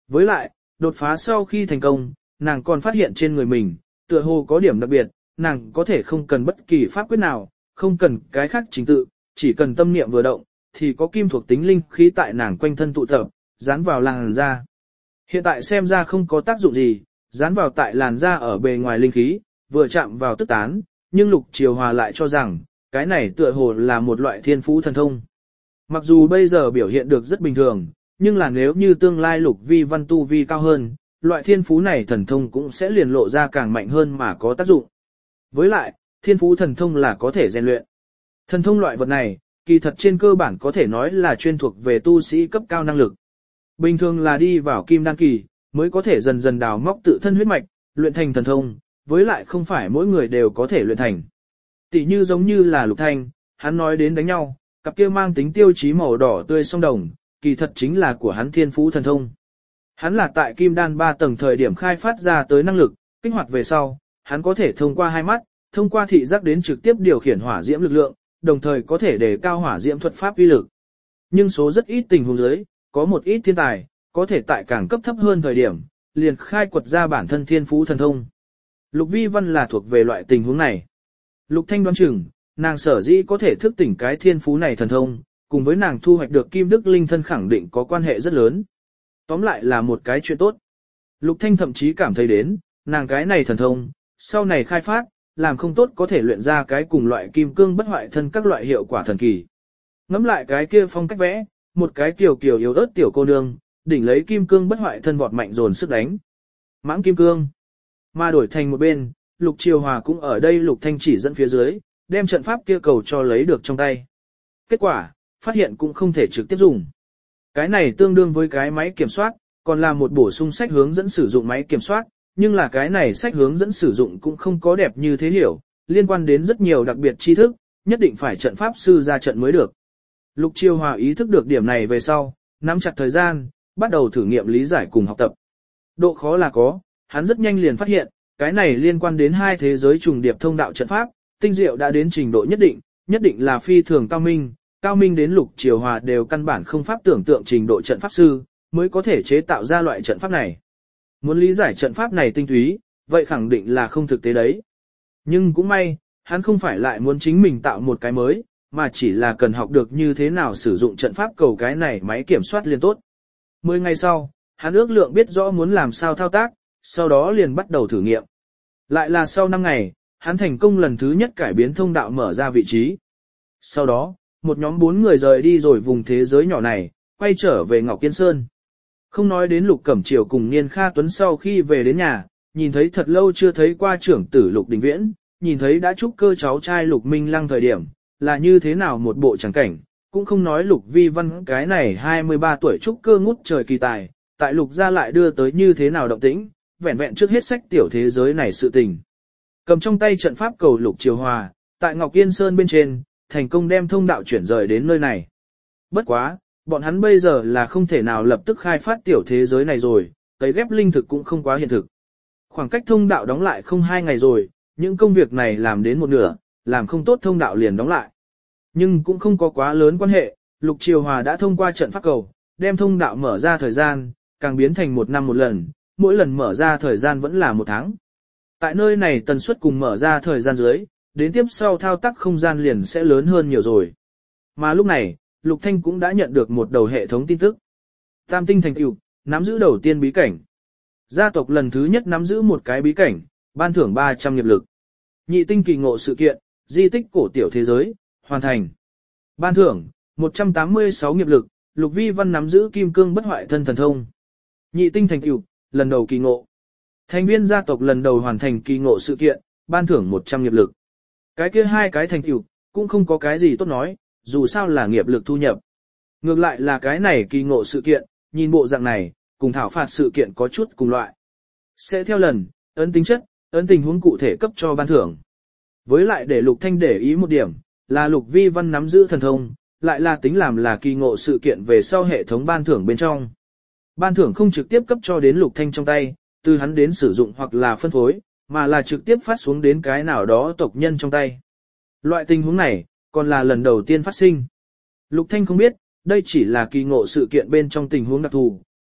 Với lại, đột phá sau khi thành công, nàng còn phát hiện trên người mình, tựa hồ có điểm đặc biệt, nàng có thể không cần bất kỳ pháp quyết nào, không cần cái khác chính tự, chỉ cần tâm niệm vừa động, thì có kim thuộc tính linh khí tại nàng quanh thân tụ tập, dán vào làn da. Hiện tại xem ra không có tác dụng gì, dán vào tại làn da ở bề ngoài linh khí, vừa chạm vào tức tán, nhưng Lục Triều Hòa lại cho rằng, cái này tựa hồ là một loại thiên phú thần thông. Mặc dù bây giờ biểu hiện được rất bình thường, nhưng là nếu như tương lai Lục Vi Văn tu vi cao hơn, loại thiên phú này thần thông cũng sẽ liền lộ ra càng mạnh hơn mà có tác dụng. Với lại, thiên phú thần thông là có thể rèn luyện. Thần thông loại vật này, kỳ thật trên cơ bản có thể nói là chuyên thuộc về tu sĩ cấp cao năng lực. Bình thường là đi vào kim đan kỳ, mới có thể dần dần đào móc tự thân huyết mạch, luyện thành thần thông, với lại không phải mỗi người đều có thể luyện thành. Tỷ như giống như là Lục Thanh, hắn nói đến đánh nhau, cặp kia mang tính tiêu chí màu đỏ tươi song đồng, kỳ thật chính là của hắn thiên phú thần thông. Hắn là tại kim đan 3 tầng thời điểm khai phát ra tới năng lực, kích hoạt về sau, hắn có thể thông qua hai mắt, thông qua thị giác đến trực tiếp điều khiển hỏa diễm lực lượng, đồng thời có thể đề cao hỏa diễm thuật pháp uy lực. Nhưng số rất ít tình huống dưới, có một ít thiên tài, có thể tại càng cấp thấp hơn thời điểm, liền khai quật ra bản thân thiên phú thần thông. Lục Vi Văn là thuộc về loại tình huống này. Lục Thanh đoán chừng, nàng sở dĩ có thể thức tỉnh cái thiên phú này thần thông, cùng với nàng thu hoạch được kim đức linh thân khẳng định có quan hệ rất lớn. Tóm lại là một cái chuyện tốt. Lục Thanh thậm chí cảm thấy đến, nàng cái này thần thông, sau này khai phát, làm không tốt có thể luyện ra cái cùng loại kim cương bất hoại thân các loại hiệu quả thần kỳ. Ngắm lại cái kia phong cách vẽ, một cái kiều kiều yếu ớt tiểu cô nương, đỉnh lấy kim cương bất hoại thân vọt mạnh dồn sức đánh. Mãng kim cương. Mà đổi thành một bên, Lục Triều Hòa cũng ở đây Lục Thanh chỉ dẫn phía dưới, đem trận pháp kia cầu cho lấy được trong tay. Kết quả, phát hiện cũng không thể trực tiếp dùng. Cái này tương đương với cái máy kiểm soát, còn là một bổ sung sách hướng dẫn sử dụng máy kiểm soát, nhưng là cái này sách hướng dẫn sử dụng cũng không có đẹp như thế hiểu, liên quan đến rất nhiều đặc biệt tri thức, nhất định phải trận pháp sư ra trận mới được. Lục Triều Hòa ý thức được điểm này về sau, nắm chặt thời gian, bắt đầu thử nghiệm lý giải cùng học tập. Độ khó là có, hắn rất nhanh liền phát hiện, cái này liên quan đến hai thế giới trùng điệp thông đạo trận pháp, tinh diệu đã đến trình độ nhất định là phi thường cao minh đến Lục Triều Hòa đều căn bản không pháp tưởng tượng trình độ trận pháp sư, mới có thể chế tạo ra loại trận pháp này. Muốn lý giải trận pháp này tinh túy, vậy khẳng định là không thực tế đấy. Nhưng cũng may, hắn không phải lại muốn chính mình tạo một cái mới, mà chỉ là cần học được như thế nào sử dụng trận pháp cầu cái này máy kiểm soát liên tốt. 10 ngày sau, hắn ước lượng biết rõ muốn làm sao thao tác, sau đó liền bắt đầu thử nghiệm. Lại là sau 5 ngày, hắn thành công lần thứ nhất cải biến thông đạo mở ra vị trí. Sau đó, một nhóm 4 người rời đi rồi vùng thế giới nhỏ này, quay trở về Ngọc Yên Sơn. Không nói đến Lục Cẩm Triều cùng Niên Kha Tuấn sau khi về đến nhà, nhìn thấy thật lâu chưa thấy qua trưởng tử Lục Đình Viễn, nhìn thấy đã trúc cơ cháu trai Lục Minh Lăng thời điểm, là như thế nào một bộ tràng cảnh, cũng không nói Lục Vi Văn cái này 23 tuổi trúc cơ ngút trời kỳ tài, tại Lục gia lại đưa tới như thế nào động tĩnh, vẹn vẹn trước hết sách tiểu thế giới này sự tình. Cầm trong tay trận pháp cầu Lục Triều Hòa, tại Ngọc Yên Sơn bên trên, thành công đem thông đạo chuyển rời đến nơi này. Bất quá, bọn hắn bây giờ là không thể nào lập tức khai phát tiểu thế giới này rồi, cấy ghép linh thực cũng không quá hiện thực. Khoảng cách thông đạo đóng lại không 2 ngày rồi, những công việc này làm đến một nửa, làm không tốt thông đạo liền đóng lại. Nhưng cũng không có quá lớn quan hệ, Lục Triều Hòa đã thông qua trận pháp cầu, đem thông đạo mở ra thời gian, càng biến thành 1 năm một lần, mỗi lần mở ra thời gian vẫn là 1 tháng. Tại nơi này tần suất cùng mở ra thời gian dưới, đến tiếp sau thao tác không gian liền sẽ lớn hơn nhiều rồi. Mà lúc này, Lục Thanh cũng đã nhận được một đầu hệ thống tin tức. Tam tinh thành tựu, nắm giữ đầu tiên bí cảnh. Gia tộc lần thứ nhất nắm giữ một cái bí cảnh, ban thưởng 300 nghiệp lực. Nhị tinh kỳ ngộ sự kiện, di tích cổ tiểu thế giới, hoàn thành. Ban thưởng, 186 nghiệp lực, Lục Vi Văn nắm giữ kim cương bất hoại thân thần thông. Nhị tinh thành tựu, lần đầu kỳ ngộ. Thành viên gia tộc lần đầu hoàn thành kỳ ngộ sự kiện, ban thưởng 100 nghiệp lực. Cái kia hai cái thành tựu cũng không có cái gì tốt nói, dù sao là nghiệp lực thu nhập. Ngược lại là cái này kỳ ngộ sự kiện, nhìn bộ dạng này, cùng thảo phạt sự kiện có chút cùng loại. Sẽ theo lần, ấn tính chất, ấn tình huống cụ thể cấp cho ban thưởng. Với lại để Lục Thanh để ý một điểm, là Lục Vi Văn nắm giữ thần thông, lại là tính làm là kỳ ngộ sự kiện về sau hệ thống ban thưởng bên trong. Ban thưởng không trực tiếp cấp cho đến Lục Thanh trong tay, từ hắn đến sử dụng hoặc là phân phối, mà là trực tiếp phát xuống đến cái nào đó tộc nhân trong tay. Loại tình huống này, còn là lần đầu tiên phát sinh. Lục Thanh không biết, đây chỉ là kỳ ngộ sự kiện bên trong tình huống đặc thù,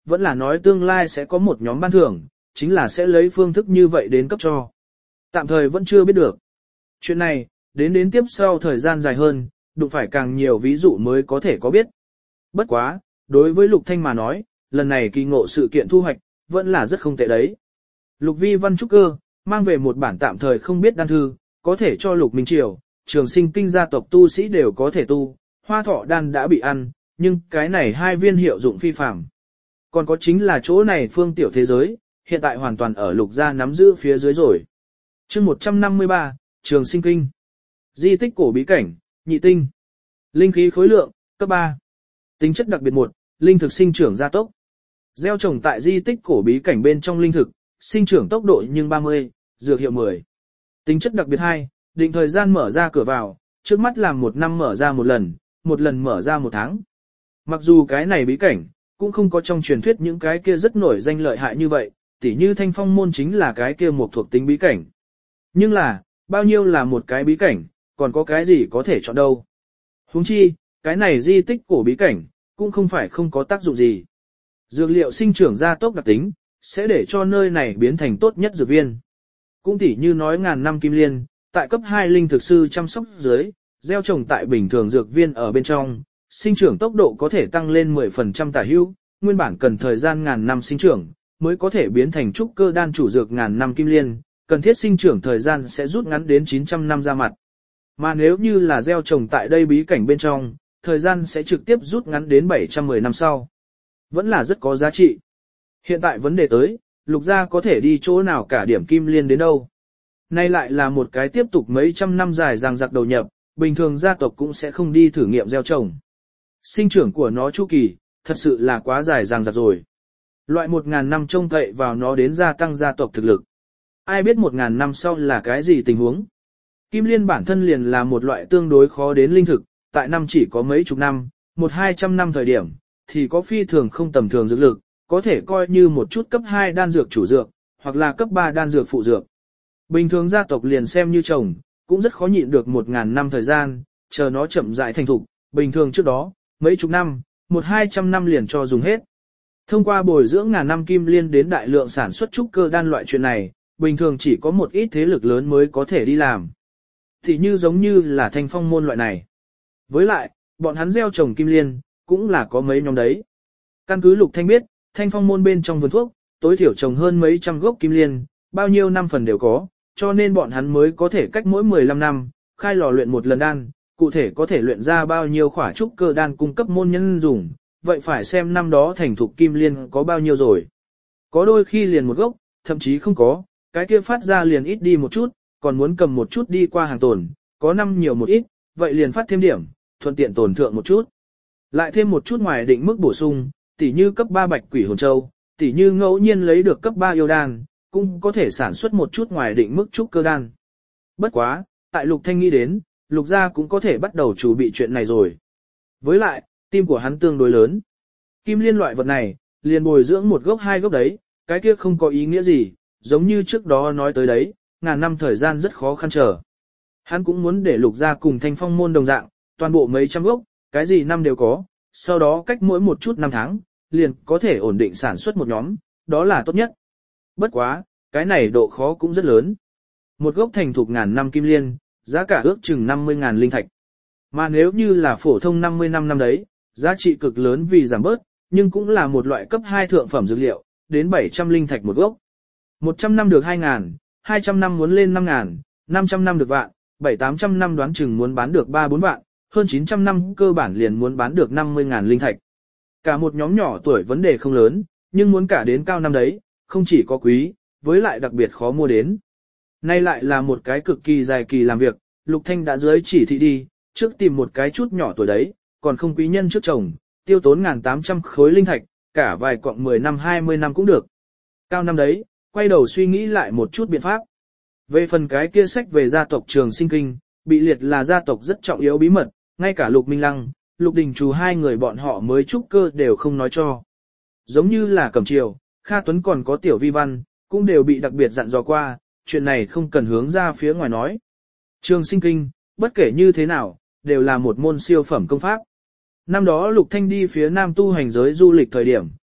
vẫn là nói tương lai sẽ có một nhóm ban thưởng, chính là sẽ lấy phương thức như vậy đến cấp cho. Tạm thời vẫn chưa biết được. Chuyện này, đến tiếp sau thời gian dài hơn, đụng phải càng nhiều ví dụ mới có thể có biết. Bất quá, đối với Lục Thanh mà nói, lần này kỳ ngộ sự kiện thu hoạch, vẫn là rất không tệ đấy. Lục Vi Văn Trúc Cơ, mang về một bản tạm thời không biết đan thư, có thể cho Lục Minh Triều, Trường Sinh Kinh gia tộc tu sĩ đều có thể tu, Hoa Thọ đan đã bị ăn, nhưng cái này hai viên hiệu dụng phi phàm. Còn có chính là chỗ này phương tiểu thế giới, hiện tại hoàn toàn ở Lục gia nắm giữ phía dưới rồi. Chương 153, Trường Sinh Kinh. Di tích cổ bí cảnh, nhị tinh. Linh khí khối lượng, cấp 3. Tính chất đặc biệt 1, linh thực sinh trưởng gia tốc. Gieo trồng tại di tích cổ bí cảnh bên trong linh thực, sinh trưởng tốc độ nhưng 30, dược hiệu 10. Tính chất đặc biệt 2, định thời gian mở ra cửa vào, trước mắt làm 1 năm mở ra một lần mở ra 1 tháng. Mặc dù cái này bí cảnh, cũng không có trong truyền thuyết những cái kia rất nổi danh lợi hại như vậy, tỉ như Thanh Phong môn chính là cái kia một thuộc tính bí cảnh. Nhưng là, bao nhiêu là một cái bí cảnh, còn có cái gì có thể chọn đâu. Huống chi, cái này di tích cổ bí cảnh, cũng không phải không có tác dụng gì. Dược liệu sinh trưởng gia tốc đặc tính, sẽ để cho nơi này biến thành tốt nhất dược viên. Cũng tỉ như nói ngàn năm kim liên, tại cấp 2 linh thực sư chăm sóc dưới, gieo trồng tại bình thường dược viên ở bên trong, sinh trưởng tốc độ có thể tăng lên 10% tả hữu, nguyên bản cần thời gian ngàn năm sinh trưởng, mới có thể biến thành trúc cơ đan chủ dược ngàn năm kim liên, cần thiết sinh trưởng thời gian sẽ rút ngắn đến 900 năm ra mặt. Mà nếu như là gieo trồng tại đây bí cảnh bên trong, thời gian sẽ trực tiếp rút ngắn đến 710 năm sau. Vẫn là rất có giá trị. Hiện tại vấn đề tới, Lục gia có thể đi chỗ nào cả điểm kim liên đến đâu. Nay lại là một cái tiếp tục mấy trăm năm dài dằng dặc đầu nhập, bình thường gia tộc cũng sẽ không đi thử nghiệm gieo trồng. Sinh trưởng của nó chu kỳ, thật sự là quá dài dằng dặc rồi. Loại 1000 năm trông cậy vào nó đến gia tăng gia tộc thực lực. Ai biết 1000 năm sau là cái gì tình huống. Kim liên bản thân liền là một loại tương đối khó đến linh thực, tại năm chỉ có mấy chục năm, 100-200 năm thời điểm, thì có phi thường không tầm thường dược lực, có thể coi như một chút cấp 2 đan dược chủ dược, hoặc là cấp 3 đan dược phụ dược. Bình thường gia tộc liền xem như trồng, cũng rất khó nhịn được 1000 năm thời gian, chờ nó chậm rãi thành thục, bình thường trước đó, mấy chục năm, 100-200 năm liền cho dùng hết. Thông qua bồi dưỡng ngàn năm kim liên đến đại lượng sản xuất trúc cơ đan loại chuyện này, bình thường chỉ có một ít thế lực lớn mới có thể đi làm. Thì như giống như là Thanh Phong môn loại này. Với lại, bọn hắn gieo trồng kim liên, cũng là có mấy nhóm đấy. Căn cứ Lục Thanh biết, Thanh Phong môn bên trong vườn thuốc, tối thiểu trồng hơn mấy trăm gốc kim liên, bao nhiêu năm phần đều có, cho nên bọn hắn mới có thể cách mỗi 15 năm, khai lò luyện một lần đan, cụ thể có thể luyện ra bao nhiêu khỏa trúc cơ đan cung cấp môn nhân dùng, vậy phải xem năm đó thành thục kim liên có bao nhiêu rồi. Có đôi khi liền một gốc, thậm chí không có, cái kia phát ra liền ít đi một chút, còn muốn cầm một chút đi qua hàng tồn, có năm nhiều một ít, vậy liền phát thêm điểm, thuận tiện tồn thượng một chút. Lại thêm một chút ngoài định mức bổ sung, tỉ như cấp 3 bạch quỷ hồn châu, tỉ như ngẫu nhiên lấy được cấp 3 yêu đan, cũng có thể sản xuất một chút ngoài định mức trúc cơ đan. Bất quá, tại Lục Thanh nghĩ đến, Lục gia cũng có thể bắt đầu chuẩn bị chuyện này rồi. Với lại, tim của hắn tương đối lớn. Kim liên loại vật này, liền bồi dưỡng một gốc 2 gốc đấy, cái kia không có ý nghĩa gì, giống như trước đó nói tới đấy, ngàn năm thời gian rất khó khăn trở. Hắn cũng muốn để Lục gia cùng Thanh Phong môn đồng dạng, toàn bộ mấy trăm gốc, cái gì năm đều có, sau đó cách mỗi một chút năm tháng, liền có thể ổn định sản xuất một nhóm, đó là tốt nhất. Bất quá, cái này độ khó cũng rất lớn. Một gốc thành thục ngàn năm kim liên, giá cả ước chừng 50.000 linh thạch. Mà nếu như là phổ thông 50 năm đấy, giá trị cực lớn vì giảm bớt, nhưng cũng là một loại cấp 2 thượng phẩm dược liệu, đến 700 linh thạch một gốc. 100 năm được 2.000, 200 năm muốn lên 5.000, 500 năm được vạn, 700-800 năm đoán chừng muốn bán được 3-4 vạn, hơn 900 năm cơ bản liền muốn bán được 50.000 linh thạch. Cả một nhóm nhỏ tuổi vấn đề không lớn, nhưng muốn cả đến cao năm đấy, không chỉ có quý, với lại đặc biệt khó mua đến. Nay lại là một cái cực kỳ dài kỳ làm việc, Lục Thanh đã dưới chỉ thị đi, trước tìm một cái chút nhỏ tuổi đấy, còn không quý nhân trước chồng, tiêu tốn 1.800 khối linh thạch, cả vài cọng 10 năm 20 năm cũng được. Cao năm đấy, quay đầu suy nghĩ lại một chút biện pháp. Về phần cái kia sách về gia tộc Trường Sinh Kinh, bị liệt là gia tộc rất trọng yếu bí mật, ngay cả Lục Minh Lăng, Lục Đình Trù hai người bọn họ mới trúc cơ đều không nói cho. Giống như là Cẩm Triều, Kha Tuấn còn có Tiểu Vi Văn, cũng đều bị đặc biệt dặn dò qua, chuyện này không cần hướng ra phía ngoài nói. Trường Sinh Kinh, bất kể như thế nào, đều là một môn siêu phẩm công pháp. Năm đó Lục Thanh đi phía Nam tu hành giới du lịch thời điểm,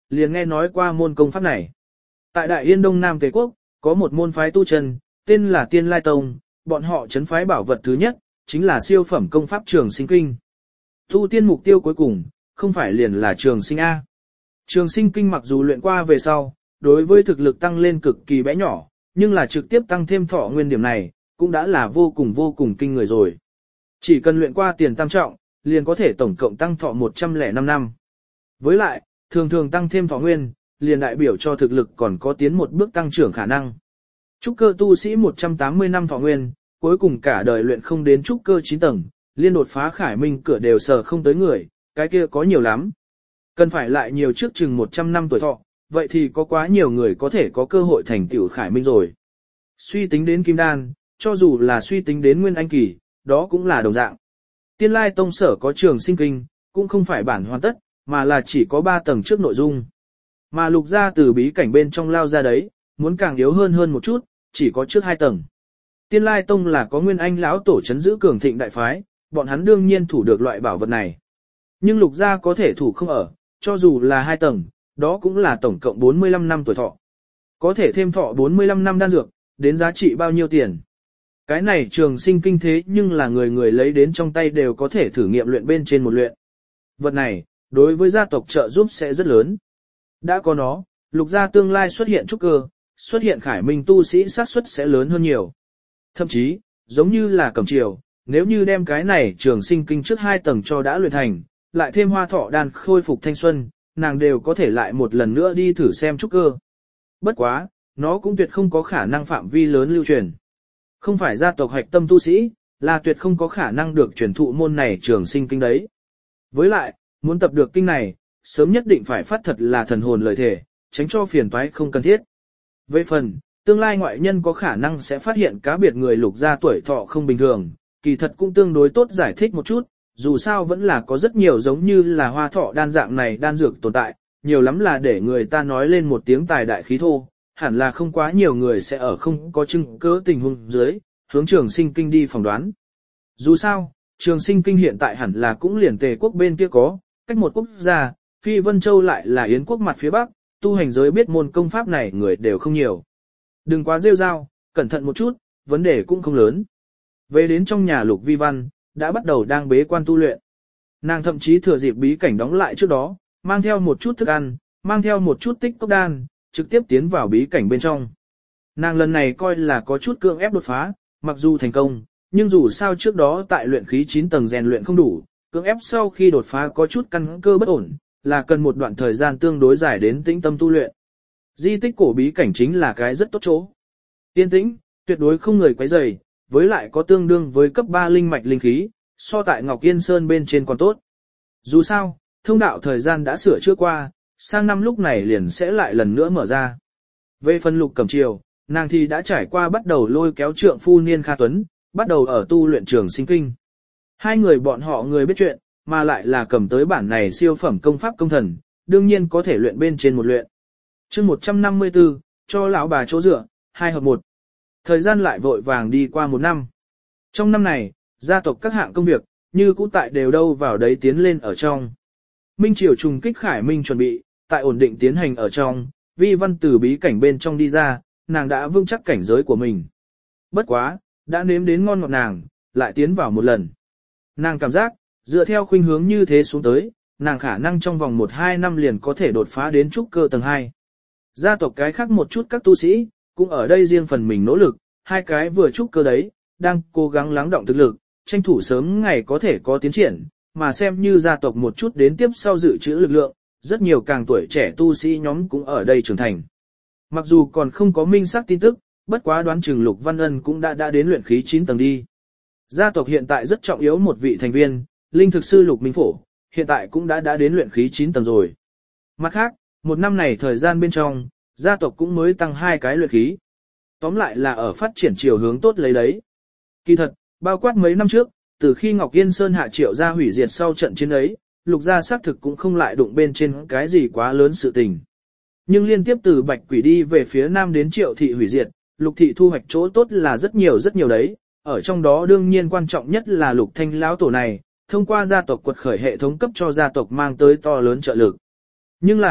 liền nghe nói qua môn công pháp này. Tại Đại Yên Đông Nam Tề Quốc, có một môn phái tu chân, tên là Tiên Lai Tông, bọn họ trấn phái bảo vật thứ nhất, chính là siêu phẩm công pháp Trường Sinh Kinh. Tu tiên mục tiêu cuối cùng, không phải liền là Trường Sinh A. Trường Sinh Kinh mặc dù luyện qua về sau, đối với thực lực tăng lên cực kỳ bé nhỏ, nhưng là trực tiếp tăng thêm thọ nguyên điểm này, cũng đã là vô cùng kinh người rồi. Chỉ cần luyện qua tiền tam trọng, liền có thể tổng cộng tăng thọ 105 năm. Với lại, thường tăng thêm thọ nguyên, liền đại biểu cho thực lực còn có tiến một bước tăng trưởng khả năng. Trúc cơ tu sĩ 180 năm thọ nguyên, cuối cùng cả đời luyện không đến trúc cơ 9 tầng, liên đột phá khải minh cửa đều sờ không tới người, cái kia có nhiều lắm. Cần phải lại nhiều trước chừng 100 năm tuổi thọ, vậy thì có quá nhiều người có thể có cơ hội thành tựu khải minh rồi. Suy tính đến kim đan, cho dù là suy tính đến nguyên anh kỳ, đó cũng là đồng dạng. Tiên Lai Tông sở có Trường Sinh Kinh, cũng không phải bản hoàn tất, mà là chỉ có 3 tầng trước nội dung. Mà Lục gia từ bí cảnh bên trong lao ra đấy, muốn càng yếu hơn một chút, chỉ có trước 2 tầng. Tiên Lai Tông là có nguyên anh lão tổ trấn giữ cường thịnh đại phái, bọn hắn đương nhiên thủ được loại bảo vật này. Nhưng Lục gia có thể thủ không ở, cho dù là 2 tầng, đó cũng là tổng cộng 45 năm tuổi thọ. Có thể thêm thọ 45 năm đan dược, đến giá trị bao nhiêu tiền. Cái này Trường Sinh Kinh thế nhưng là người lấy đến trong tay đều có thể thử nghiệm luyện bên trên một luyện. Vật này, đối với gia tộc trợ giúp sẽ rất lớn. Đã có nó, Lục gia tương lai xuất hiện trúc cơ, xuất hiện khải minh tu sĩ xác suất sẽ lớn hơn nhiều. Thậm chí, giống như là Cẩm Triều, nếu như đem cái này Trường Sinh Kinh trước 2 tầng cho đã luyện thành, lại thêm hoa thọ đan khôi phục thanh xuân, nàng đều có thể lại một lần nữa đi thử xem trúc cơ. Bất quá, nó cũng tuyệt không có khả năng phạm vi lớn lưu truyền. Không phải gia tộc hạch tâm tu sĩ, là tuyệt không có khả năng được truyền thụ môn này Trường Sinh Kinh đấy. Với lại, muốn tập được kinh này, sớm nhất định phải phát thật là thần hồn lời thể, tránh cho phiền toái không cần thiết. Về phần, tương lai ngoại nhân có khả năng sẽ phát hiện cá biệt người Lục gia tuổi thọ không bình thường, kỳ thật cũng tương đối tốt giải thích một chút, dù sao vẫn là có rất nhiều giống như là hoa thọ đan dạng này đan dược tồn tại, nhiều lắm là để người ta nói lên một tiếng tài đại khí thô, hẳn là không quá nhiều người sẽ ở không có chứng cứ tình huống dưới, hướng Trường Sinh Kinh đi phỏng đoán. Dù sao, Trường Sinh Kinh hiện tại hẳn là cũng liền Tề quốc bên kia có, cách một quốc gia, Phi Vân Châu lại là Yến quốc mặt phía bắc, tu hành giới biết môn công pháp này người đều không nhiều. Đừng quá rêu rao, cẩn thận một chút, vấn đề cũng không lớn. Về đến trong nhà Lục Vi Văn, đã bắt đầu đang bế quan tu luyện. Nàng thậm chí thừa dịp bí cảnh đóng lại trước đó, mang theo một chút thức ăn, mang theo một chút tích cốc đan, trực tiếp tiến vào bí cảnh bên trong. Nàng lần này coi là có chút cưỡng ép đột phá, mặc dù thành công, nhưng dù sao trước đó tại luyện khí 9 tầng rèn luyện không đủ, cưỡng ép sau khi đột phá có chút căn cơ bất ổn, là cần một đoạn thời gian tương đối dài đến tĩnh tâm tu luyện. Di tích cổ bí cảnh chính là cái rất tốt chỗ. Yên tĩnh, tuyệt đối không người quấy rầy, với lại có tương đương với cấp 3 linh mạch linh khí, so tại Ngọc Yên Sơn bên trên còn tốt. Dù sao, thông đạo thời gian đã sửa chữa qua, sang năm lúc này liền sẽ lại lần nữa mở ra. Về phần Lục Cẩm Triều, nàng thì đã trải qua bắt đầu lôi kéo trượng phu Niên Kha Tuấn, bắt đầu ở tu luyện Trường Sinh Kinh. Hai người bọn họ người biết chuyện, mà lại là cầm tới bản này siêu phẩm công pháp công thần, đương nhiên có thể luyện bên trên một luyện. Chương 154, cho lão bà chỗ dựa, 2 hợp 1. Thời gian lại vội vàng đi qua 1 năm. Trong năm này, gia tộc các hạng công việc, như cũ tại đều đâu vào đấy tiến lên ở trong. Minh Triều trùng kích Khải Minh chuẩn bị, tại ổn định tiến hành ở trong, Vi Văn từ bí cảnh bên trong đi ra, nàng đã vững chắc cảnh giới của mình. Bất quá, đã nếm đến ngon ngọt nàng, lại tiến vào một lần. Nàng cảm giác, dựa theo khuynh hướng như thế xuống tới, nàng khả năng trong vòng 1-2 năm liền có thể đột phá đến trúc cơ tầng 2. Gia tộc cái khác một chút các tu sĩ, cũng ở đây riêng phần mình nỗ lực, hai cái vừa trúc cơ đấy, đang cố gắng lắng động thực lực, tranh thủ sớm ngày có thể có tiến triển, mà xem như gia tộc một chút đến tiếp sau dự trữ lực lượng, rất nhiều càng tuổi trẻ tu sĩ nhóm cũng ở đây trưởng thành. Mặc dù còn không có minh xác tin tức, bất quá đoán chừng Lục Văn Ân cũng đã đến luyện khí 9 tầng đi. Gia tộc hiện tại rất trọng yếu một vị thành viên, linh thực sư Lục Minh Phổ, hiện tại cũng đã đến luyện khí 9 tầng rồi. Mặt khác, một năm này thời gian bên trong, gia tộc cũng mới tăng 2 cái luyện khí. Tóm lại là ở phát triển chiều hướng tốt lấy đấy. Kỳ thật, bao quát mấy năm trước, từ khi Ngọc Yên Sơn hạ Triệu gia hủy diệt sau trận chiến ấy, Lục gia xác thực cũng không lại đụng bên trên cái gì quá lớn sự tình. Nhưng liên tiếp từ Bạch Quỷ đi về phía nam đến Triệu thị hủy diệt, Lục thị thu hoạch chỗ tốt là rất nhiều đấy, ở trong đó đương nhiên quan trọng nhất là Lục Thanh lão tổ này, thông qua gia tộc quật khởi hệ thống cấp cho gia tộc mang tới to lớn trợ lực. Nhưng là,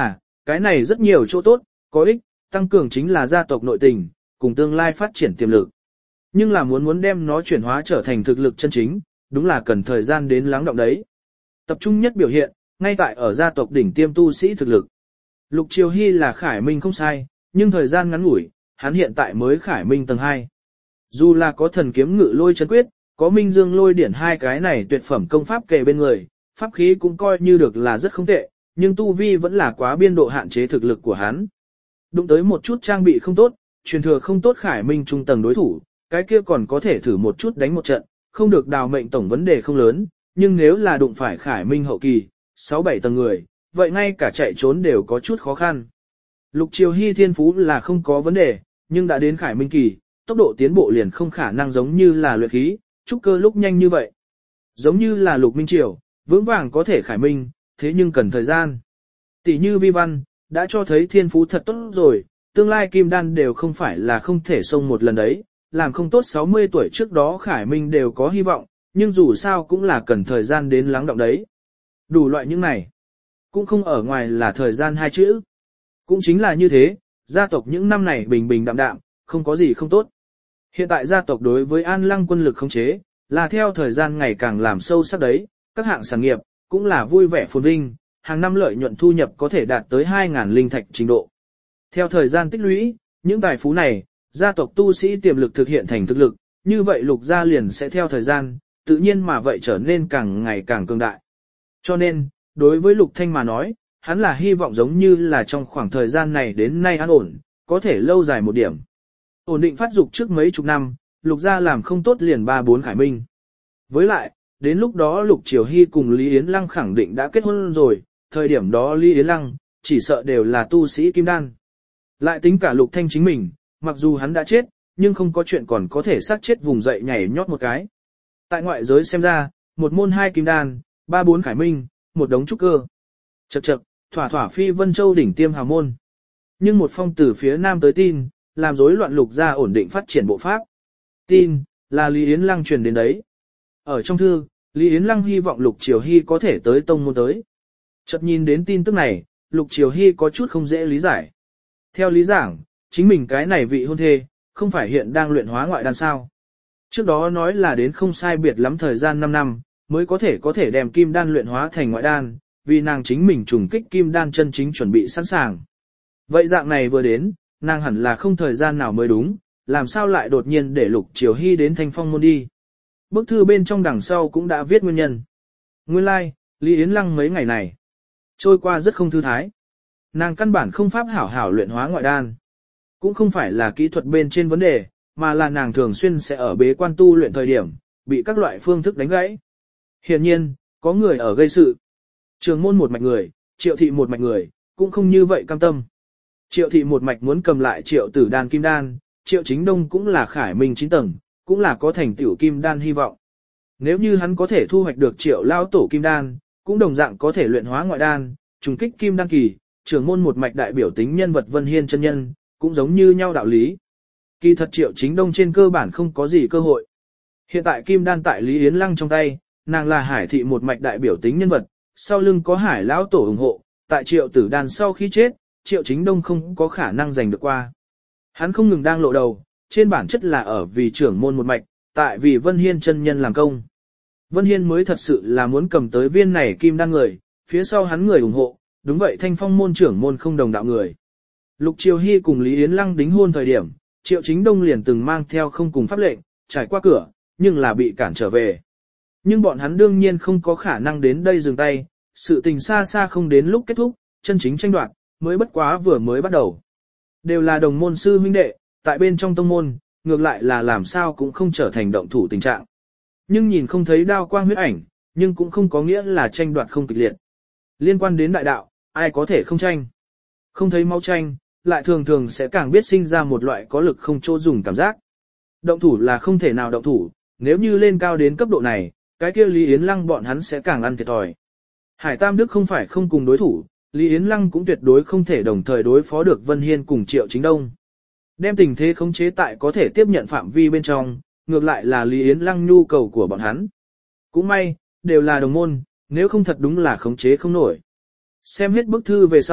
Cái này rất nhiều chỗ tốt, có ích, tăng cường chính là gia tộc nội tình, cùng tương lai phát triển tiềm lực. Nhưng là muốn đem nó chuyển hóa trở thành thực lực chân chính, đúng là cần thời gian đến lắng đọng đấy. Tập trung nhất biểu hiện, ngay tại ở gia tộc đỉnh tiêm tu sĩ thực lực. Lục Triều Hy là Khải Minh không sai, nhưng thời gian ngắn ngủi, hắn hiện tại mới Khải Minh tầng 2. Dù là có thần kiếm ngự lôi chân quyết, có minh dương lôi điển hai cái này tuyệt phẩm công pháp kề bên người, pháp khí cũng coi như được là rất không tệ, nhưng tu vi vẫn là quá biên độ hạn chế thực lực của hắn. Đụng tới một chút trang bị không tốt, truyền thừa không tốt Khải Minh trung tầng đối thủ, cái kia còn có thể thử một chút đánh một trận, không được đào mệnh tổng vấn đề không lớn, nhưng nếu là đụng phải Khải Minh hậu kỳ, 6-7 tầng người, vậy ngay cả chạy trốn đều có chút khó khăn. Lục Triều Hy thiên phú là không có vấn đề, nhưng đã đến Khải Minh kỳ, tốc độ tiến bộ liền không khả năng giống như là luyện khí, trúc cơ lúc nhanh như vậy. Giống như là Lục Minh Triều, vững vàng có thể Khải Minh, thế nhưng cần thời gian. Tỷ như Vi Văn, đã cho thấy thiên phú thật tốt rồi, tương lai kim đan đều không phải là không thể xông một lần đấy, làm không tốt 60 tuổi trước đó Khải Minh đều có hy vọng, nhưng dù sao cũng là cần thời gian đến lắng động đấy. Đủ loại những này, cũng không ở ngoài là thời gian hai chữ. Cũng chính là như thế, gia tộc những năm này bình bình đạm đạm, không có gì không tốt. Hiện tại gia tộc đối với An Lăng quân lực khống chế, là theo thời gian ngày càng làm sâu sắc đấy, các hạng sản nghiệp, cũng là vui vẻ phồn vinh, hàng năm lợi nhuận thu nhập có thể đạt tới 2.000 linh thạch trình độ. Theo thời gian tích lũy, những tài phú này, gia tộc tu sĩ tiềm lực thực hiện thành thực lực, như vậy Lục gia liền sẽ theo thời gian, tự nhiên mà vậy trở nên càng ngày càng cường đại. Cho nên, đối với Lục Thanh mà nói, hắn là hy vọng giống như là trong khoảng thời gian này đến nay an ổn, có thể lâu dài một điểm. Ổn định phát dục trước mấy chục năm, Lục gia làm không tốt liền 3-4 Khải Minh. Với lại, đến lúc đó Lục Triều Hy cùng Lý Yến Lăng khẳng định đã kết hôn rồi, thời điểm đó Lý Yến Lăng, chỉ sợ đều là tu sĩ kim đan. Lại tính cả Lục Thanh chính mình, mặc dù hắn đã chết, nhưng không có chuyện còn có thể sát chết vùng dậy nhảy nhót một cái. Tại ngoại giới xem ra, một môn 2 kim đan, 3-4 Khải Minh, một đống trúc cơ. Chậc chậc, thỏa thỏa phi Vân Châu đỉnh tiêm hào môn. Nhưng một phong từ phía nam tới tin, làm rối loạn Lục gia ổn định phát triển bộ pháp. Tin, là Lý Yến Lăng truyền đến đấy. Ở trong thư, Lý Yến Lăng hy vọng Lục Triều Hy có thể tới tông môn tới. Chợt nhìn đến tin tức này, Lục Triều Hy có chút không dễ lý giải. Theo lý giảng, chính mình cái này vị hôn thê, không phải hiện đang luyện hóa ngoại đan sao. Trước đó nói là đến không sai biệt lắm thời gian 5 năm, mới có thể đem kim đan luyện hóa thành ngoại đan, vì nàng chính mình trùng kích kim đan chân chính chuẩn bị sẵn sàng. Vậy dạng này vừa đến, nàng hẳn là không thời gian nào mới đúng, làm sao lại đột nhiên để Lục Triều Hy đến Thanh Phong môn đi. Bức thư bên trong đằng sau cũng đã viết nguyên nhân. Nguyên lai, like, Lý Yến Lăng mấy ngày này trôi qua rất không thư thái. Nàng căn bản không pháp hảo hảo luyện hóa ngoại đan. Cũng không phải là kỹ thuật bên trên vấn đề, mà là nàng thường xuyên sẽ ở bế quan tu luyện thời điểm, bị các loại phương thức đánh gãy. Hiển nhiên, có người ở gây sự. Trường môn một mạch người, Triệu thị một mạch người, cũng không như vậy cam tâm. Triệu thị một mạch muốn cầm lại Triệu tử đan kim đan, Triệu Chính Đông cũng là Khải Minh 9 tầng, cũng là có thành tựu kim đan hy vọng. Nếu như hắn có thể thu hoạch được Triệu lao tổ kim đan, cũng đồng dạng có thể luyện hóa ngoại đan, trùng kích kim đan kỳ, trưởng môn một mạch đại biểu tính nhân vật Vân Hiên chân nhân, cũng giống như nhau đạo lý. Kỳ thật Triệu Chính Đông trên cơ bản không có gì cơ hội. Hiện tại kim đan tại Lý Yến Lăng trong tay, nàng là Hải thị một mạch đại biểu tính nhân vật, sau lưng có Hải lão tổ ủng hộ, tại Triệu tử đan sau khi chết, Triệu Chính Đông không có khả năng giành được qua. Hắn không ngừng đang lộ đầu, trên bản chất là ở vì trưởng môn một mạch, tại vì Vân Hiên chân nhân làm công. Vân Hiên mới thật sự là muốn cầm tới viên này kim đan người, phía sau hắn người ủng hộ, đúng vậy Thanh Phong môn trưởng môn không đồng đạo người. Lục Triều Hy cùng Lý Yến Lăng đính hôn thời điểm, Triệu Chính Đông liền từng mang theo không cùng pháp lệnh, trải qua cửa, nhưng là bị cản trở về. Nhưng bọn hắn đương nhiên không có khả năng đến đây dừng tay, sự tình xa xa không đến lúc kết thúc, chân chính tranh đoạt, mới bất quá vừa mới bắt đầu. Đều là đồng môn sư huynh đệ, tại bên trong tông môn, ngược lại là làm sao cũng không trở thành động thủ tình trạng. Nhưng nhìn không thấy đao quang huyết ảnh, nhưng cũng không có nghĩa là tranh đoạt không kịch liệt. Liên quan đến đại đạo, ai có thể không tranh. Không thấy máu tranh, lại thường thường sẽ càng biết sinh ra một loại có lực không chỗ dùng cảm giác. Động thủ là không thể nào động thủ, nếu như lên cao đến cấp độ này, cái kia Lý Yến Lăng bọn hắn sẽ càng ăn thiệt thòi. Hải Tam Đức không phải không cùng đối thủ, Lý Yến Lăng cũng tuyệt đối không thể đồng thời đối phó được Vân Hiên cùng Triệu Chính Đông. Đem tình thế khống chế tại có thể tiếp nhận phạm vi bên trong, ngược lại là Lý Yến Lăng nhu cầu của bọn hắn. Cũng may, đều là đồng môn, nếu không thật đúng là khống chế không nổi. Xem hết bức thư về sau,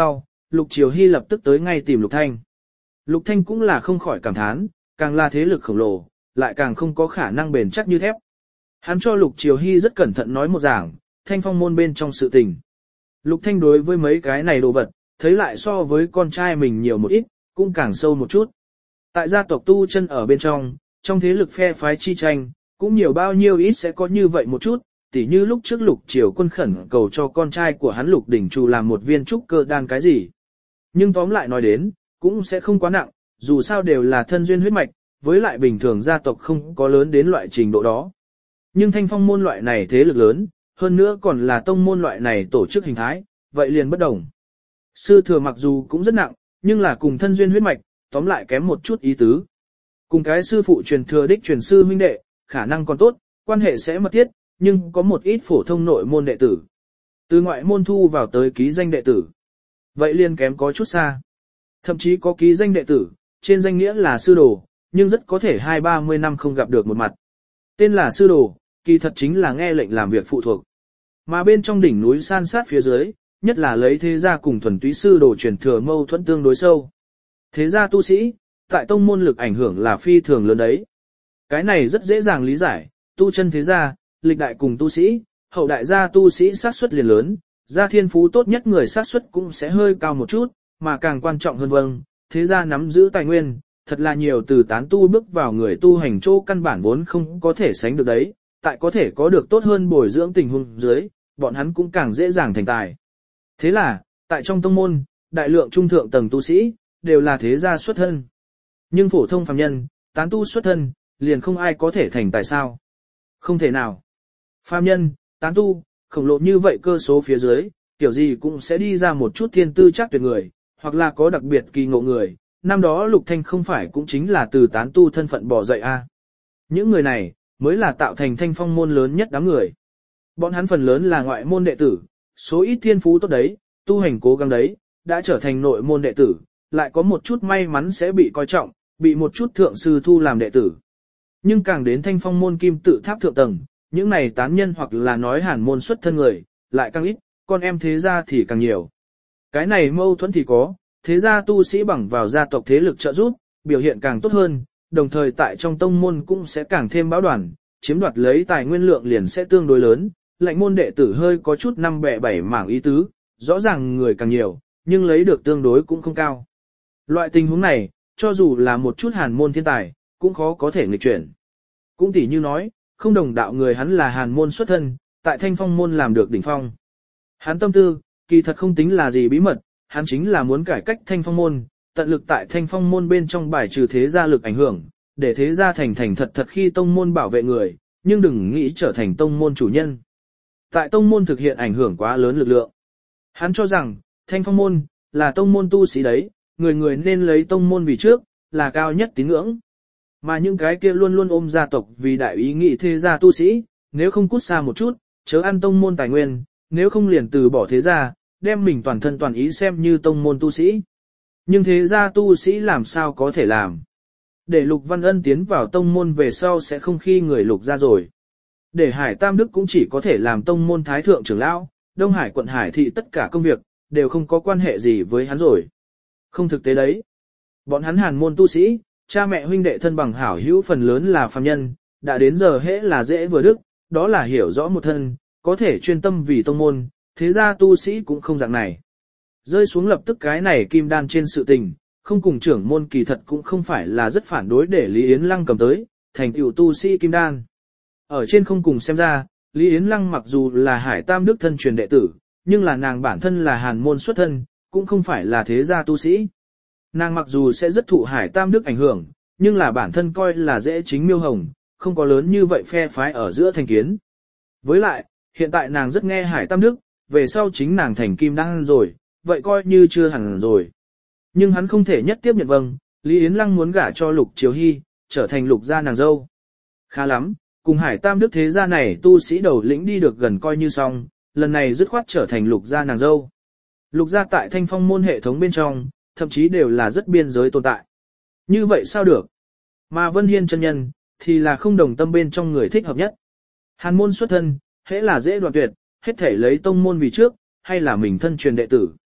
Lục Triều Hy lập tức tới ngay tìm Lục Thanh. Lục Thanh cũng là không khỏi cảm thán, càng là thế lực khổng lồ, lại càng không có khả năng bền chắc như thép. Hắn cho Lục Triều Hy rất cẩn thận nói một giảng, Thanh Phong môn bên trong sự tình. Lục Thanh đối với mấy cái này đồ vật, thấy lại so với con trai mình nhiều một ít, cũng càng sâu một chút. Tại gia tộc tu chân ở bên trong thế lực phe phái chi tranh, cũng nhiều bao nhiêu ít sẽ có như vậy một chút, tỉ như lúc trước Lục Triều Quân khẩn cầu cho con trai của hắn Lục Đỉnh Trù làm một viên trúc cơ đan cái gì. Nhưng tóm lại nói đến, cũng sẽ không quá nặng, dù sao đều là thân duyên huyết mạch, với lại bình thường gia tộc không có lớn đến loại trình độ đó. Nhưng Thanh Phong môn loại này thế lực lớn, hơn nữa còn là tông môn loại này tổ chức hình thái, vậy liền bất đồng. Sư thừa mặc dù cũng rất nặng, nhưng là cùng thân duyên huyết mạch, tóm lại kém một chút ý tứ. Cùng cái sư phụ truyền thừa đích truyền sư huynh đệ, khả năng còn tốt, quan hệ sẽ mật thiết, nhưng có một ít phổ thông nội môn đệ tử. Từ ngoại môn thu vào tới ký danh đệ tử. Vậy liền kém có chút xa. Thậm chí có ký danh đệ tử, trên danh nghĩa là sư đồ, nhưng rất có thể 20-30 năm không gặp được một mặt. Tên là sư đồ, kỳ thật chính là nghe lệnh làm việc phụ thuộc. Mà bên trong đỉnh núi san sát phía dưới, nhất là lấy thế gia cùng thuần túy sư đồ truyền thừa mâu thuẫn tương đối sâu. Thế gia tu sĩ, tại tông môn lực ảnh hưởng là phi thường lớn đấy. Cái này rất dễ dàng lý giải, tu chân thế gia, lịch đại cùng tu sĩ, hậu đại gia tu sĩ sát suất liền lớn, gia thiên phú tốt nhất người sát suất cũng sẽ hơi cao một chút, mà càng quan trọng hơn vâng, thế gia nắm giữ tài nguyên, thật là nhiều từ tán tu bước vào người tu hành chỗ căn bản vốn không có thể sánh được đấy, tại có thể có được tốt hơn bồi dưỡng tình huống dưới, bọn hắn cũng càng dễ dàng thành tài. Thế là, tại trong tông môn, đại lượng trung thượng tầng tu sĩ, đều là thế gia xuất thân. Nhưng phổ thông phàm nhân, tán tu xuất thân, liền không ai có thể thành tài sao. Không thể nào. Phàm nhân, tán tu, khổng lồ như vậy cơ số phía dưới, kiểu gì cũng sẽ đi ra một chút thiên tư chắc tuyệt người, hoặc là có đặc biệt kỳ ngộ người. Năm đó Lục Thanh không phải cũng chính là từ tán tu thân phận bỏ dậy a. Những người này, mới là tạo thành Thanh Phong môn lớn nhất đám người. Bọn hắn phần lớn là ngoại môn đệ tử, số ít thiên phú tốt đấy, tu hành cố gắng đấy, đã trở thành nội môn đệ tử, lại có một chút may mắn sẽ bị coi trọng, bị một chút thượng sư thu làm đệ tử. Nhưng càng đến Thanh Phong môn kim tự tháp thượng tầng, những này tán nhân hoặc là nói hàn môn xuất thân người, lại càng ít, con em thế gia thì càng nhiều. Cái này mâu thuẫn thì có, thế gia tu sĩ bằng vào gia tộc thế lực trợ giúp, biểu hiện càng tốt hơn, đồng thời tại trong tông môn cũng sẽ càng thêm báo đoàn, chiếm đoạt lấy tài nguyên lượng liền sẽ tương đối lớn, lệnh môn đệ tử hơi có chút năm bẻ bảy mảng ý tứ, rõ ràng người càng nhiều, nhưng lấy được tương đối cũng không cao. Loại tình huống này, cho dù là một chút hàn môn thiên tài, cũng khó có thể nghịch chuyển. Cũng tỉ như nói, không đồng đạo người hắn là hàn môn xuất thân, tại Thanh Phong môn làm được đỉnh phong. Hắn tâm tư, kỳ thật không tính là gì bí mật, hắn chính là muốn cải cách Thanh Phong môn, tận lực tại Thanh Phong môn bên trong bài trừ thế gia lực ảnh hưởng, để thế gia thành thành thật thật khi tông môn bảo vệ người, nhưng đừng nghĩ trở thành tông môn chủ nhân. Tại tông môn thực hiện ảnh hưởng quá lớn lực lượng. Hắn cho rằng, Thanh Phong môn, là tông môn tu sĩ đấy, người người nên lấy tông môn vì trước, là cao nhất tín ngưỡng. Mà những cái kia luôn luôn ôm gia tộc vì đại ý nghĩ thế gia tu sĩ, nếu không cút xa một chút, chớ ăn tông môn tài nguyên, nếu không liền từ bỏ thế gia, đem mình toàn thân toàn ý xem như tông môn tu sĩ. Nhưng thế gia tu sĩ làm sao có thể làm? Để Lục Văn Ân tiến vào tông môn về sau sẽ không khi người Lục ra rồi. Để Hải Tam Đức cũng chỉ có thể làm tông môn thái thượng trưởng lão, Đông Hải quận Hải thị tất cả công việc, đều không có quan hệ gì với hắn rồi. Không thực tế đấy. Bọn hắn hàn môn tu sĩ, cha mẹ huynh đệ thân bằng hảo hữu phần lớn là phàm nhân, đã đến giờ hễ là dễ vừa đức, đó là hiểu rõ một thân, có thể chuyên tâm vì tông môn, thế ra tu sĩ cũng không dạng này. Rơi xuống lập tức cái này kim đan trên sự tình, không cùng trưởng môn kỳ thật cũng không phải là rất phản đối để Lý Yến Lăng cầm tới, thành tựu tu sĩ kim đan. Ở trên không cùng xem ra, Lý Yến Lăng mặc dù là Hải Tam Đức thân truyền đệ tử, nhưng là nàng bản thân là hàn môn xuất thân, cũng không phải là thế gia tu sĩ. Nàng mặc dù sẽ rất thụ Hải Tam Đức ảnh hưởng, nhưng là bản thân coi là dễ chính miêu hồng, không có lớn như vậy phe phái ở giữa thành kiến. Với lại, hiện tại nàng rất nghe Hải Tam Đức, về sau chính nàng thành kim đan rồi, vậy coi như chưa hẳn rồi. Nhưng hắn không thể nhất tiếp nhận vâng, Lý Yến Lăng muốn gả cho Lục Triều Hy, trở thành Lục gia nàng dâu. Khá lắm, cùng Hải Tam Đức thế gia này tu sĩ đầu lĩnh đi được gần coi như xong, lần này dứt khoát trở thành Lục gia nàng dâu. Lục gia tại Thanh Phong môn hệ thống bên trong, thậm chí đều là rất biên giới tồn tại. Như vậy sao được? Mà Vân Hiên chân nhân, thì là không đồng tâm bên trong người thích hợp nhất. Hàn môn xuất thân, hễ là dễ đoạn tuyệt, hết thể lấy tông môn vì trước, hay là mình thân truyền đệ tử.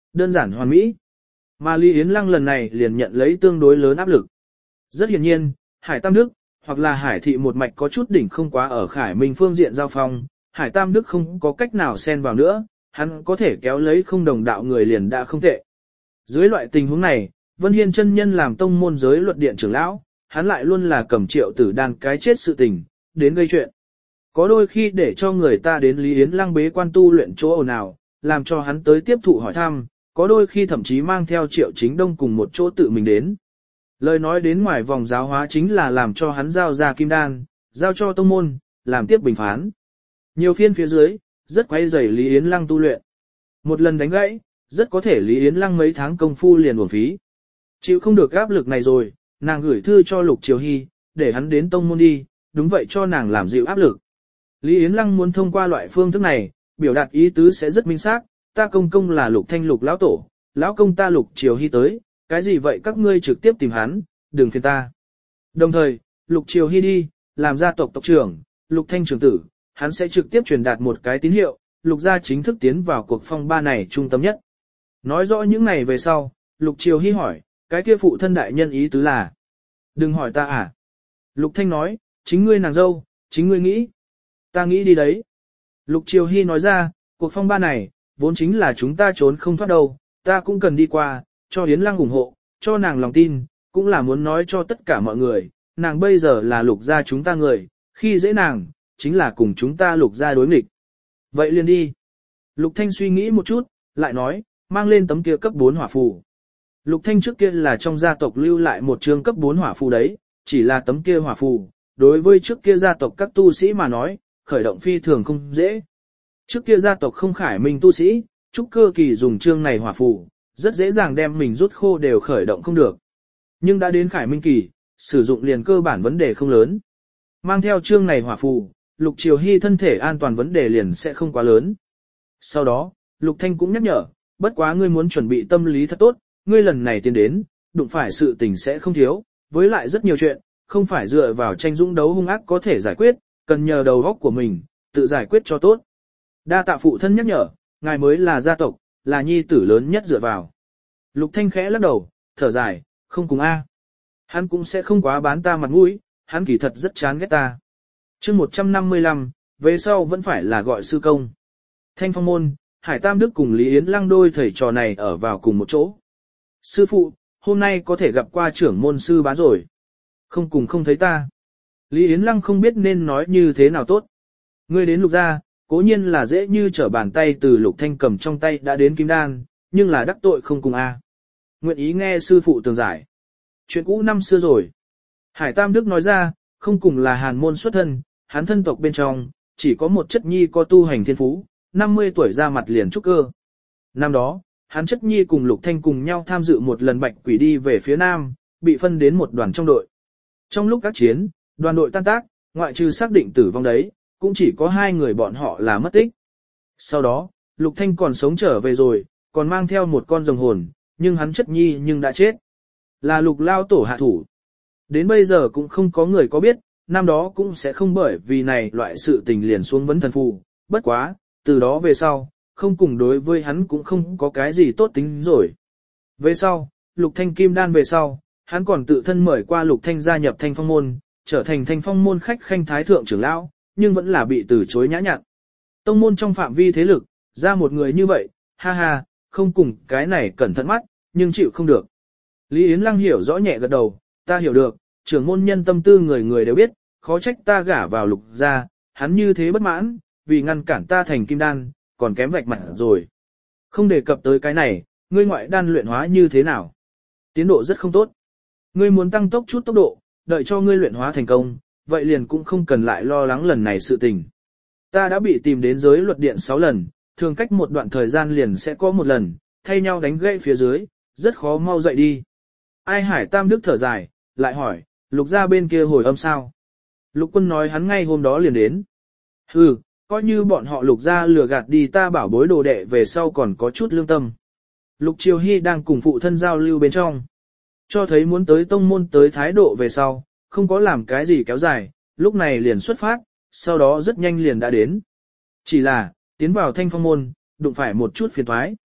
đơn giản hoàn mỹ. Mà Lý Yến Lăng lần này liền nhận lấy tương đối lớn áp lực. Rất hiển nhiên, Hải Tam Đức, hoặc là Hải Thị một mạch có chút đỉnh không quá ở Khải Minh phương diện giao phong, Hải Tam Đức không có cách nào xen vào nữa, hắn có thể kéo lấy không đồng đạo người liền đã không tệ. Dưới loại tình huống này, Vân Hiên chân nhân làm tông môn giới luật điện trưởng lão, hắn lại luôn là cầm Triệu Tử Đan cái chết sự tình, đến gây chuyện. Có đôi khi để cho người ta đến Lý Yến Lăng bế quan tu luyện chỗ ồn ào, làm cho hắn tới tiếp thụ hỏi thăm, có đôi khi thậm chí mang theo Triệu Chính Đông cùng một chỗ tự mình đến. Lời nói đến ngoài vòng giáo hóa chính là làm cho hắn giao ra kim đan, giao cho tông môn, làm tiếp bình phán. Nhiều phiên phía dưới, rất quay rầy Lý Yến Lăng tu luyện. Một lần đánh gãy, rất có thể Lý Yến Lăng mấy tháng công phu liền uổng phí. Chịu không được áp lực này rồi, nàng gửi thư cho Lục Triều Hy, để hắn đến tông môn đi, đúng vậy cho nàng làm dịu áp lực. Lý Yến Lăng muốn thông qua loại phương thức này, biểu đạt ý tứ sẽ rất minh xác, ta công công là Lục Thanh Lục lão tổ, lão công ta Lục Triều Hy tới, cái gì vậy các ngươi trực tiếp tìm hắn, đừng phiền ta. Đồng thời, Lục Triều Hy đi, làm gia tộc tộc trưởng, Lục Thanh trưởng tử, hắn sẽ trực tiếp truyền đạt một cái tín hiệu, Lục gia chính thức tiến vào cuộc phong ba này trung tâm nhất. Nói rõ những này về sau, Lục Triều Hy hỏi, cái kia phụ thân đại nhân ý tứ là, đừng hỏi ta à. Lục Thanh nói, chính ngươi nàng dâu, chính ngươi nghĩ. Ta nghĩ đi đấy. Lục Triều Hy nói ra, cuộc phong ba này, vốn chính là chúng ta trốn không thoát đâu, ta cũng cần đi qua, cho Yến Lăng ủng hộ, cho nàng lòng tin, cũng là muốn nói cho tất cả mọi người, nàng bây giờ là Lục gia chúng ta người, khi dễ nàng, chính là cùng chúng ta Lục gia đối nghịch. Vậy liền đi. Lục Thanh suy nghĩ một chút, lại nói, mang lên tấm kia cấp 4 hỏa phù. Lục Thanh trước kia là trong gia tộc lưu lại một chương cấp 4 hỏa phù đấy, chỉ là tấm kia hỏa phù, đối với trước kia gia tộc các tu sĩ mà nói, khởi động phi thường không dễ. Trước kia gia tộc không khải minh tu sĩ, trúc cơ kỳ dùng chương này hỏa phù, rất dễ dàng đem mình rút khô đều khởi động không được. Nhưng đã đến khải minh kỳ, sử dụng liền cơ bản vấn đề không lớn. Mang theo chương này hỏa phù, Lục Triều Hy thân thể an toàn vấn đề liền sẽ không quá lớn. Sau đó, Lục Thanh cũng nhắc nhở, bất quá ngươi muốn chuẩn bị tâm lý thật tốt, ngươi lần này tiến đến, đụng phải sự tình sẽ không thiếu, với lại rất nhiều chuyện, không phải dựa vào tranh dũng đấu hung ác có thể giải quyết, cần nhờ đầu óc của mình, tự giải quyết cho tốt. Đa tạ phụ thân nhắc nhở, ngài mới là gia tộc, là nhi tử lớn nhất dựa vào. Lục Thanh khẽ lắc đầu, thở dài, không cùng a. Hắn cũng sẽ không quá bán ta mặt mũi, hắn kỳ thật rất chán ghét ta. Chương 155, về sau vẫn phải là gọi sư công. Thanh Phong môn, Hải Tam Đức cùng Lý Yến Lăng đôi thầy trò này ở vào cùng một chỗ. Sư phụ, hôm nay có thể gặp qua trưởng môn sư bá rồi. Không cùng không thấy ta. Lý Yến Lăng không biết nên nói như thế nào tốt. Ngươi đến Lục gia, cố nhiên là dễ như trở bàn tay từ Lục Thanh cầm trong tay đã đến kim đan, nhưng là đắc tội không cùng a. Nguyện ý nghe sư phụ tường giải. Chuyện cũ năm xưa rồi. Hải Tam Đức nói ra, không cùng là hàn môn xuất thân, hắn thân tộc bên trong, chỉ có một chất nhi có tu hành thiên phú, 50 tuổi ra mặt liền trúc cơ. Năm đó, hắn chất nhi cùng Lục Thanh cùng nhau tham dự một lần bạch quỷ đi về phía nam, bị phân đến một đoàn trong đội. Trong lúc các chiến, đoàn đội tan tác, ngoại trừ xác định tử vong đấy, cũng chỉ có 2 người bọn họ là mất tích. Sau đó, Lục Thanh còn sống trở về rồi, còn mang theo một con rồng hồn, nhưng hắn chất nhi nhưng đã chết. Là Lục lao tổ hạ thủ. Đến bây giờ cũng không có người có biết, năm đó cũng sẽ không bởi vì này loại sự tình liền xuống vấn thần phù, bất quá, từ đó về sau, không cùng đối với hắn cũng không có cái gì tốt tính rồi. Về sau, Lục Thanh kim đan về sau, hắn còn tự thân mời qua Lục Thanh gia nhập Thanh Phong môn, trở thành Thanh Phong môn khách khanh thái thượng trưởng lão, nhưng vẫn là bị từ chối nhã nhặn. Tông môn trong phạm vi thế lực, ra một người như vậy, ha ha, không cùng cái này cẩn thận mắt, nhưng chịu không được. Lý Yến Lăng hiểu rõ nhẹ gật đầu, ta hiểu được, trưởng môn nhân tâm tư người người đều biết, khó trách ta gả vào Lục gia, hắn như thế bất mãn, vì ngăn cản ta thành kim đan, còn kém vạch mặt rồi. Không đề cập tới cái này, ngươi ngoại đan luyện hóa như thế nào? Tiến độ rất không tốt. Ngươi muốn tăng tốc chút tốc độ, đợi cho ngươi luyện hóa thành công, vậy liền cũng không cần lại lo lắng lần này sự tình. Ta đã bị tìm đến giới luật điện 6 lần, thường cách một đoạn thời gian liền sẽ có một lần, thay nhau đánh gãy phía dưới, rất khó mau dậy đi. Ai Hải Tam Đức thở dài, lại hỏi, Lục gia bên kia hồi âm sao? Lục Quân nói hắn ngay hôm đó liền đến. Hừ, coi như bọn họ Lục gia lừa gạt đi ta bảo bối đồ đệ về sau còn có chút lương tâm. Lục Triều Hy đang cùng phụ thân giao lưu bên trong. Cho thấy muốn tới tông môn tới thái độ về sau, không có làm cái gì kéo dài, lúc này liền xuất phát, sau đó rất nhanh liền đã đến. Chỉ là, tiến vào Thanh Phong môn, đụng phải một chút phiền toái.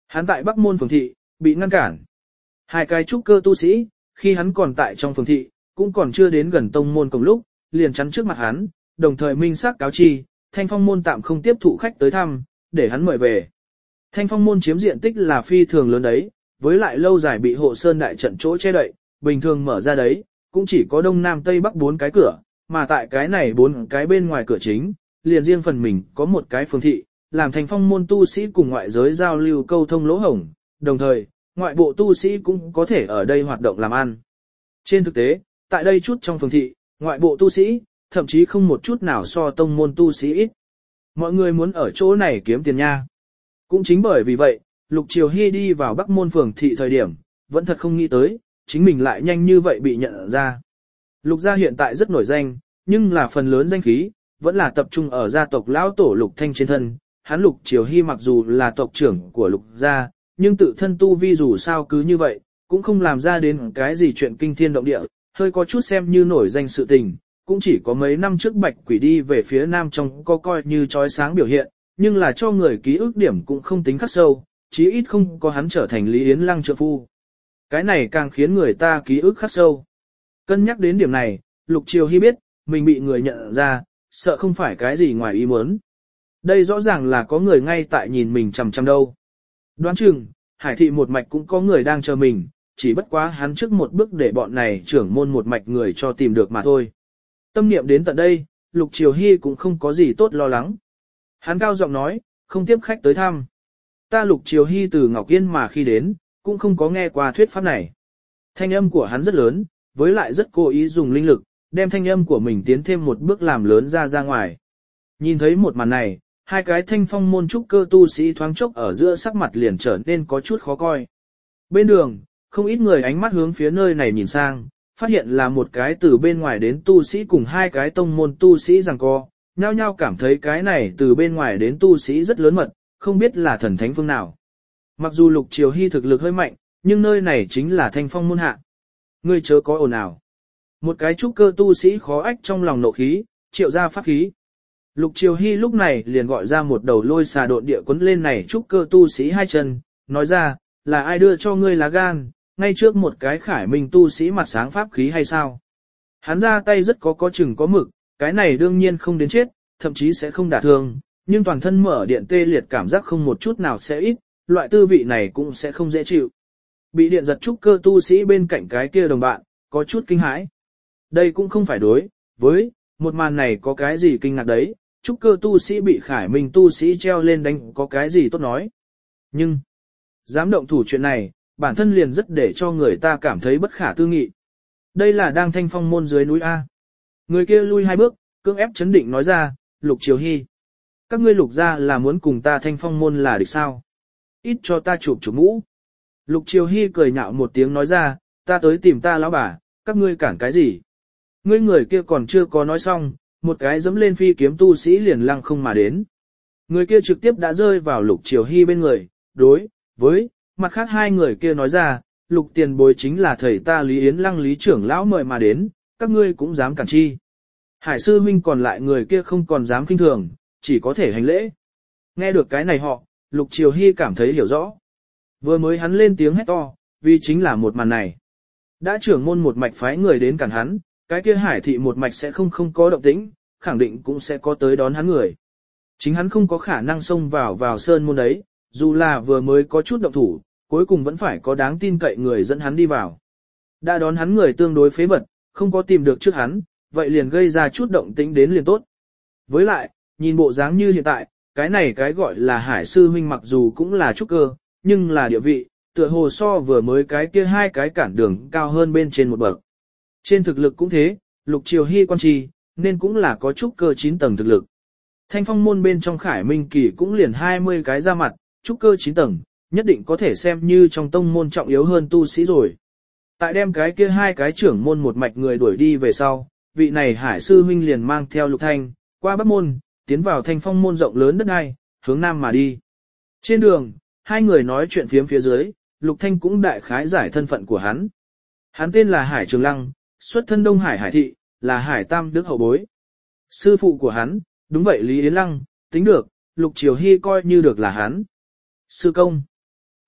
Hắn tại Bắc Môn phường thị, bị ngăn cản. Hai cái trúc cơ tu sĩ, khi hắn còn tại trong phường thị, cũng còn chưa đến gần tông môn cùng lúc, liền chắn trước mặt hắn, đồng thời minh xác cáo chi, Thanh Phong môn tạm không tiếp thụ khách tới thăm, để hắn mời về. Thanh Phong môn chiếm diện tích là phi thường lớn đấy, với lại lâu dài bị hộ sơn đại trận chỗ che đậy, bình thường mở ra đấy, cũng chỉ có đông nam tây bắc 4 cái cửa, mà tại cái này 4 cái bên ngoài cửa chính, liền riêng phần mình có một cái phường thị, làm Thanh Phong môn tu sĩ cùng ngoại giới giao lưu câu thông lỗ hổng, đồng thời, ngoại bộ tu sĩ cũng có thể ở đây hoạt động làm ăn. Trên thực tế, tại đây chút trong phường thị, ngoại bộ tu sĩ, thậm chí không một chút nào so tông môn tu sĩ ít. Mọi người muốn ở chỗ này kiếm tiền nha. Cũng chính bởi vì vậy, Lục Triều Hy đi vào Bắc môn phường thị thời điểm, vẫn thật không nghĩ tới, chính mình lại nhanh như vậy bị nhận ra. Lục gia hiện tại rất nổi danh, nhưng là phần lớn danh khí, vẫn là tập trung ở gia tộc lão tổ Lục Thanh trên thân. Hắn Lục Triều Hy mặc dù là tộc trưởng của Lục gia, nhưng tự thân tu vi dù sao cứ như vậy, cũng không làm ra đến cái gì chuyện kinh thiên động địa, hơi có chút xem như nổi danh sự tình, cũng chỉ có mấy năm trước Bạch Quỷ đi về phía nam trong có coi như chói sáng biểu hiện, nhưng là cho người ký ức điểm cũng không tính khắc sâu, chí ít không có hắn trở thành Lý Yến Lăng trợ phu. Cái này càng khiến người ta ký ức khắc sâu. Cân nhắc đến điểm này, Lục Triều Hy biết, mình bị người nhận ra, sợ không phải cái gì ngoài ý muốn. Đây rõ ràng là có người ngay tại nhìn mình chằm chằm đâu. Đoán chừng, Hải thị một mạch cũng có người đang chờ mình, chỉ bất quá hắn trước một bước để bọn này trưởng môn một mạch người cho tìm được mà thôi. Tâm niệm đến tận đây, Lục Triều Hy cũng không có gì tốt lo lắng. Hắn cao giọng nói, không tiếp khách tới thăm. Ta Lục Triều Hy từ Ngọc Yên mà khi đến, cũng không có nghe qua thuyết pháp này. Thanh âm của hắn rất lớn, với lại rất cố ý dùng linh lực, đem thanh âm của mình tiến thêm một bước làm lớn ra ngoài. Nhìn thấy một màn này, hai cái Thanh Phong môn trúc cơ tu sĩ thoáng chốc ở giữa sắc mặt liền trở nên có chút khó coi. Bên đường, không ít người ánh mắt hướng phía nơi này nhìn sang, phát hiện là một cái từ bên ngoài đến tu sĩ cùng hai cái tông môn tu sĩ giằng co, nhao nhao cảm thấy cái này từ bên ngoài đến tu sĩ rất lớn mật, không biết là thần thánh phương nào. Mặc dù Lục Triều Hy thực lực hơi mạnh, nhưng nơi này chính là Thanh Phong môn hạ. Ngươi chớ có ồn ào. Một cái trúc cơ tu sĩ khó ách trong lòng nộ khí, triệu ra pháp khí. Lục Triều Hy lúc này liền gọi ra một đầu lôi xà độn địa quấn lên này trúc cơ tu sĩ hai chân, nói ra, là ai đưa cho ngươi lá gan, ngay trước một cái khải minh tu sĩ mặt sáng pháp khí hay sao? Hắn ra tay rất có chừng có mực, cái này đương nhiên không đến chết, thậm chí sẽ không đả thương, nhưng toàn thân mở điện tê liệt cảm giác không một chút nào sẽ ít, loại tư vị này cũng sẽ không dễ chịu. Bị điện giật trúc cơ tu sĩ bên cạnh cái kia đồng bạn, có chút kinh hãi. Đây cũng không phải đối với một màn này có cái gì kinh ngạc đấy, trúc cơ tu sĩ bị khải minh tu sĩ treo lên đánh có cái gì tốt nói. Nhưng, dám động thủ chuyện này, bản thân liền rất để cho người ta cảm thấy bất khả tư nghị. Đây là đang Thanh Phong môn dưới núi A. Người kia lui hai bước, cưỡng ép chấn định nói ra, Lục Triều Hy. Các ngươi Lục gia là muốn cùng ta Thanh Phong môn là địch sao? Ít cho ta chụp mũ. Lục Triều Hy cười nhạo một tiếng nói ra, ta tới tìm ta lão bà, các ngươi cản cái gì? Ngươi người kia còn chưa có nói xong, một cái dẫm lên phi kiếm tu sĩ liền lăng không mà đến. Người kia trực tiếp đã rơi vào Lục Triều Hy bên người, đối với mặt khác hai người kia nói ra, Lục tiền bối chính là thầy ta Lý Yến Lăng Lý trưởng lão mời mà đến, các ngươi cũng dám cản chi. Hải sư huynh còn lại người kia không còn dám kinh thường, chỉ có thể hành lễ. Nghe được cái này họ, Lục Triều Hy cảm thấy hiểu rõ. Vừa mới hắn lên tiếng hét to, vì chính là một màn này. Đã trưởng môn một mạch phái người đến cản hắn, cái kia Hải thị một mạch sẽ không có động tĩnh, khẳng định cũng sẽ có tới đón hắn người. Chính hắn không có khả năng xông vào sơn môn đấy, dù là vừa mới có chút động thủ, cuối cùng vẫn phải có đáng tin cậy người dẫn hắn đi vào. Đã đón hắn người tương đối phế vật, không có tìm được trước hắn, vậy liền gây ra chút động tĩnh đến liền tốt. Với lại, nhìn bộ dáng như hiện tại, cái này cái gọi là Hải sư huynh mặc dù cũng là trúc cơ, nhưng là địa vị, tựa hồ so vừa mới cái kia hai cái cản đường cao hơn bên trên một bậc. Trên thực lực cũng thế, Lục Triều Hy quan trì, nên cũng là có trúc cơ 9 tầng thực lực. Thanh Phong môn bên trong Khải Minh Kỳ cũng liền 20 cái ra mặt, trúc cơ 9 tầng, nhất định có thể xem như trong tông môn trọng yếu hơn tu sĩ rồi. Tại đem cái kia hai cái trưởng môn một mạch người đuổi đi về sau, vị này Hải sư huynh liền mang theo Lục Thanh, qua Bắc môn, tiến vào Thanh Phong môn rộng lớn đất đai, hướng nam mà đi. Trên đường, hai người nói chuyện phiếm phía dưới, Lục Thanh cũng đại khái giải thân phận của hắn. Hắn tên là Hải Trường Lăng, xuất thân Đông Hải Hải thị, là Hải Tam Đức hậu bối. Sư phụ của hắn, đúng vậy Lý Yến Lăng, tính được, Lục Triều Hy coi như được là hắn. Sư công.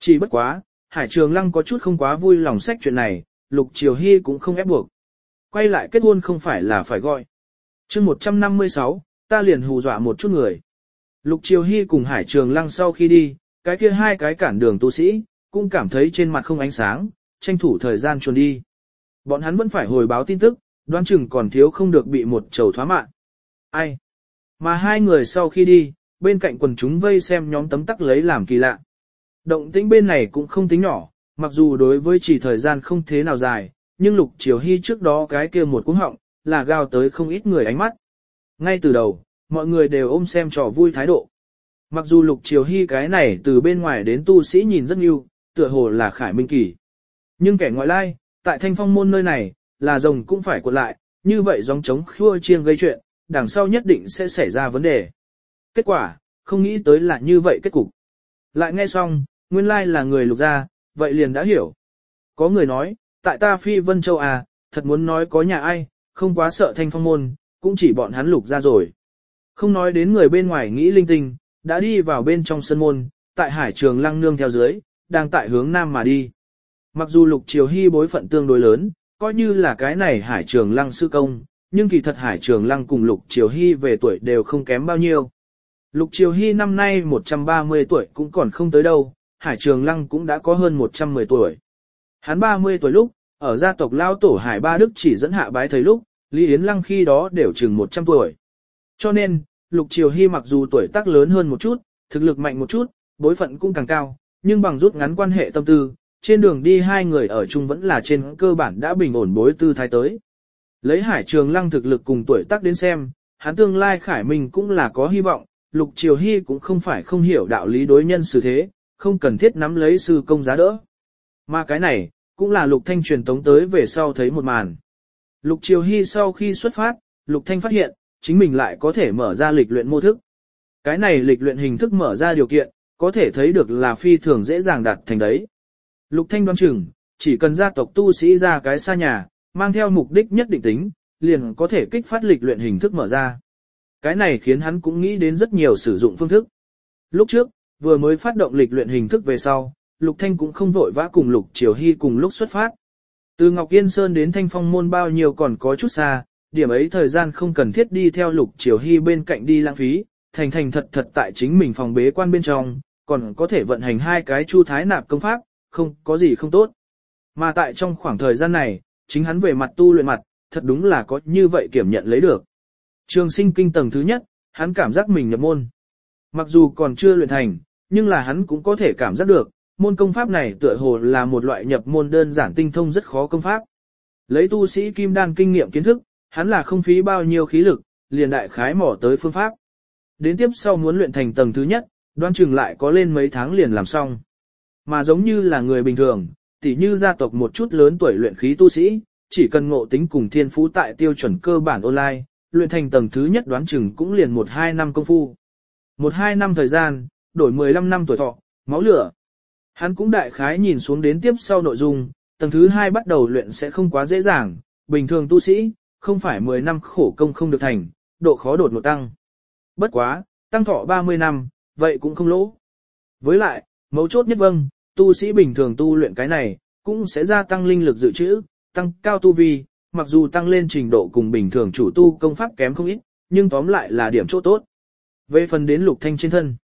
Chỉ bất quá, Hải Trường Lăng có chút không quá vui lòng sách chuyện này, Lục Triều Hy cũng không ép buộc. Quay lại kết hôn không phải là phải gọi. chương 156, ta liền hù dọa một chút người. Lục Triều Hy cùng Hải Trường Lăng sau khi đi, cái kia hai cái cản đường tu sĩ, cũng cảm thấy trên mặt không ánh sáng, tranh thủ thời gian chuồn đi. Bọn hắn vẫn phải hồi báo tin tức, đoán chừng còn thiếu không được bị một chầu thoá mạng. Ai? Mà hai người sau khi đi, bên cạnh quần chúng vây xem nhóm tấm tắc lấy làm kỳ lạ. Động tĩnh bên này cũng không tính nhỏ, mặc dù đối với chỉ thời gian không thế nào dài, nhưng Lục Triều Hy trước đó cái kia một cú họng, là gào tới không ít người ánh mắt. Ngay từ đầu, mọi người đều ôm xem trò vui thái độ. Mặc dù Lục Triều Hy cái này từ bên ngoài đến tu sĩ nhìn rất nhiều, tựa hồ là Khải Minh Kỳ. Nhưng kẻ ngoại lai, tại Thanh Phong môn nơi này, là rồng cũng phải cuộn lại, như vậy gióng trống khua chiêng gây chuyện, đằng sau nhất định sẽ xảy ra vấn đề. Kết quả, không nghĩ tới là như vậy kết cục. Lại nghe xong, nguyên lai là người Lục gia, vậy liền đã hiểu. Có người nói, tại ta Phi Vân Châu à, thật muốn nói có nhà ai, không quá sợ Thanh Phong môn, cũng chỉ bọn hắn Lục gia rồi. Không nói đến người bên ngoài nghĩ linh tinh, đã đi vào bên trong sân môn, tại Hải Trường Lăng nương theo dưới, đang tại hướng nam mà đi. Mặc dù Lục Triều Hy bối phận tương đối lớn, coi như là cái này Hải Trường Lăng sư công, nhưng kỳ thật Hải Trường Lăng cùng Lục Triều Hy về tuổi đều không kém bao nhiêu. Lục Triều Hy năm nay 130 tuổi cũng còn không tới đâu, Hải Trường Lăng cũng đã có hơn 110 tuổi. Hắn 30 tuổi lúc, ở gia tộc Lao Tổ Hải Ba Đức chỉ dẫn hạ bái thầy lúc, Lý Yến Lăng khi đó đều chừng 100 tuổi. Cho nên, Lục Triều Hy mặc dù tuổi tác lớn hơn một chút, thực lực mạnh một chút, bối phận cũng càng cao, nhưng bằng rút ngắn quan hệ tâm tư, trên đường đi hai người ở chung vẫn là trên cơ bản đã bình ổn bối tư thái tới. Lấy Hải Trường Lăng thực lực cùng tuổi tác đến xem, hắn tương lai Khải Minh cũng là có hy vọng, Lục Triều Hy cũng không phải không hiểu đạo lý đối nhân xử thế, không cần thiết nắm lấy sư công giá đỡ. Mà cái này, cũng là Lục Thanh truyền tống tới về sau thấy một màn. Lục Triều Hy sau khi xuất phát, Lục Thanh phát hiện, chính mình lại có thể mở ra lịch luyện mô thức. Cái này lịch luyện hình thức mở ra điều kiện, có thể thấy được là phi thường dễ dàng đạt thành đấy. Lục Thanh đoán chừng, chỉ cần gia tộc tu sĩ ra cái xa nhà, mang theo mục đích nhất định tính, liền có thể kích phát lịch luyện hình thức mở ra. Cái này khiến hắn cũng nghĩ đến rất nhiều sử dụng phương thức. Lúc trước, vừa mới phát động lịch luyện hình thức về sau, Lục Thanh cũng không vội vã cùng Lục Triều Hy cùng lúc xuất phát. Từ Ngọc Yên Sơn đến Thanh Phong môn bao nhiêu còn có chút xa, điểm ấy thời gian không cần thiết đi theo Lục Triều Hy bên cạnh đi lãng phí, thành thành thật thật tại chính mình phòng bế quan bên trong, còn có thể vận hành hai cái chu thái nạp công pháp, không có gì không tốt. Mà tại trong khoảng thời gian này, chính hắn về mặt tu luyện mặt, thật đúng là có như vậy kiểm nhận lấy được. Trường sinh kinh tầng thứ nhất, hắn cảm giác mình nhập môn. Mặc dù còn chưa luyện thành, nhưng là hắn cũng có thể cảm giác được, môn công pháp này tựa hồ là một loại nhập môn đơn giản tinh thông rất khó công pháp. Lấy tu sĩ kim đan kinh nghiệm kiến thức, hắn là không phí bao nhiêu khí lực, liền đại khái mỏ tới phương pháp. Đến tiếp sau muốn luyện thành tầng thứ nhất, đoán chừng lại có lên mấy tháng liền làm xong. Mà giống như là người bình thường, tỉ như gia tộc một chút lớn tuổi luyện khí tu sĩ, chỉ cần ngộ tính cùng thiên phú tại tiêu chuẩn cơ bản online, luyện thành tầng thứ nhất đoán chừng cũng liền 1-2 năm công phu. 1-2 năm thời gian, đổi 15 năm tuổi thọ, máu lửa. Hắn cũng đại khái nhìn xuống đến tiếp sau nội dung, tầng thứ 2 bắt đầu luyện sẽ không quá dễ dàng, bình thường tu sĩ, không phải 10 năm khổ công không được thành, độ khó đột ngột tăng. Bất quá, tăng thọ 30 năm, vậy cũng không lỗ. Với lại, mấu chốt nhất vâng, tu sĩ bình thường tu luyện cái này, cũng sẽ gia tăng linh lực dự trữ, tăng cao tu vi, mặc dù tăng lên trình độ cùng bình thường chủ tu công pháp kém không ít, nhưng tóm lại là điểm chỗ tốt. Về phần đến Lục Thanh trên thân,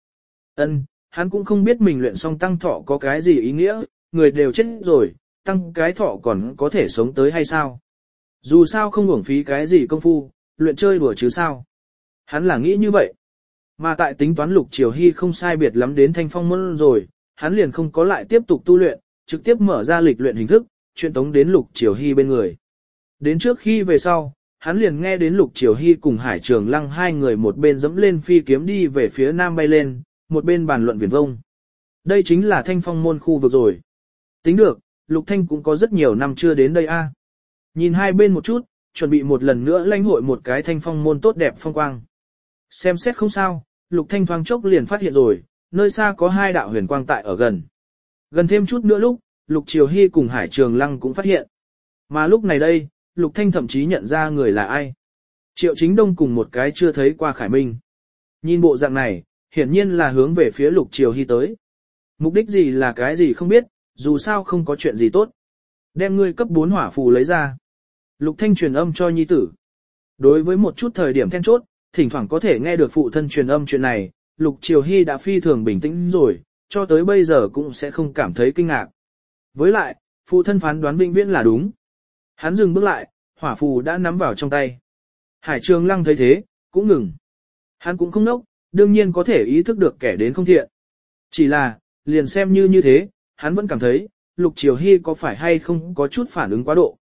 hắn cũng không biết mình luyện xong tăng thọ có cái gì ý nghĩa, người đều chết rồi, tăng cái thọ còn có thể sống tới hay sao? Dù sao không uổng phí cái gì công phu, luyện chơi đùa chứ sao? Hắn là nghĩ như vậy. Mà tại tính toán Lục Triều Hy không sai biệt lắm đến Thanh Phong môn rồi, hắn liền không có lại tiếp tục tu luyện, trực tiếp mở ra lịch luyện hình thức, truyền tống đến Lục Triều Hy bên người. Đến trước khi về sau, hắn liền nghe đến Lục Triều Hy cùng Hải Trường Lăng hai người một bên dẫm lên phi kiếm đi về phía nam bay lên, một bên bàn luận viển vông. Đây chính là Thanh Phong môn khu vực rồi. Tính được, Lục Thanh cũng có rất nhiều năm chưa đến đây a. Nhìn hai bên một chút, chuẩn bị một lần nữa lãnh hội một cái Thanh Phong môn tốt đẹp phong quang. Xem xét không sao, Lục Thanh thoáng chốc liền phát hiện rồi, nơi xa có hai đạo huyền quang tại ở gần. Gần thêm chút nữa lúc, Lục Triều Hy cùng Hải Trường Lăng cũng phát hiện. Mà lúc này đây, Lục Thanh thậm chí nhận ra người là ai. Triệu Chính Đông cùng một cái chưa thấy qua Khải Minh. Nhìn bộ dạng này, hiển nhiên là hướng về phía Lục Triều Hy tới. Mục đích gì là cái gì không biết, dù sao không có chuyện gì tốt. Đem ngươi cấp 4 hỏa phù lấy ra. Lục Thanh truyền âm cho nhi tử. Đối với một chút thời điểm then chốt, thỉnh thoảng có thể nghe được phụ thân truyền âm chuyện này, Lục Triều Hy đã phi thường bình tĩnh rồi, cho tới bây giờ cũng sẽ không cảm thấy kinh ngạc. Với lại, phụ thân phán đoán vĩnh viễn là đúng. Hắn dừng bước lại, hỏa phù đã nắm vào trong tay. Hải Trường Lăng thấy thế, cũng ngừng. Hắn cũng không nốc, đương nhiên có thể ý thức được kẻ đến không thiện. Chỉ là, liền xem như thế, hắn vẫn cảm thấy, Lục Triều Hy có phải hay không có chút phản ứng quá độ.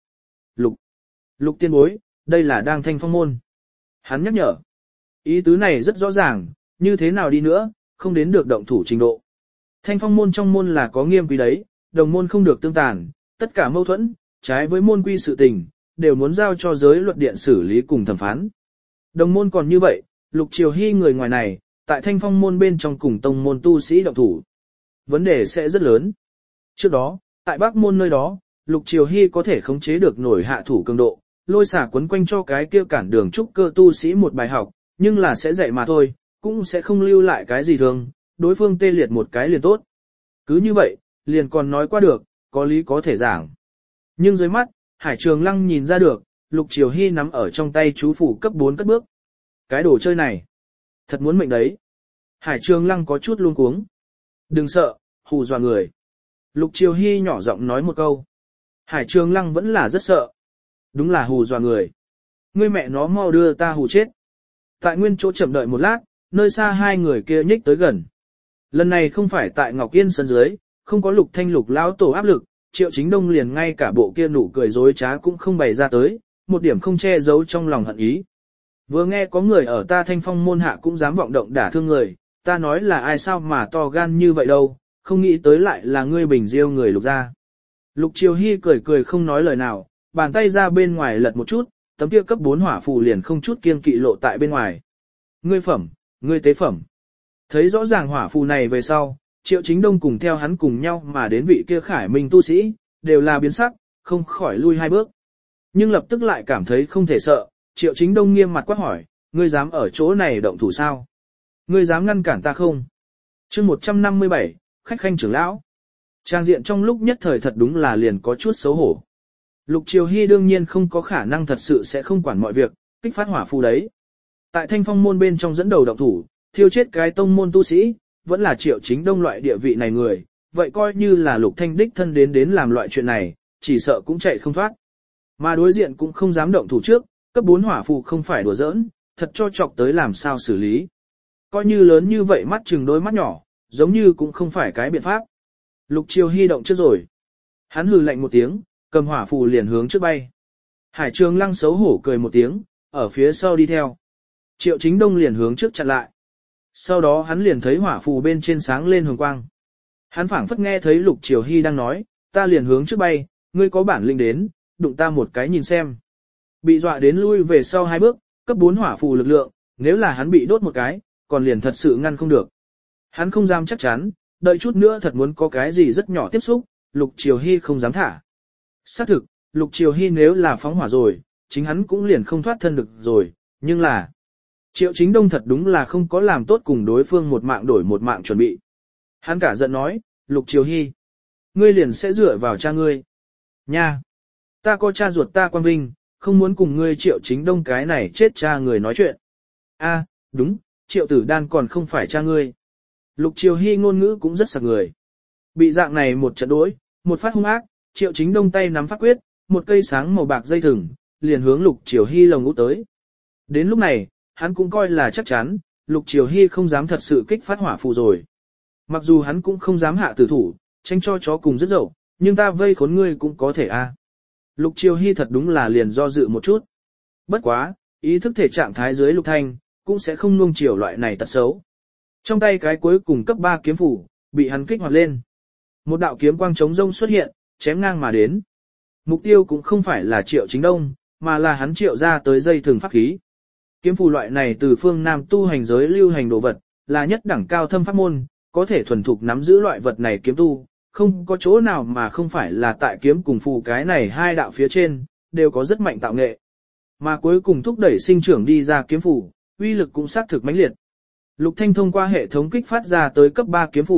Lục tiên bối, đây là đang Thanh Phong môn. Hắn nhắc nhở. Ý tứ này rất rõ ràng, như thế nào đi nữa, không đến được động thủ trình độ. Thanh Phong môn trong môn là có nghiêm quy đấy, đồng môn không được tương tàn, tất cả mâu thuẫn, trái với môn quy sự tình, đều muốn giao cho giới luật điện xử lý cùng thẩm phán. Đồng môn còn như vậy, Lục Triều Hy người ngoài này, tại Thanh Phong môn bên trong cùng tông môn tu sĩ động thủ. Vấn đề sẽ rất lớn. Trước đó, tại Bắc môn nơi đó, Lục Triều Hy có thể khống chế được nổi hạ thủ cường độ, lôi xả quấn quanh cho cái kia cản đường trúc cơ tu sĩ một bài học, nhưng là sẽ dạy mà thôi, cũng sẽ không lưu lại cái gì thường, đối phương tê liệt một cái liền tốt. Cứ như vậy, liền còn nói qua được, có lý có thể giảng. Nhưng dưới mắt, Hải Trường Lăng nhìn ra được, Lục Triều Hy nắm ở trong tay chú phủ cấp 4 cất bước. Cái đồ chơi này, thật muốn mệnh đấy. Hải Trường Lăng có chút luống cuống. Đừng sợ, hù dọa người. Lục Triều Hy nhỏ giọng nói một câu. Hải Trường Lăng vẫn là rất sợ. Đúng là hù dọa người. Ngươi mẹ nó mau đưa ta hù chết. Tại nguyên chỗ chậm đợi một lát, nơi xa hai người kia nhích tới gần. Lần này không phải tại Ngọc Yên sân dưới, không có Lục Thanh Lục lão tổ áp lực, Triệu Chính Đông liền ngay cả bộ kia nụ cười dối trá cũng không bày ra tới, một điểm không che giấu trong lòng hận ý. Vừa nghe có người ở ta Thanh Phong môn hạ cũng dám vọng động đả thương người, ta nói là ai sao mà to gan như vậy đâu, không nghĩ tới lại là ngươi Bình Diêu người Lục gia. Lục Triều Hy cười cười không nói lời nào, bàn tay ra bên ngoài lật một chút, tấm kia cấp 4 hỏa phù liền không chút kiêng kỵ lộ tại bên ngoài. Ngươi phẩm, ngươi tế phẩm. Thấy rõ ràng hỏa phù này về sau, Triệu Chính Đông cùng theo hắn cùng nhau mà đến vị kia Khải Minh tu sĩ, đều là biến sắc, không khỏi lui hai bước. Nhưng lập tức lại cảm thấy không thể sợ, Triệu Chính Đông nghiêm mặt quát hỏi, ngươi dám ở chỗ này động thủ sao? Ngươi dám ngăn cản ta không? Chương 157, khách khanh trưởng lão. Trang diện trong lúc nhất thời thật đúng là liền có chút xấu hổ. Lục Triều Hy đương nhiên không có khả năng thật sự sẽ không quản mọi việc, kích phát hỏa phù đấy. Tại Thanh Phong môn bên trong dẫn đầu động thủ, thiêu chết cái tông môn tu sĩ, vẫn là Triệu Chính Đông loại địa vị này người, vậy coi như là Lục Thanh đích thân đến làm loại chuyện này, chỉ sợ cũng chạy không thoát. Mà đối diện cũng không dám động thủ trước, cấp 4 hỏa phù không phải đùa giỡn, thật cho chọc tới làm sao xử lý. Coi như lớn như vậy mắt chừng đôi mắt nhỏ, giống như cũng không phải cái biện pháp. Lục Triều Hy động trước rồi. Hắn hừ lạnh một tiếng, cầm hỏa phù liền hướng trước bay. Hải Trường Lăng xấu hổ cười một tiếng, ở phía sau đi theo. Triệu Chính Đông liền hướng trước chặn lại. Sau đó hắn liền thấy hỏa phù bên trên sáng lên hồng quang. Hắn phảng phất nghe thấy Lục Triều Hy đang nói, ta liền hướng trước bay, ngươi có bản lĩnh đến, đụng ta một cái nhìn xem. Bị dọa đến lui về sau hai bước, cấp 4 hỏa phù lực lượng, nếu là hắn bị đốt một cái, còn liền thật sự ngăn không được. Hắn không dám chắc chắn, đợi chút nữa thật muốn có cái gì rất nhỏ tiếp xúc, Lục Triều Hy không dám thả. Xác thực, Lục Triều Hy nếu là phóng hỏa rồi, chính hắn cũng liền không thoát thân được rồi, nhưng là Triệu Chính Đông thật đúng là không có làm tốt cùng đối phương một mạng đổi một mạng chuẩn bị. Hắn cả giận nói, Lục Triều Hy, ngươi liền sẽ dựa vào cha ngươi. Nha! Ta có cha ruột ta Quang Vinh, không muốn cùng ngươi Triệu Chính Đông cái này chết cha người nói chuyện. A, đúng, Triệu Tử Đan còn không phải cha ngươi. Lục Triều Hy ngôn ngữ cũng rất sặc người. Bị dạng này một trận đối, một phát hung ác, Triệu Chính Đông tay nắm pháp quyết, một cây sáng màu bạc dây thừng, liền hướng Lục Triều Hy lồng ngũ tới. Đến lúc này, hắn cũng coi là chắc chắn, Lục Triều Hy không dám thật sự kích phát hỏa phù rồi. Mặc dù hắn cũng không dám hạ tử thủ, tránh cho chó cùng rất dậu, nhưng ta vây khốn ngươi cũng có thể a. Lục Triều Hy thật đúng là liền do dự một chút. Bất quá, ý thức thể trạng thái dưới Lục Thanh, cũng sẽ không nuông chiều loại này tật xấu. Trong tay cái cuối cùng cấp 3 kiếm phủ, bị hắn kích hoạt lên. Một đạo kiếm quang trống rông xuất hiện, chém ngang mà đến. Mục tiêu cũng không phải là Triệu Chính Đông, mà là hắn triệu ra tới dây thường pháp khí. Kiếm phù loại này từ phương Nam tu hành giới lưu hành đồ vật, là nhất đẳng cao thâm pháp môn, có thể thuần thục nắm giữ loại vật này kiếm tu, không có chỗ nào mà không phải là tại kiếm cùng phù cái này hai đạo phía trên, đều có rất mạnh tạo nghệ. Mà cuối cùng thúc đẩy sinh trưởng đi ra kiếm phù, uy lực cũng xác thực mãnh liệt. Lục Thanh thông qua hệ thống kích phát ra tới cấp 3 kiếm phù,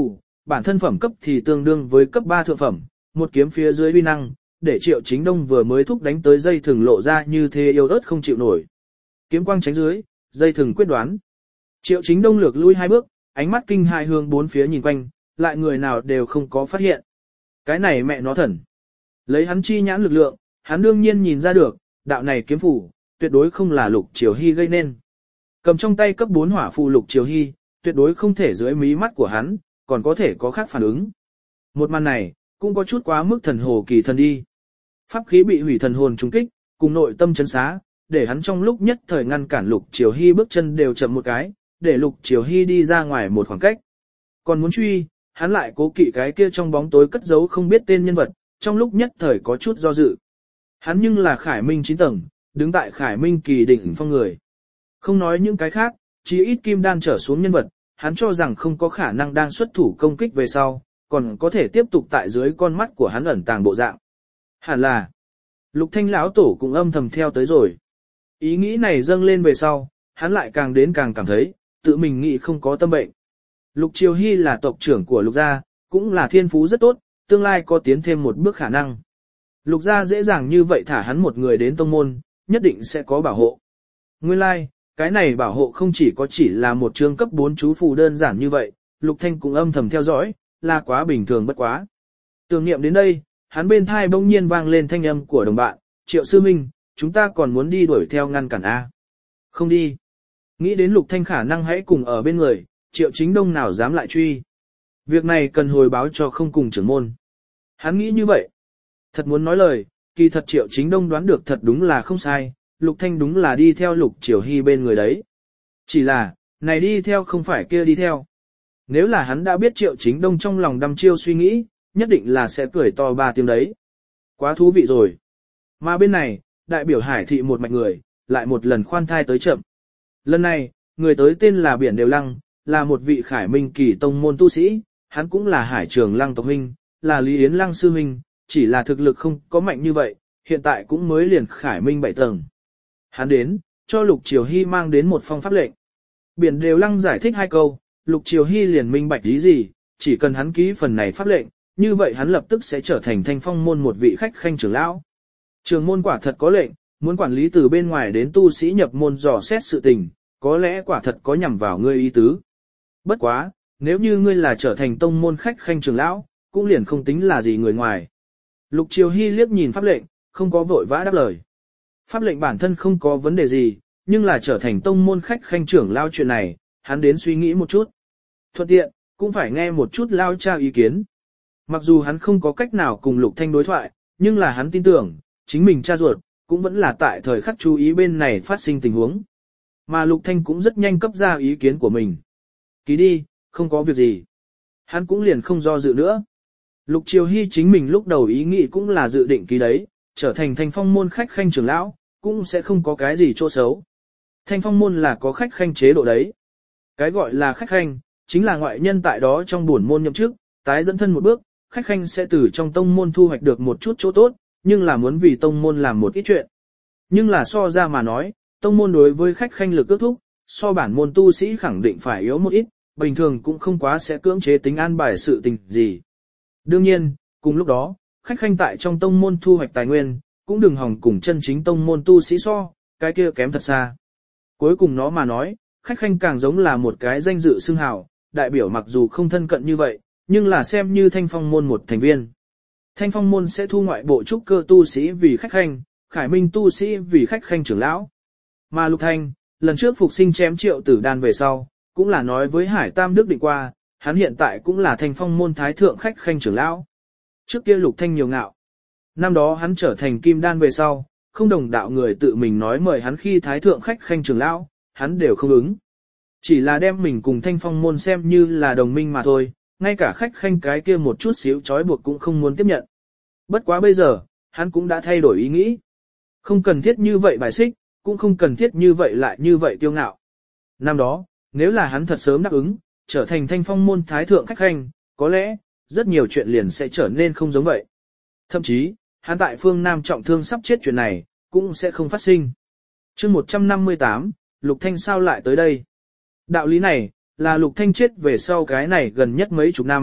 bản thân phẩm cấp thì tương đương với cấp 3 thượng phẩm, một kiếm phía dưới uy năng, để Triệu Chính Đông vừa mới thúc đánh tới dây thừng lộ ra như thế yếu ớt không chịu nổi. Kiếm quang tránh dưới, dây thừng quyết đoán. Triệu Chính Đông lược lui 2 bước, ánh mắt kinh hãi hướng 4 phía nhìn quanh, lại người nào đều không có phát hiện. Cái này mẹ nó thần. Lấy hắn chi nhãn lực lượng, hắn đương nhiên nhìn ra được, đạo này kiếm phủ, tuyệt đối không là Lục Triều Hy gây nên. Cầm trong tay cấp 4 hỏa phù Lục Triều Hy, tuyệt đối không thể dưới mí mắt của hắn, còn có thể có khác phản ứng. Một màn này, cũng có chút quá mức thần hồ kỳ thần đi. Pháp khí bị hủy thần hồn trúng kích, cùng nội tâm chấn xá, để hắn trong lúc nhất thời ngăn cản Lục Triều Hy bước chân đều chậm một cái, để Lục Triều Hy đi ra ngoài một khoảng cách. Còn muốn truy, hắn lại cố kỵ cái kia trong bóng tối cất giấu không biết tên nhân vật, trong lúc nhất thời có chút do dự. Hắn nhưng là Khải Minh 9 tầng, đứng tại Khải Minh kỳ đỉnh phong người. Không nói những cái khác, chỉ ít kim đan trở xuống nhân vật, hắn cho rằng không có khả năng đang xuất thủ công kích về sau, còn có thể tiếp tục tại dưới con mắt của hắn ẩn tàng bộ dạng. Hẳn là, Lục Thanh lão tổ cũng âm thầm theo tới rồi. Ý nghĩ này dâng lên về sau, hắn lại càng đến càng cảm thấy, tự mình nghĩ không có tâm bệnh. Lục Triều Hy là tộc trưởng của Lục gia, cũng là thiên phú rất tốt, tương lai có tiến thêm một bước khả năng. Lục gia dễ dàng như vậy thả hắn một người đến tông môn, nhất định sẽ có bảo hộ. Nguyên lai, cái này bảo hộ không chỉ là một chương cấp 4 chú phù đơn giản như vậy, Lục Thanh cũng âm thầm theo dõi, là quá bình thường bất quá. Tưởng niệm đến đây, hắn bên thai bỗng nhiên vang lên thanh âm của đồng bạn, Triệu Sư Minh, chúng ta còn muốn đi đuổi theo ngăn cản A. Không đi. Nghĩ đến Lục Thanh khả năng hãy cùng ở bên người, Triệu Chính Đông nào dám lại truy. Việc này cần hồi báo cho không cùng trưởng môn. Hắn nghĩ như vậy. Thật muốn nói lời, kỳ thật Triệu Chính Đông đoán được thật đúng là không sai, Lục Thanh đúng là đi theo Lục Triều Hy bên người đấy. Chỉ là, này đi theo không phải kia đi theo. Nếu là hắn đã biết Triệu Chính Đông trong lòng đăm chiêu suy nghĩ, nhất định là sẽ cười to 3 tiếng đấy. Quá thú vị rồi. Mà bên này, đại biểu Hải thị một mạch người, lại một lần khoan thai tới chậm. Lần này, người tới tên là Biển Đều Lăng, là một vị Khải Minh kỳ tông môn tu sĩ, hắn cũng là Hải Trường Lăng tộc huynh, là Lý Yến Lăng sư huynh, chỉ là thực lực không có mạnh như vậy, hiện tại cũng mới liền Khải Minh 7 tầng. Hắn đến, cho Lục Triều Hy mang đến một phong pháp lệnh. Biển Đều Lăng giải thích 2 câu, Lục Triều Hy liền minh bạch ý gì, chỉ cần hắn ký phần này pháp lệnh, như vậy hắn lập tức sẽ trở thành Thanh Phong môn một vị khách khanh trưởng lão. Trường môn quả thật có lệnh, muốn quản lý từ bên ngoài đến tu sĩ nhập môn dò xét sự tình, có lẽ quả thật có nhằm vào ngươi ý tứ. Bất quá, nếu như ngươi là trở thành tông môn khách khanh trưởng lão, cũng liền không tính là gì người ngoài. Lục Triều Hy liếc nhìn pháp lệnh, không có vội vã đáp lời. Pháp lệnh bản thân không có vấn đề gì, nhưng là trở thành tông môn khách khanh trưởng lão chuyện này, hắn đến suy nghĩ một chút. Thuận tiện, cũng phải nghe một chút lao cha ý kiến. Mặc dù hắn không có cách nào cùng Lục Thanh đối thoại, nhưng là hắn tin tưởng, chính mình cha ruột, cũng vẫn là tại thời khắc chú ý bên này phát sinh tình huống. Mà Lục Thanh cũng rất nhanh cấp ra ý kiến của mình. Ký đi, không có việc gì. Hắn cũng liền không do dự nữa. Lục Triều Hy chính mình lúc đầu ý nghĩ cũng là dự định ký đấy, trở thành Thanh Phong môn khách khanh trưởng lão, cũng sẽ không có cái gì chỗ xấu. Thanh Phong môn là có khách khanh chế độ đấy. Cái gọi là khách khanh, chính là ngoại nhân tại đó trong buồn môn nhậm chức, tái dẫn thân một bước, khách khanh sẽ từ trong tông môn thu hoạch được một chút chỗ tốt, nhưng là muốn vì tông môn làm một ít chuyện. Nhưng là so ra mà nói, tông môn đối với khách khanh lực ước thúc, so bản môn tu sĩ khẳng định phải yếu một ít, bình thường cũng không quá sẽ cưỡng chế tính an bài sự tình gì. Đương nhiên, cùng lúc đó, khách khanh tại trong tông môn thu hoạch tài nguyên, cũng đừng hòng cùng chân chính tông môn tu sĩ so, cái kia kém thật xa. Cuối cùng nó mà nói, khách khanh càng giống là một cái danh dự xưng hào, đại biểu mặc dù không thân cận như vậy, nhưng là xem như Thanh Phong môn một thành viên. Thanh Phong môn sẽ thu ngoại bộ trúc cơ tu sĩ vì khách khanh, Khải Minh tu sĩ vì khách khanh trưởng lão. Mà Lục Thanh, lần trước phục sinh chém Triệu Tử Đan về sau, cũng là nói với Hải Tam Đức định qua, hắn hiện tại cũng là Thanh Phong môn thái thượng khách khanh trưởng lão. Trước kia Lục Thanh nhiều ngạo. Năm đó hắn trở thành Kim Đan về sau, không đồng đạo người tự mình nói mời hắn khi thái thượng khách khanh trưởng lão, hắn đều không ứng. Chỉ là đem mình cùng Thanh Phong môn xem như là đồng minh mà thôi, ngay cả khách khanh cái kia một chút xíu trói buộc cũng không muốn tiếp nhận. Bất quá bây giờ, hắn cũng đã thay đổi ý nghĩ. Không cần thiết như vậy bài xích, cũng không cần thiết như vậy lại như vậy kiêu ngạo. Năm đó, nếu là hắn thật sớm đáp ứng, trở thành Thanh Phong môn thái thượng khách khanh, có lẽ, rất nhiều chuyện liền sẽ trở nên không giống vậy. Thậm chí, hắn tại phương Nam trọng thương sắp chết chuyện này, cũng sẽ không phát sinh. Chương 158, Lục Thanh sao lại tới đây? Đạo lý này, là Lục Thanh chết về sau cái này gần nhất mấy chục năm,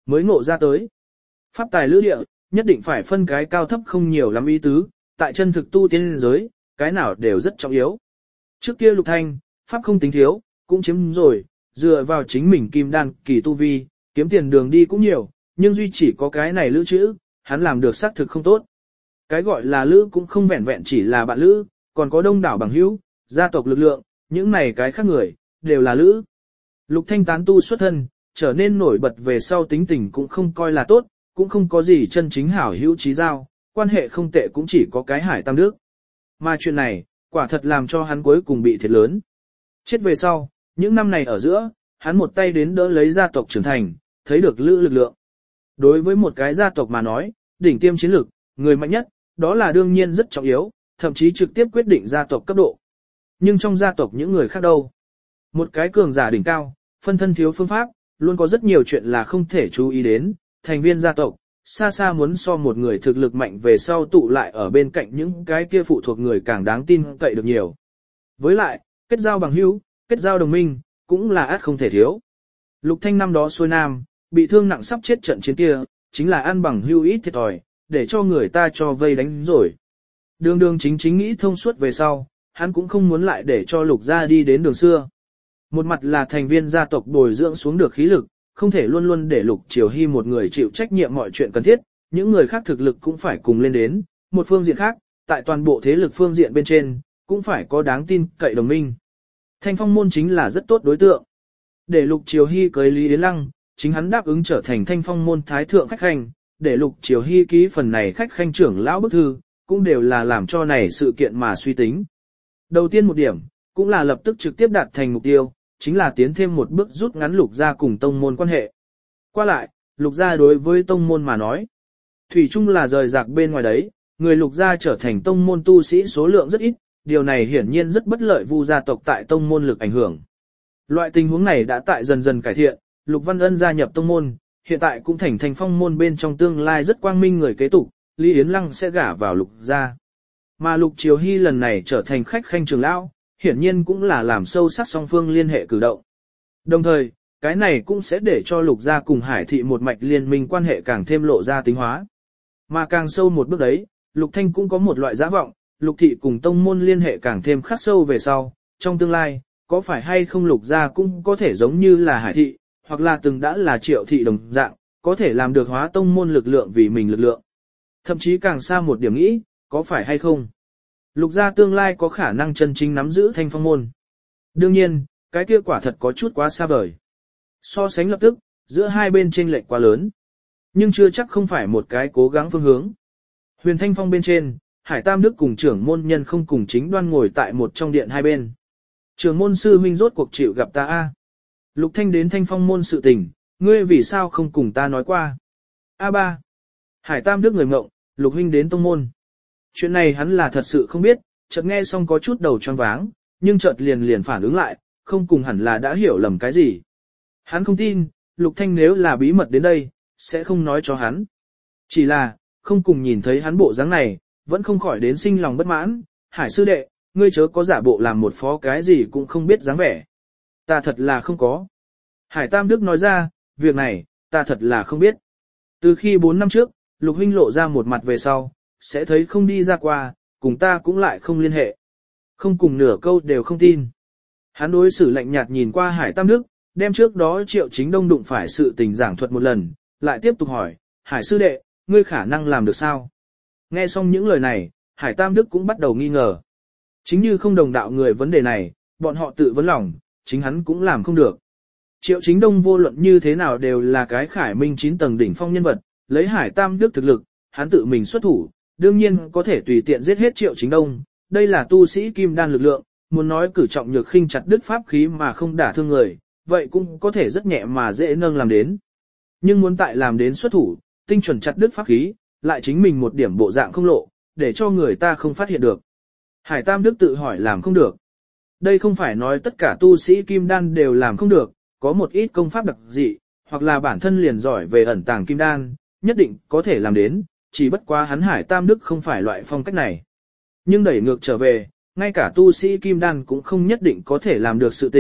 mới ngộ ra tới. Pháp tài lữ địa, nhất định phải phân cái cao thấp không nhiều lắm ý tứ, tại chân thực tu tiên giới, cái nào đều rất trọng yếu. Trước kia Lục Thanh, Pháp không tính thiếu, cũng chiếm rồi, dựa vào chính mình kim đan kỳ tu vi, kiếm tiền đường đi cũng nhiều, nhưng duy chỉ có cái này lữ chữ, hắn làm được xác thực không tốt. Cái gọi là lữ cũng không vẹn vẹn chỉ là bạn lữ, còn có đông đảo bằng hữu, gia tộc lực lượng, những này cái khác người, đều là lữ. Lục Thanh tán tu xuất thân, trở nên nổi bật về sau tính tình cũng không coi là tốt, cũng không có gì chân chính hảo hữu trí giao, quan hệ không tệ cũng chỉ có cái Hải Tam Đức. Mà chuyện này, quả thật làm cho hắn cuối cùng bị thiệt lớn. Chết về sau, những năm này ở giữa, hắn một tay đến đỡ lấy gia tộc trưởng thành, thấy được lữ lực lượng. Đối với một cái gia tộc mà nói, đỉnh tiêm chiến lực, người mạnh nhất, đó là đương nhiên rất trọng yếu, thậm chí trực tiếp quyết định gia tộc cấp độ. Nhưng trong gia tộc những người khác đâu? Một cái cường giả đỉnh cao, phân thân thiếu phương pháp, luôn có rất nhiều chuyện là không thể chú ý đến, thành viên gia tộc, xa xa muốn so một người thực lực mạnh về sau tụ lại ở bên cạnh những cái kia phụ thuộc người càng đáng tin cậy được nhiều. Với lại, kết giao bằng hữu, kết giao đồng minh, cũng là át không thể thiếu. Lục Thanh năm đó xuôi nam, bị thương nặng sắp chết trận chiến kia, chính là ăn bằng hữu ít thiệt thòi, để cho người ta cho vây đánh rồi. Đường đường chính nghĩ thông suốt về sau, hắn cũng không muốn lại để cho Lục gia đi đến đường xưa. Một mặt là thành viên gia tộc bồi dưỡng xuống được khí lực, không thể luôn luôn để Lục Triều Hy một người chịu trách nhiệm mọi chuyện cần thiết, những người khác thực lực cũng phải cùng lên đến. Một phương diện khác, tại toàn bộ thế lực phương diện bên trên, cũng phải có đáng tin cậy đồng minh. Thanh Phong môn chính là rất tốt đối tượng. Để Lục Triều Hy cưới Lý Yến Lăng, chính hắn đáp ứng trở thành Thanh Phong môn thái thượng khách khanh, để Lục Triều Hy ký phần này khách khanh trưởng lão bức thư, cũng đều là làm cho này sự kiện mà suy tính. Đầu tiên một điểm, cũng là lập tức trực tiếp đạt thành mục tiêu, chính là tiến thêm một bước rút ngắn Lục gia cùng tông môn quan hệ. Qua lại, Lục gia đối với tông môn mà nói, thủy chung là rời rạc bên ngoài đấy, người Lục gia trở thành tông môn tu sĩ số lượng rất ít, điều này hiển nhiên rất bất lợi Vu gia tộc tại tông môn lực ảnh hưởng. Loại tình huống này đã tại dần dần cải thiện, Lục Văn Ân gia nhập tông môn, hiện tại cũng thành Thanh Phong môn bên trong tương lai rất quang minh người kế tục, Lý Yến Lăng sẽ gả vào Lục gia. Mà Lục Triều Hy lần này trở thành khách khanh trưởng lão, hiển nhiên cũng là làm sâu sắc song phương liên hệ cử động. Đồng thời, cái này cũng sẽ để cho Lục gia cùng Hải thị một mạch liên minh quan hệ càng thêm lộ ra tính hóa. Mà càng sâu một bước đấy, Lục Thanh cũng có một loại giả vọng, Lục thị cùng tông môn liên hệ càng thêm khắc sâu về sau, trong tương lai, có phải hay không Lục gia cũng có thể giống như là Hải thị, hoặc là từng đã là Triệu thị đồng dạng, có thể làm được hóa tông môn lực lượng vì mình lực lượng. Thậm chí càng xa một điểm nghĩ, có phải hay không? Lục gia tương lai có khả năng chân chính nắm giữ Thanh Phong môn. Đương nhiên, cái kia quả thật có chút quá xa vời. So sánh lập tức, giữa hai bên chênh lệch quá lớn. Nhưng chưa chắc không phải một cái cố gắng phương hướng. Huyền Thanh Phong bên trên, Hải Tam Đức cùng trưởng môn nhân không cùng chính đoan ngồi tại một trong điện hai bên. Trưởng môn sư huynh rốt cuộc chịu gặp ta a. Lục Thanh đến Thanh Phong môn sự tình, ngươi vì sao không cùng ta nói qua? A3. Hải Tam Đức người ngộng, Lục huynh đến tông môn. Chuyện này hắn là thật sự không biết, chợt nghe xong có chút đầu choáng váng, nhưng chợt liền phản ứng lại, không cùng hẳn là đã hiểu lầm cái gì. Hắn không tin, Lục Thanh nếu là bí mật đến đây, sẽ không nói cho hắn. Chỉ là, không cùng nhìn thấy hắn bộ dáng này, vẫn không khỏi đến sinh lòng bất mãn. Hải sư đệ, ngươi chớ có giả bộ làm một phó cái gì cũng không biết dáng vẻ. Ta thật là không có. Hải Tam Đức nói ra, việc này, ta thật là không biết. Từ khi 4 năm trước, Lục huynh lộ ra một mặt về sau, sẽ thấy không đi ra qua, cùng ta cũng lại không liên hệ. Không cùng nửa câu đều không tin. Hắn đối xử lạnh nhạt nhìn qua Hải Tam Đức, đem trước đó Triệu Chính Đông đụng phải sự tình giảng thuật một lần, lại tiếp tục hỏi, Hải sư đệ, ngươi khả năng làm được sao? Nghe xong những lời này, Hải Tam Đức cũng bắt đầu nghi ngờ. Chính như không đồng đạo người vấn đề này, bọn họ tự vấn lòng, chính hắn cũng làm không được. Triệu Chính Đông vô luận như thế nào đều là cái khải minh 9 tầng đỉnh phong nhân vật, lấy Hải Tam Đức thực lực, hắn tự mình xuất thủ, đương nhiên có thể tùy tiện giết hết Triệu Chính Đông, đây là tu sĩ kim đan lực lượng, muốn nói cử trọng nhược khinh chặt đứt pháp khí mà không đả thương người, vậy cũng có thể rất nhẹ mà dễ nâng làm đến. Nhưng muốn tại làm đến xuất thủ, tinh chuẩn chặt đứt pháp khí, lại chính mình một điểm bộ dạng không lộ, để cho người ta không phát hiện được. Hải Tam Đức tự hỏi làm không được. Đây không phải nói tất cả tu sĩ kim đan đều làm không được, có một ít công pháp đặc dị, hoặc là bản thân liền giỏi về ẩn tàng kim đan, nhất định có thể làm đến, chỉ bất quá hắn Hải Tam Đức không phải loại phong cách này. Nhưng đẩy ngược trở về, ngay cả tu sĩ kim đan cũng không nhất định có thể làm được sự tình,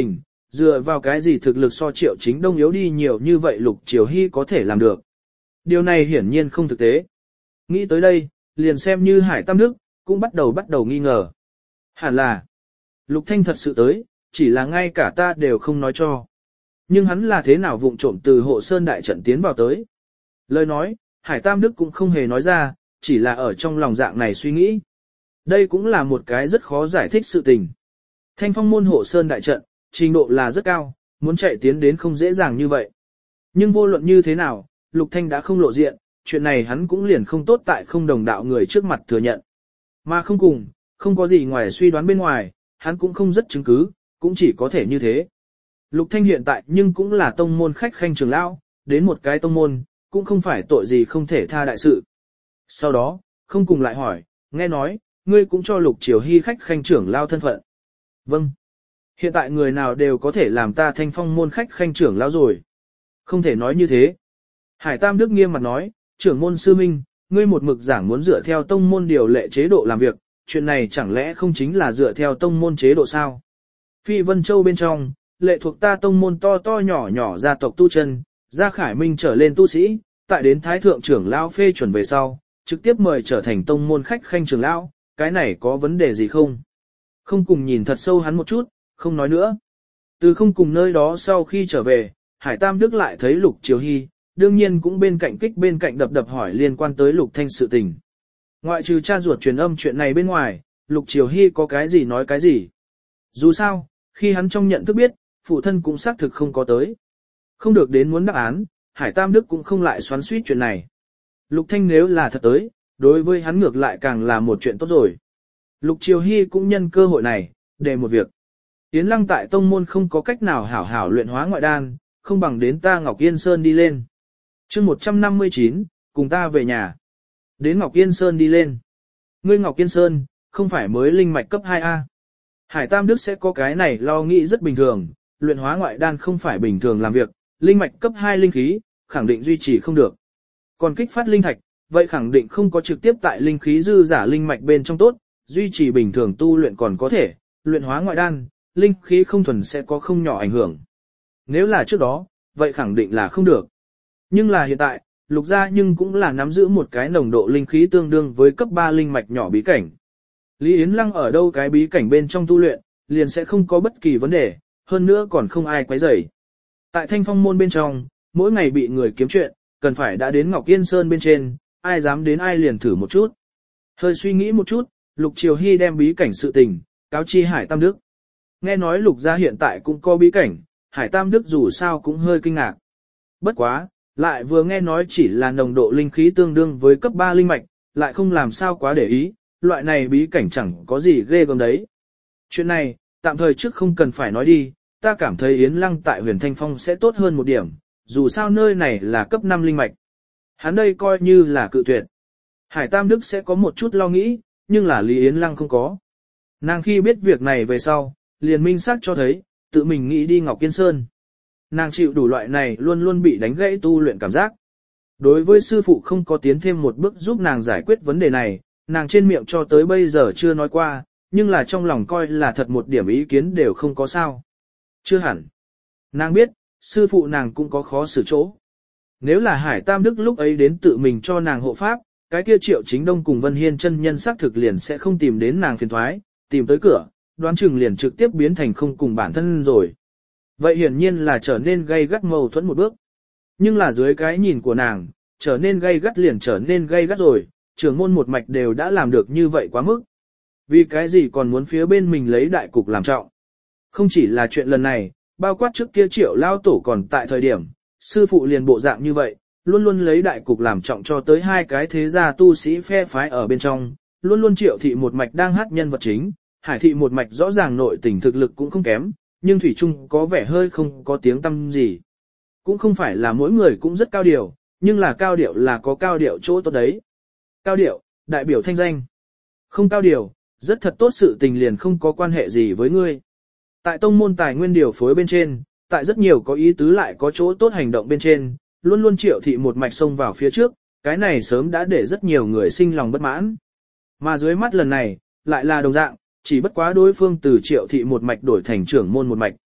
dựa vào cái gì thực lực so Triệu Chính Đông yếu đi nhiều như vậy Lục Triều Hy có thể làm được. Điều này hiển nhiên không thực tế. Nghĩ tới đây, liền xem như Hải Tam Đức, cũng bắt đầu nghi ngờ. Hẳn là, Lục Thanh thật sự tới, chỉ là ngay cả ta đều không nói cho. Nhưng hắn là thế nào vụng trộm từ hộ sơn đại trận tiến vào tới. Lời nói, Hải Tam Đức cũng không hề nói ra, chỉ là ở trong lòng dạng này suy nghĩ. Đây cũng là một cái rất khó giải thích sự tình. Thanh Phong môn hộ sơn đại trận, trình độ là rất cao, muốn chạy tiến đến không dễ dàng như vậy. Nhưng vô luận như thế nào, Lục Thanh đã không lộ diện, chuyện này hắn cũng liền không tốt tại không đồng đạo người trước mặt thừa nhận. Mà không cùng, không có gì ngoài suy đoán bên ngoài, hắn cũng không rất chứng cứ, cũng chỉ có thể như thế. Lục Thanh hiện tại nhưng cũng là tông môn khách khanh trưởng lão, đến một cái tông môn, cũng không phải tội gì không thể tha đại sự. Sau đó, không cùng lại hỏi, nghe nói, ngươi cũng cho Lục Triều Hy khách khanh trưởng lão thân phận. Vâng. Hiện tại người nào đều có thể làm ta Thanh Phong môn khách khanh trưởng lão rồi. Không thể nói như thế. Hải Tam Đức nghiêm mặt nói, trưởng môn sư minh, ngươi một mực giảng muốn dựa theo tông môn điều lệ chế độ làm việc, chuyện này chẳng lẽ không chính là dựa theo tông môn chế độ sao? Phi Vân Châu bên trong, lệ thuộc ta tông môn to to nhỏ nhỏ gia tộc tu chân, gia Khải Minh trở lên tu sĩ, tại đến Thái Thượng trưởng lão phê chuẩn về sau, trực tiếp mời trở thành tông môn khách khanh trưởng lão, cái này có vấn đề gì không? Không cùng nhìn thật sâu hắn một chút, không nói nữa. Từ không cùng nơi đó sau khi trở về, Hải Tam Đức lại thấy Lục Triều Hy, đương nhiên cũng bên cạnh kích bên cạnh đập hỏi liên quan tới Lục Thanh sự tình. Ngoại trừ cha ruột truyền âm chuyện này bên ngoài, Lục Triều Hy có cái gì nói cái gì. Dù sao, khi hắn trong nhận thức biết, phụ thân cũng xác thực không có tới. Không được đến muốn đáp án, Hải Tam Đức cũng không lại xoắn suýt chuyện này. Lục Thanh nếu là thật tới, đối với hắn ngược lại càng là một chuyện tốt rồi. Lục Triều Hy cũng nhân cơ hội này, để một việc. Yến Lăng tại tông môn không có cách nào hảo hảo luyện hóa ngoại đan, không bằng đến ta Ngọc Yên Sơn đi lên. Chương 159, cùng ta về nhà. Đến Ngọc Yên Sơn đi lên. Ngươi Ngọc Yên Sơn, không phải mới linh mạch cấp 2A. Hải Tam Đức sẽ có cái này lo nghĩ rất bình thường, luyện hóa ngoại đan không phải bình thường làm việc, linh mạch cấp 2 linh khí, khẳng định duy trì không được. Còn kích phát linh thạch, vậy khẳng định không có trực tiếp tại linh khí dư giả linh mạch bên trong tốt, duy trì bình thường tu luyện còn có thể, luyện hóa ngoại đan, linh khí không thuần sẽ có không nhỏ ảnh hưởng. Nếu là trước đó, vậy khẳng định là không được. Nhưng là hiện tại, Lục gia nhưng cũng là nắm giữ một cái nồng độ linh khí tương đương với cấp 3 linh mạch nhỏ bí cảnh. Lý Yến Lăng ở đâu cái bí cảnh bên trong tu luyện, liền sẽ không có bất kỳ vấn đề, hơn nữa còn không ai quấy rầy. Tại Thanh Phong môn bên trong, mỗi ngày bị người kiếm chuyện, cần phải đã đến Ngọc Yên Sơn bên trên, ai dám đến ai liền thử một chút. Hơi suy nghĩ một chút, Lục Triều Hy đem bí cảnh sự tình, cáo chi Hải Tam Đức. Nghe nói Lục gia hiện tại cũng có bí cảnh, Hải Tam Đức dù sao cũng hơi kinh ngạc. Bất quá, lại vừa nghe nói chỉ là nồng độ linh khí tương đương với cấp 3 linh mạch, lại không làm sao quá để ý, loại này bí cảnh chẳng có gì ghê gớm đấy. Chuyện này, tạm thời trước không cần phải nói đi, ta cảm thấy Yến Lăng tại Huyền Thanh Phong sẽ tốt hơn một điểm, dù sao nơi này là cấp 5 linh mạch. Hắn đây coi như là cự tuyệt. Hải Tam Đức sẽ có một chút lo nghĩ, nhưng là Lý Yến Lăng không có. Nàng khi biết việc này về sau, liền minh xác cho thấy, tự mình nghĩ đi Ngọc Yên Sơn. Nàng chịu đủ loại này luôn luôn bị đánh gãy tu luyện cảm giác. Đối với sư phụ không có tiến thêm một bước giúp nàng giải quyết vấn đề này, nàng trên miệng cho tới bây giờ chưa nói qua, nhưng là trong lòng coi là thật một điểm ý kiến đều không có sao. Chưa hẳn. Nàng biết, sư phụ nàng cũng có khó xử chỗ. Nếu là Hải Tam Đức lúc ấy đến tự mình cho nàng hộ pháp, cái kia Triệu Chính Đông cùng Vân Hiên chân nhân xác thực liền sẽ không tìm đến nàng phiền thoái, tìm tới cửa, đoán chừng liền trực tiếp biến thành không cùng bản thân rồi. Vậy hiển nhiên là trở nên gây gắt mâu thuẫn một bước. Nhưng là dưới cái nhìn của nàng, trở nên gây gắt liền trở nên gây gắt rồi, trưởng môn một mạch đều đã làm được như vậy quá mức. Vì cái gì còn muốn phía bên mình lấy đại cục làm trọng. Không chỉ là chuyện lần này, bao quát trước kia Triệu lao tổ còn tại thời điểm, sư phụ liền bộ dạng như vậy, luôn luôn lấy đại cục làm trọng cho tới hai cái thế gia tu sĩ phe phái ở bên trong, luôn luôn Triệu thị một mạch đang hát nhân vật chính, Hải thị một mạch rõ ràng nội tình thực lực cũng không kém, nhưng thủy chung có vẻ hơi không có tiếng tăm gì. Cũng không phải là mỗi người cũng rất cao điệu, nhưng là cao điệu là có cao điệu chỗ tốt đấy. Cao điệu, đại biểu thanh danh. Không cao điệu, rất thật tốt sự tình liền không có quan hệ gì với ngươi. Tại tông môn tài nguyên điều phối bên trên, tại rất nhiều có ý tứ lại có chỗ tốt hành động bên trên, luôn luôn Triệu thị một mạch xông vào phía trước, cái này sớm đã để rất nhiều người sinh lòng bất mãn. Mà dưới mắt lần này, lại là đồng dạng, chỉ bất quá đối phương từ Triệu thị một mạch đổi thành trưởng môn một mạch.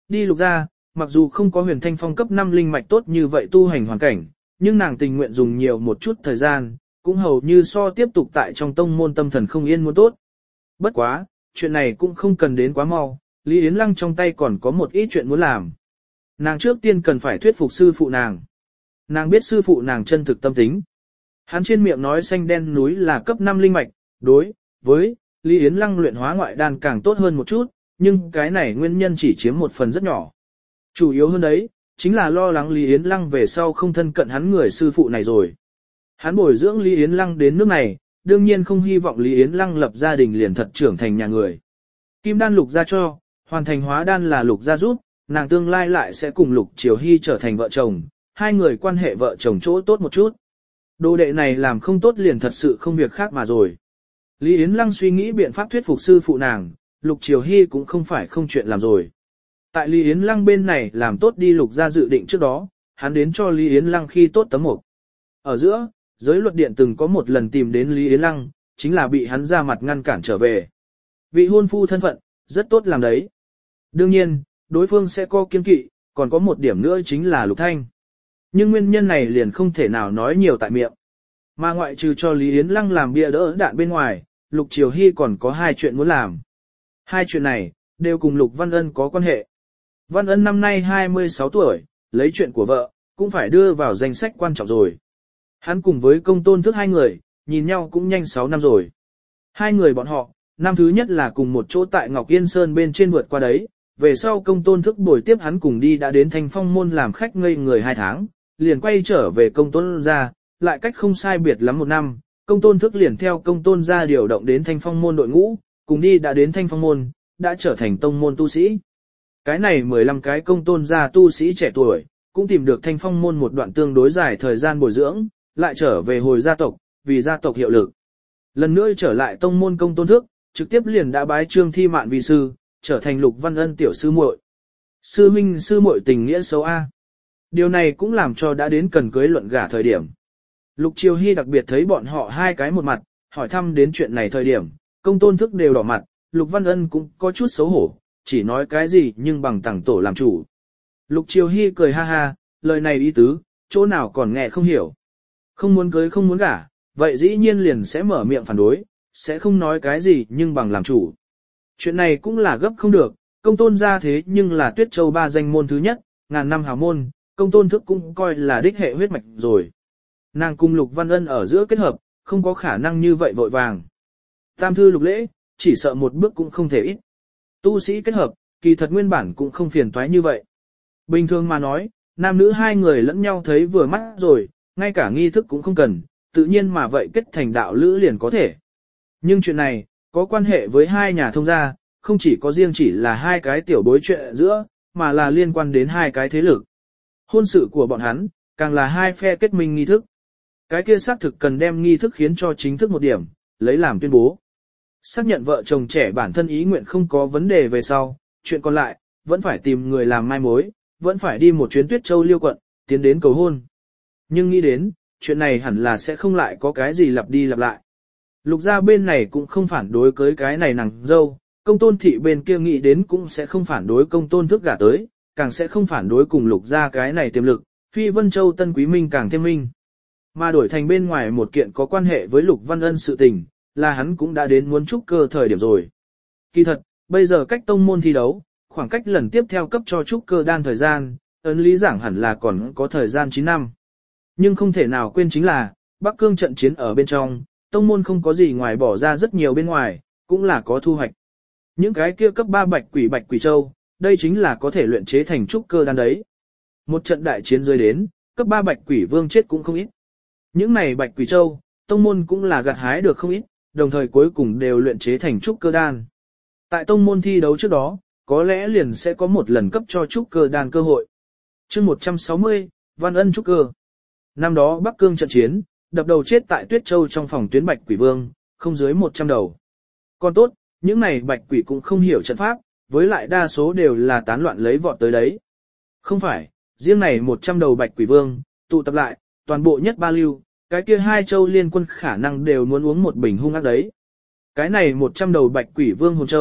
Đi Lục gia, mặc dù không có huyền thanh phong cấp 5 linh mạch tốt như vậy tu hành hoàn cảnh, nhưng nàng tình nguyện dùng nhiều một chút thời gian, cũng hầu như so tiếp tục tại trong tông môn tâm thần không yên muốn tốt. Bất quá, chuyện này cũng không cần đến quá mau, Lý Yến Lăng trong tay còn có một ít chuyện muốn làm. Nàng trước tiên cần phải thuyết phục sư phụ nàng. Nàng biết sư phụ nàng chân thực tâm tính. Hắn trên miệng nói xanh đen núi là cấp 5 linh mạch, đối với Lý Yến Lăng luyện hóa ngoại đan càng tốt hơn một chút, nhưng cái này nguyên nhân chỉ chiếm một phần rất nhỏ. Chủ yếu hơn đấy, chính là lo lắng Lý Yến Lăng về sau không thân cận hắn người sư phụ này rồi. Hắn bồi dưỡng Lý Yến Lăng đến nước này, đương nhiên không hy vọng Lý Yến Lăng lập gia đình liền thật trưởng thành nhà người. Kim đan Lục gia cho, hoàn thành hóa đan là Lục gia giúp, nàng tương lai lại sẽ cùng Lục Triều Hy trở thành vợ chồng, hai người quan hệ vợ chồng chỗ tốt một chút. Đồ đệ này làm không tốt liền thật sự không việc khác mà rồi. Lý Yến Lăng suy nghĩ biện pháp thuyết phục sư phụ nàng, Lục Triều Hy cũng không phải không chuyện làm rồi. Tại Lý Yến Lăng bên này làm tốt đi Lục gia dự định trước đó, hắn đến cho Lý Yến Lăng khi tốt tấm mục. Ở giữa, giới luật điện từng có một lần tìm đến Lý Yến Lăng, chính là bị hắn ra mặt ngăn cản trở về. Vị hôn phu thân phận, rất tốt làm đấy. Đương nhiên, đối phương sẽ có kiên kỵ, còn có một điểm nữa chính là Lục Thanh. Nhưng nguyên nhân này liền không thể nào nói nhiều tại miệng. Mà ngoại trừ cho Lý Yến Lăng làm bia đỡ đạn bên ngoài, Lục Triều Hy còn có hai chuyện muốn làm. Hai chuyện này, đều cùng Lục Văn Ân có quan hệ. Văn Ân năm nay 26 tuổi, lấy chuyện của vợ, cũng phải đưa vào danh sách quan trọng rồi. Hắn cùng với Công Tôn Thức hai người, nhìn nhau cũng nhanh 6 năm rồi. Hai người bọn họ, năm thứ nhất là cùng một chỗ tại Ngọc Yên Sơn bên trên vượt qua đấy, về sau Công Tôn Thức bồi tiếp hắn cùng đi đã đến Thanh Phong môn làm khách ngây người 2 tháng, liền quay trở về Công Tôn gia, lại cách không sai biệt lắm 1 năm, Công Tôn Thức liền theo Công Tôn gia điều động đến Thanh Phong môn đội ngũ, cùng đi đã đến Thanh Phong môn, đã trở thành tông môn tu sĩ. Cái này 15 cái Công Tôn gia tu sĩ trẻ tuổi, cũng tìm được Thanh Phong môn một đoạn tương đối dài thời gian bồi dưỡng, lại trở về hồi gia tộc, vì gia tộc hiệu lực. Lần nữa trở lại tông môn Công Tôn Thức, trực tiếp liền đã bái Trương Thi Mạn vi sư, trở thành Lục Văn Ân tiểu sư muội. Sư huynh sư muội tình nghĩa xấu a. Điều này cũng làm cho đã đến cần cưới luận gả thời điểm. Lục Triều Hy đặc biệt thấy bọn họ hai cái một mặt, hỏi thăm đến chuyện này thời điểm, Công Tôn Thức đều đỏ mặt, Lục Văn Ân cũng có chút xấu hổ, chỉ nói cái gì nhưng bằng tẳng tổ làm chủ. Lục Triều Hy cười ha ha, lời này ý tứ, chỗ nào còn nghe không hiểu. Không muốn cưới không muốn gả, vậy dĩ nhiên liền sẽ mở miệng phản đối, sẽ không nói cái gì nhưng bằng làm chủ. Chuyện này cũng là gấp không được, Công Tôn gia thế nhưng là Tuyết Châu 3 danh môn thứ nhất, ngàn năm hào môn, Công Tôn Thức cũng coi là đích hệ huyết mạch rồi. Nàng cùng Lục Văn Ân ở giữa kết hợp, không có khả năng như vậy vội vàng. Tam thư lục lễ, chỉ sợ một bước cũng không thể ít. Tu sĩ kết hợp, kỳ thật nguyên bản cũng không phiền toái như vậy. Bình thường mà nói, nam nữ hai người lẫn nhau thấy vừa mắt rồi, ngay cả nghi thức cũng không cần, tự nhiên mà vậy kết thành đạo lữ liền có thể. Nhưng chuyện này, có quan hệ với hai nhà thông gia, không chỉ có riêng chỉ là hai cái tiểu bối chuyện giữa, mà là liên quan đến hai cái thế lực. Hôn sự của bọn hắn, càng là hai phe kết minh nghi thức. Cái kia xác thực cần đem nghi thức khiến cho chính thức một điểm, lấy làm tuyên bố. Xác nhận vợ chồng trẻ bản thân ý nguyện không có vấn đề về sau, chuyện còn lại, vẫn phải tìm người làm mai mối, vẫn phải đi một chuyến Tuyết Châu Liêu quận, tiến đến cầu hôn. Nhưng nghĩ đến, chuyện này hẳn là sẽ không lại có cái gì lặp đi lặp lại. Lục gia bên này cũng không phản đối cưới cái này nàng dâu, Công Tôn thị bên kia nghĩ đến cũng sẽ không phản đối Công Tôn Thức gả tới, càng sẽ không phản đối cùng Lục gia cái này tiềm lực, Phi Vân Châu Tân Quý Minh càng thêm minh. Mà đổi thành bên ngoài một kiện có quan hệ với Lục Văn Ân sự tình, là hắn cũng đã đến muốn trúc cơ thời điểm rồi. Kỳ thật, bây giờ cách tông môn thi đấu, khoảng cách lần tiếp theo cấp cho trúc cơ đan thời gian, ấn lý giảng hẳn là còn có thời gian 9 năm. Nhưng không thể nào quên chính là, Bắc Cương trận chiến ở bên trong, tông môn không có gì ngoài bỏ ra rất nhiều bên ngoài, cũng là có thu hoạch. Những cái kia cấp 3 bạch quỷ châu, đây chính là có thể luyện chế thành trúc cơ đan đấy. Một trận đại chiến rơi đến, cấp 3 bạch quỷ vương chết cũng không ít. Những này bạch quỷ châu, tông môn cũng là gặt hái được không ít, đồng thời cuối cùng đều luyện chế thành trúc cơ đan. Tại tông môn thi đấu trước đó, có lẽ liền sẽ có một lần cấp cho trúc cơ đan cơ hội. Chương 160, Văn Ân trúc cơ. Năm đó Bắc Cương trận chiến, đập đầu chết tại Tuyết Châu trong phòng tuyến bạch quỷ vương, không dưới 100 đầu. Còn tốt, những này bạch quỷ cũng không hiểu trận pháp, với lại đa số đều là tán loạn lấy vọt tới đấy. Không phải, riêng này 100 đầu bạch quỷ vương, tụ tập lại, toàn bộ nhất ba lưu, cái kia hai châu liên quân khả năng đều muốn uống một bình hung ác đấy. Cái này 100 đầu bạch quỷ vương hồn châu,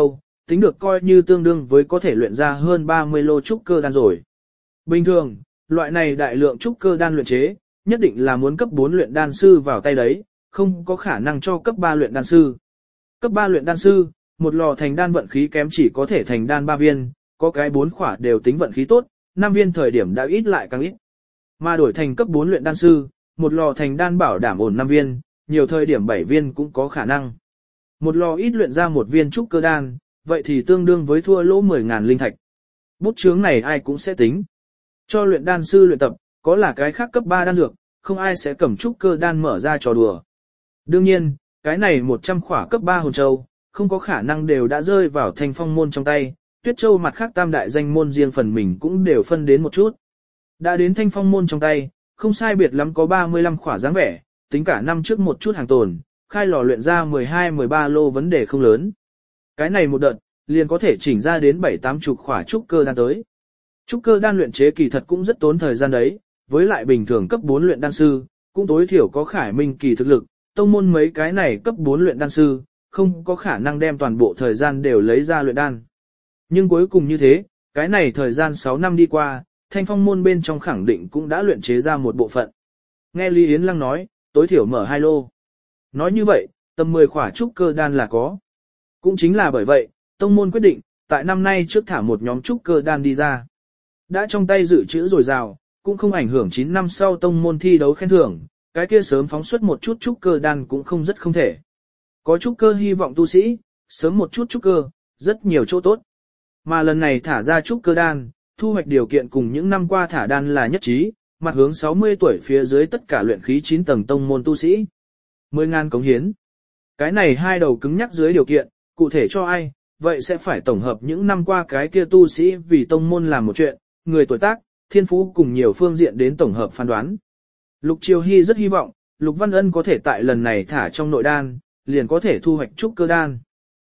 tính được coi như tương đương với có thể luyện ra hơn 30 lô trúc cơ đan rồi. Bình thường, loại này đại lượng trúc cơ đan luyện chế, nhất định là muốn cấp 4 luyện đan sư vào tay đấy, không có khả năng cho cấp 3 luyện đan sư. Cấp 3 luyện đan sư, một lò thành đan vận khí kém chỉ có thể thành đan 3 viên, có cái 4 khỏa đều tính vận khí tốt, 5 viên thời điểm đã ít lại càng ít. Mà đổi thành cấp 4 luyện đan sư, một lò thành đan bảo đảm ổn 5 viên, nhiều thời điểm 7 viên cũng có khả năng. Một lò ít luyện ra một viên trúc cơ đan, vậy thì tương đương với thua lỗ 10.000 linh thạch. Bút chướng này ai cũng sẽ tính. Cho luyện đan sư luyện tập, có là cái khác cấp 3 đan dược, không ai sẽ cầm trúc cơ đan mở ra trò đùa. Đương nhiên, cái này 100 khỏa cấp 3 hồn châu, không có khả năng đều đã rơi vào Thanh Phong môn trong tay, Tuyết Châu mặt khác tam đại danh môn riêng phần mình cũng đều phân đến một chút. Đã đến Thanh Phong môn trong tay, không sai biệt lắm có 35 khỏa dáng vẻ, tính cả năm trước một chút hàng tồn, khai lò luyện ra 12-13 lô vấn đề không lớn. Cái này một đợt, liền có thể chỉnh ra đến 7-8 chục khỏa trúc cơ đan tới. Trúc cơ đan luyện chế kỳ thật cũng rất tốn thời gian đấy, với lại bình thường cấp 4 luyện đan sư, cũng tối thiểu có khải minh kỳ thực lực, tông môn mấy cái này cấp 4 luyện đan sư, không có khả năng đem toàn bộ thời gian đều lấy ra luyện đan. Nhưng cuối cùng như thế, cái này thời gian 6 năm đi qua, Thanh Phong môn bên trong khẳng định cũng đã luyện chế ra một bộ phận. Nghe Lý Yến Lăng nói, tối thiểu mở 2 lô. Nói như vậy, tầm 10 khỏa trúc cơ đan là có. Cũng chính là bởi vậy, tông môn quyết định, tại năm nay trước thả một nhóm trúc cơ đan đi ra. Đã trong tay dự trữ dồi dào, cũng không ảnh hưởng 9 năm sau tông môn thi đấu khen thưởng, cái kia sớm phóng xuất một chút trúc cơ đan cũng không rất không thể. Có trúc cơ hy vọng tu sĩ, sớm một chút trúc cơ, rất nhiều chỗ tốt. Mà lần này thả ra trúc cơ đan, thu hoạch điều kiện cùng những năm qua thả đan là nhất trí, mặt hướng 60 tuổi phía dưới tất cả luyện khí 9 tầng tông môn tu sĩ. 10.000 cống hiến. Cái này hai đầu cứng nhắc dưới điều kiện, cụ thể cho ai, vậy sẽ phải tổng hợp những năm qua cái kia tu sĩ vì tông môn làm một chuyện, người tuổi tác, thiên phú cùng nhiều phương diện đến tổng hợp phán đoán. Lục Triều Hy rất hy vọng, Lục Văn Ân có thể tại lần này thả trong nội đan, liền có thể thu hoạch trúc cơ đan.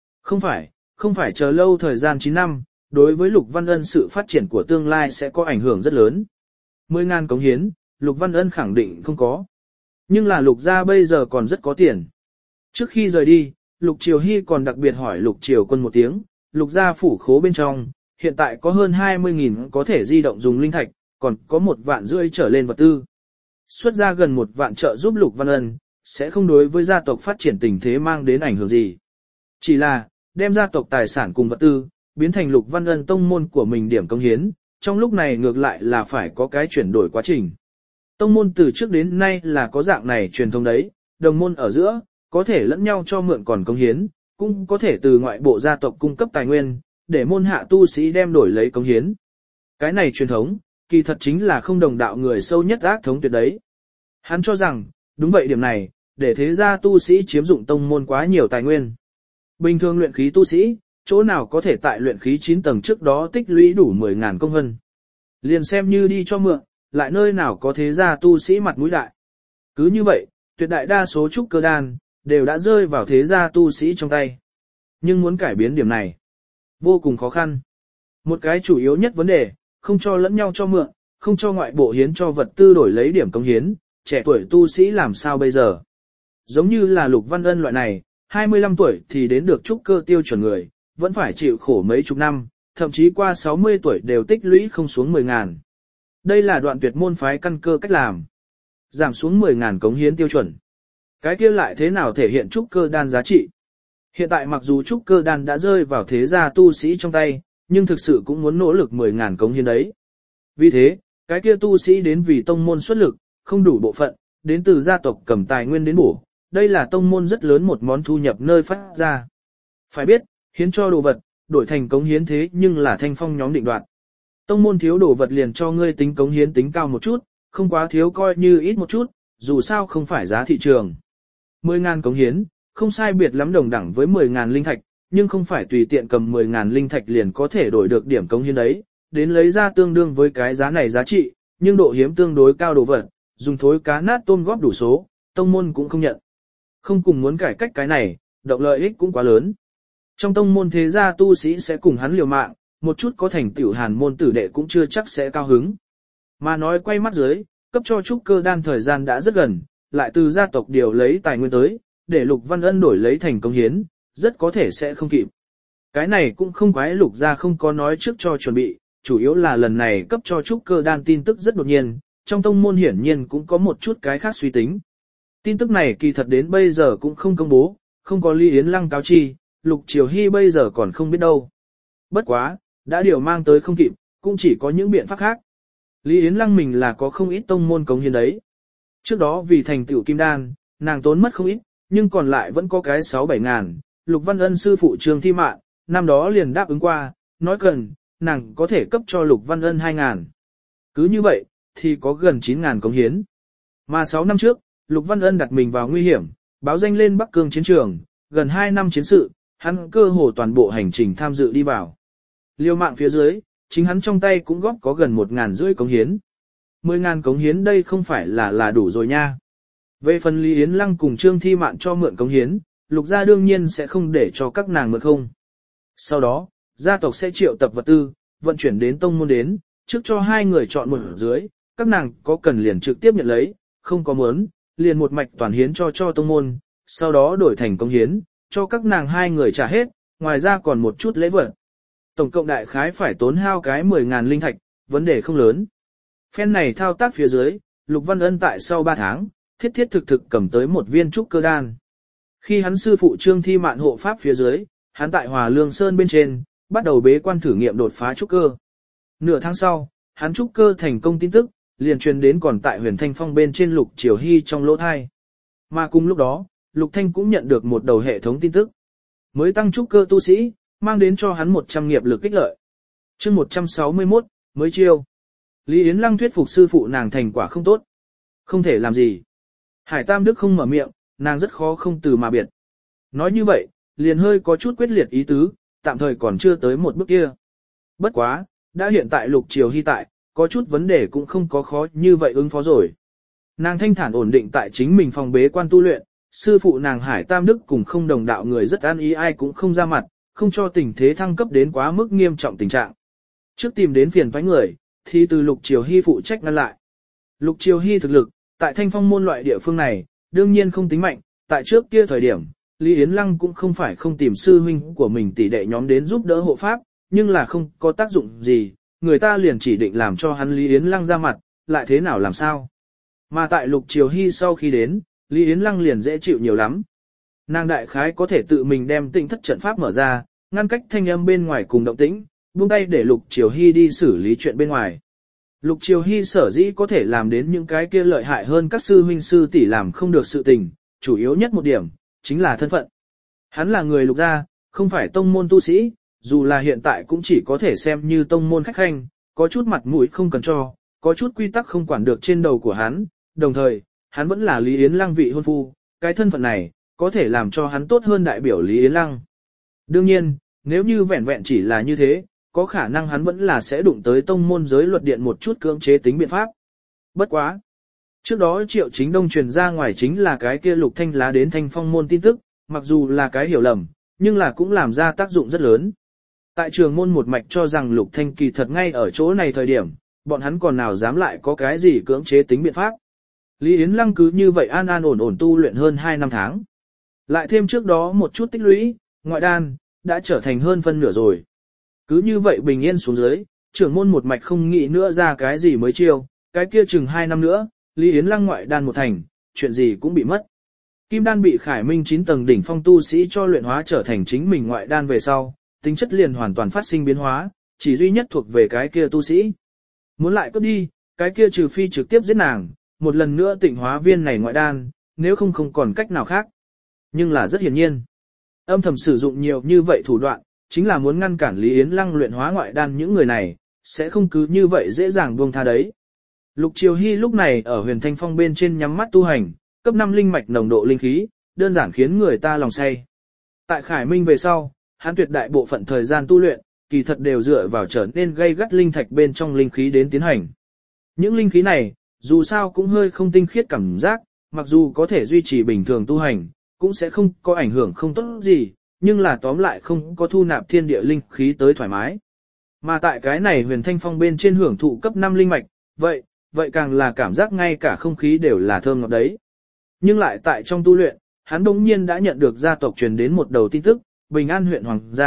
Không phải chờ lâu thời gian 9 năm, đối với Lục Văn Ân sự phát triển của tương lai sẽ có ảnh hưởng rất lớn. 10.000 cống hiến, Lục Văn Ân khẳng định không có. Nhưng là Lục gia bây giờ còn rất có tiền. Trước khi rời đi, Lục Triều Hy còn đặc biệt hỏi Lục Triều Quân một tiếng, Lục gia phủ khố bên trong, hiện tại có hơn 20.000 có thể di động dùng linh thạch, còn có 1 vạn rưỡi trở lên vật tư. Xuất ra gần 1 vạn trợ giúp Lục Văn Ân, sẽ không đối với gia tộc phát triển tình thế mang đến ảnh hưởng gì. Chỉ là, đem gia tộc tài sản cùng vật tư, biến thành Lục Văn Ân tông môn của mình điểm công hiến, trong lúc này ngược lại là phải có cái chuyển đổi quá trình. Tông môn từ trước đến nay là có dạng này truyền thống đấy, đồng môn ở giữa, có thể lẫn nhau cho mượn còn công hiến, cũng có thể từ ngoại bộ gia tộc cung cấp tài nguyên, để môn hạ tu sĩ đem đổi lấy công hiến. Cái này truyền thống, kỳ thật chính là không đồng đạo người sâu nhất ác thống tuyệt đấy. Hắn cho rằng, đúng vậy điểm này, để thế gia tu sĩ chiếm dụng tông môn quá nhiều tài nguyên. Bình thường luyện khí tu sĩ, chỗ nào có thể tại luyện khí 9 tầng trước đó tích lũy đủ 10.000 công hân. Liền xem như đi cho mượn, lại nơi nào có thế gia tu sĩ mặt mũi đại. Cứ như vậy, tuyệt đại đa số trúc cơ đan, đều đã rơi vào thế gia tu sĩ trong tay. Nhưng muốn cải biến điểm này, vô cùng khó khăn. Một cái chủ yếu nhất vấn đề, không cho lẫn nhau cho mượn, không cho ngoại bộ hiến cho vật tư đổi lấy điểm công hiến, trẻ tuổi tu sĩ làm sao bây giờ. Giống như là Lục Văn Ân loại này, 25 tuổi thì đến được trúc cơ tiêu chuẩn người, vẫn phải chịu khổ mấy chục năm, thậm chí qua 60 tuổi đều tích lũy không xuống 10.000. Đây là đoạn tuyệt môn phái căn cơ cách làm. Giảm xuống 10.000 cống hiến tiêu chuẩn. Cái kia lại thế nào thể hiện trúc cơ đan giá trị? Hiện tại mặc dù trúc cơ đan đã rơi vào thế gia tu sĩ trong tay, nhưng thực sự cũng muốn nỗ lực 10.000 cống hiến đấy. Vì thế, cái kia tu sĩ đến vì tông môn xuất lực, không đủ bộ phận, đến từ gia tộc cầm tài nguyên đến bổ. Đây là tông môn rất lớn một món thu nhập nơi phát ra. Phải biết, hiến cho đồ vật, đổi thành cống hiến thế nhưng là Thanh Phong nhóm định đoạt. Tông môn thiếu đồ vật liền cho ngươi tính cống hiến tính cao một chút, không quá thiếu coi như ít một chút, dù sao không phải giá thị trường. 10.000 cống hiến, không sai biệt lắm đồng đẳng với 10.000 linh thạch, nhưng không phải tùy tiện cầm 10.000 linh thạch liền có thể đổi được điểm cống hiến đấy, đến lấy ra tương đương với cái giá này giá trị, nhưng độ hiếm tương đối cao đồ vật, dùng thối cá nát tôm góp đủ số, tông môn cũng không nhận. Không cùng muốn cải cách cái này, động lợi ích cũng quá lớn. Trong tông môn thế gia tu sĩ sẽ cùng hắn liều mạng, một chút có thành tựu hàn môn tử đệ cũng chưa chắc sẽ cao hứng. Mà nói quay mắt dưới, cấp cho trúc cơ đan thời gian đã rất gần, lại từ gia tộc điều lấy tài nguyên tới, để Lục Văn Ân đổi lấy thành công hiến, rất có thể sẽ không kịp. Cái này cũng không quái Lục gia không có nói trước cho chuẩn bị, chủ yếu là lần này cấp cho trúc cơ đan tin tức rất đột nhiên, trong tông môn hiển nhiên cũng có một chút cái khác suy tính. Tin tức này kỳ thật đến bây giờ cũng không công bố, không có Lý Yến Lăng cáo chi, Lục Triều Hy bây giờ còn không biết đâu. Bất quá, đã điều mang tới không kịp, cũng chỉ có những biện pháp khác. Lý Yến Lăng mình là có không ít tông môn cống hiến đấy. Trước đó vì thành tựu kim đan, nàng tốn mất không ít, nhưng còn lại vẫn có cái 6-7 ngàn. Lục Văn Ân sư phụ Trường Thi Mạn, năm đó liền đáp ứng qua, nói cần, nàng có thể cấp cho Lục Văn Ân 2 ngàn. Cứ như vậy, thì có gần 9 ngàn cống hiến. Mà 6 năm trước, Lục Văn Ân đặt mình vào nguy hiểm, báo danh lên Bắc Cương chiến trường, gần 2 năm chiến sự, hắn cơ hồ toàn bộ hành trình tham dự đi vào. Liều mạng phía dưới, chính hắn trong tay cũng góp có gần 1.500 cống hiến. 10.000 cống hiến đây không phải là đủ rồi nha. Về phần Lý Yến Lăng cùng Trương Thi Mạn cho mượn cống hiến, Lục gia đương nhiên sẽ không để cho các nàng mượn không. Sau đó, gia tộc sẽ triệu tập vật tư, vận chuyển đến tông môn đến, trước cho hai người chọn một dưới, các nàng có cần liền trực tiếp nhận lấy, không có muốn, liền một mạch toàn hiến cho tông môn, sau đó đổi thành cống hiến, cho các nàng hai người trả hết, ngoài ra còn một chút lễ vật. Tổng cộng đại khái phải tốn hao cái 10.000 linh thạch, vấn đề không lớn. Phen này thao tác phía dưới, Lục Văn Ân tại sau 3 tháng, thiết thực cầm tới một viên trúc cơ đan. Khi hắn sư phụ Trương Thi Mạn hộ pháp phía dưới, hắn tại Hòa Lương Sơn bên trên, bắt đầu bế quan thử nghiệm đột phá trúc cơ. Nửa tháng sau, hắn trúc cơ thành công tin tức, liền truyền đến còn tại Huyền Thanh Phong bên trên Lục Triều Hy trong lỗ thai. Mà cùng lúc đó, Lục Thanh cũng nhận được một đầu hệ thống tin tức. Mới tăng trúc cơ tu sĩ, mang đến cho hắn 100 nghiệp lực kích lợi. Chương 161, mới chiêu. Lý Yến Lăng thuyết phục sư phụ nàng thành quả không tốt. Không thể làm gì. Hải Tam Đức không mở miệng, nàng rất khó không từ mà biệt. Nói như vậy, liền hơi có chút quyết liệt ý tứ, tạm thời còn chưa tới một bước kia. Bất quá, đã hiện tại Lục Triều Hy tại, có chút vấn đề cũng không có khó như vậy ứng phó rồi. Nàng thanh thản ổn định tại chính mình phòng bế quan tu luyện, sư phụ nàng Hải Tam Đức cùng không đồng đạo người rất an ý ai cũng không ra mặt, không cho tình thế thăng cấp đến quá mức nghiêm trọng tình trạng. Trước tìm đến phiền toái người, thì từ Lục Triều Hy phụ trách ngăn lại. Lục Triều Hy thực lực, tại Thanh Phong môn loại địa phương này, đương nhiên không tính mạnh, tại trước kia thời điểm, Lý Yến Lăng cũng không phải không tìm sư huynh của mình tỷ đệ nhóm đến giúp đỡ hộ pháp, nhưng là không có tác dụng gì, người ta liền chỉ định làm cho hắn Lý Yến Lăng ra mặt, lại thế nào làm sao. Mà tại Lục Triều Hy sau khi đến, Lý Yến Lăng liền dễ chịu nhiều lắm. Nàng đại khái có thể tự mình đem Tịnh Thất trận pháp mở ra, ngăn cách thanh âm bên ngoài cùng động tĩnh, buông tay để Lục Triều Hy đi xử lý chuyện bên ngoài. Lục Triều Hy sở dĩ có thể làm đến những cái kia lợi hại hơn các sư huynh sư tỷ làm không được sự tình, chủ yếu nhất một điểm, chính là thân phận. Hắn là người Lục gia, không phải tông môn tu sĩ, dù là hiện tại cũng chỉ có thể xem như tông môn khách khanh, có chút mặt mũi không cần cho, có chút quy tắc không quản được trên đầu của hắn, đồng thời, hắn vẫn là Lý Yến Lăng vị hôn phu, cái thân phận này, có thể làm cho hắn tốt hơn đại biểu Lý Yến Lăng. Đương nhiên, nếu như vẹn vẹn chỉ là như thế, có khả năng hắn vẫn là sẽ đụng tới tông môn giới luật điện một chút cưỡng chế tính biện pháp. Bất quá. Trước đó Triệu Chính Đông truyền ra ngoài chính là cái kia Lục Thanh lá đến Thanh Phong môn tin tức, mặc dù là cái hiểu lầm, nhưng là cũng làm ra tác dụng rất lớn. Tại trường môn một mạch cho rằng Lục Thanh kỳ thật ngay ở chỗ này thời điểm, bọn hắn còn nào dám lại có cái gì cưỡng chế tính biện pháp. Lý Yến Lăng cứ như vậy an ổn tu luyện hơn 2 năm tháng. Lại thêm trước đó một chút tích lũy, ngoại đan, đã trở thành hơn phân nửa rồi. Cứ như vậy bình yên xuống dưới, trưởng môn một mạch không nghĩ nữa ra cái gì mới chiêu, cái kia chừng 2 năm nữa, Lý Yến Lăng ngoại đan một thành, chuyện gì cũng bị mất. Kim đan bị Khải Minh 9 tầng đỉnh phong tu sĩ cho luyện hóa trở thành chính mình ngoại đan về sau, tính chất liền hoàn toàn phát sinh biến hóa, chỉ duy nhất thuộc về cái kia tu sĩ. Muốn lại cướp đi, cái kia trừ phi trực tiếp giết nàng, một lần nữa tịnh hóa viên này ngoại đan, nếu không còn cách nào khác. Nhưng là rất hiển nhiên, âm thầm sử dụng nhiều như vậy thủ đoạn, chính là muốn ngăn cản Lý Yến Lăng luyện hóa ngoại đan những người này, sẽ không cứ như vậy dễ dàng buông tha đấy. Lục Triều Hy lúc này ở Huyền Thanh Phong bên trên nhắm mắt tu hành, cấp 5 linh mạch nồng độ linh khí, đơn giản khiến người ta lòng say. Tại Khải Minh về sau, hắn tuyệt đại bộ phận thời gian tu luyện, kỳ thật đều dựa vào trở nên gây gắt linh thạch bên trong linh khí đến tiến hành. Những linh khí này, dù sao cũng hơi không tinh khiết cảm giác, mặc dù có thể duy trì bình thường tu hành, cũng sẽ không có ảnh hưởng không tốt gì, nhưng là tóm lại không có thu nạp thiên địa linh khí tới thoải mái. Mà tại cái này Huyền Thanh Phong bên trên hưởng thụ cấp 5 linh mạch, vậy càng là cảm giác ngay cả không khí đều là thơm ngọt đấy. Nhưng lại tại trong tu luyện, hắn đống nhiên đã nhận được gia tộc truyền đến một đầu tin tức, Bình An huyện Hoàng gia,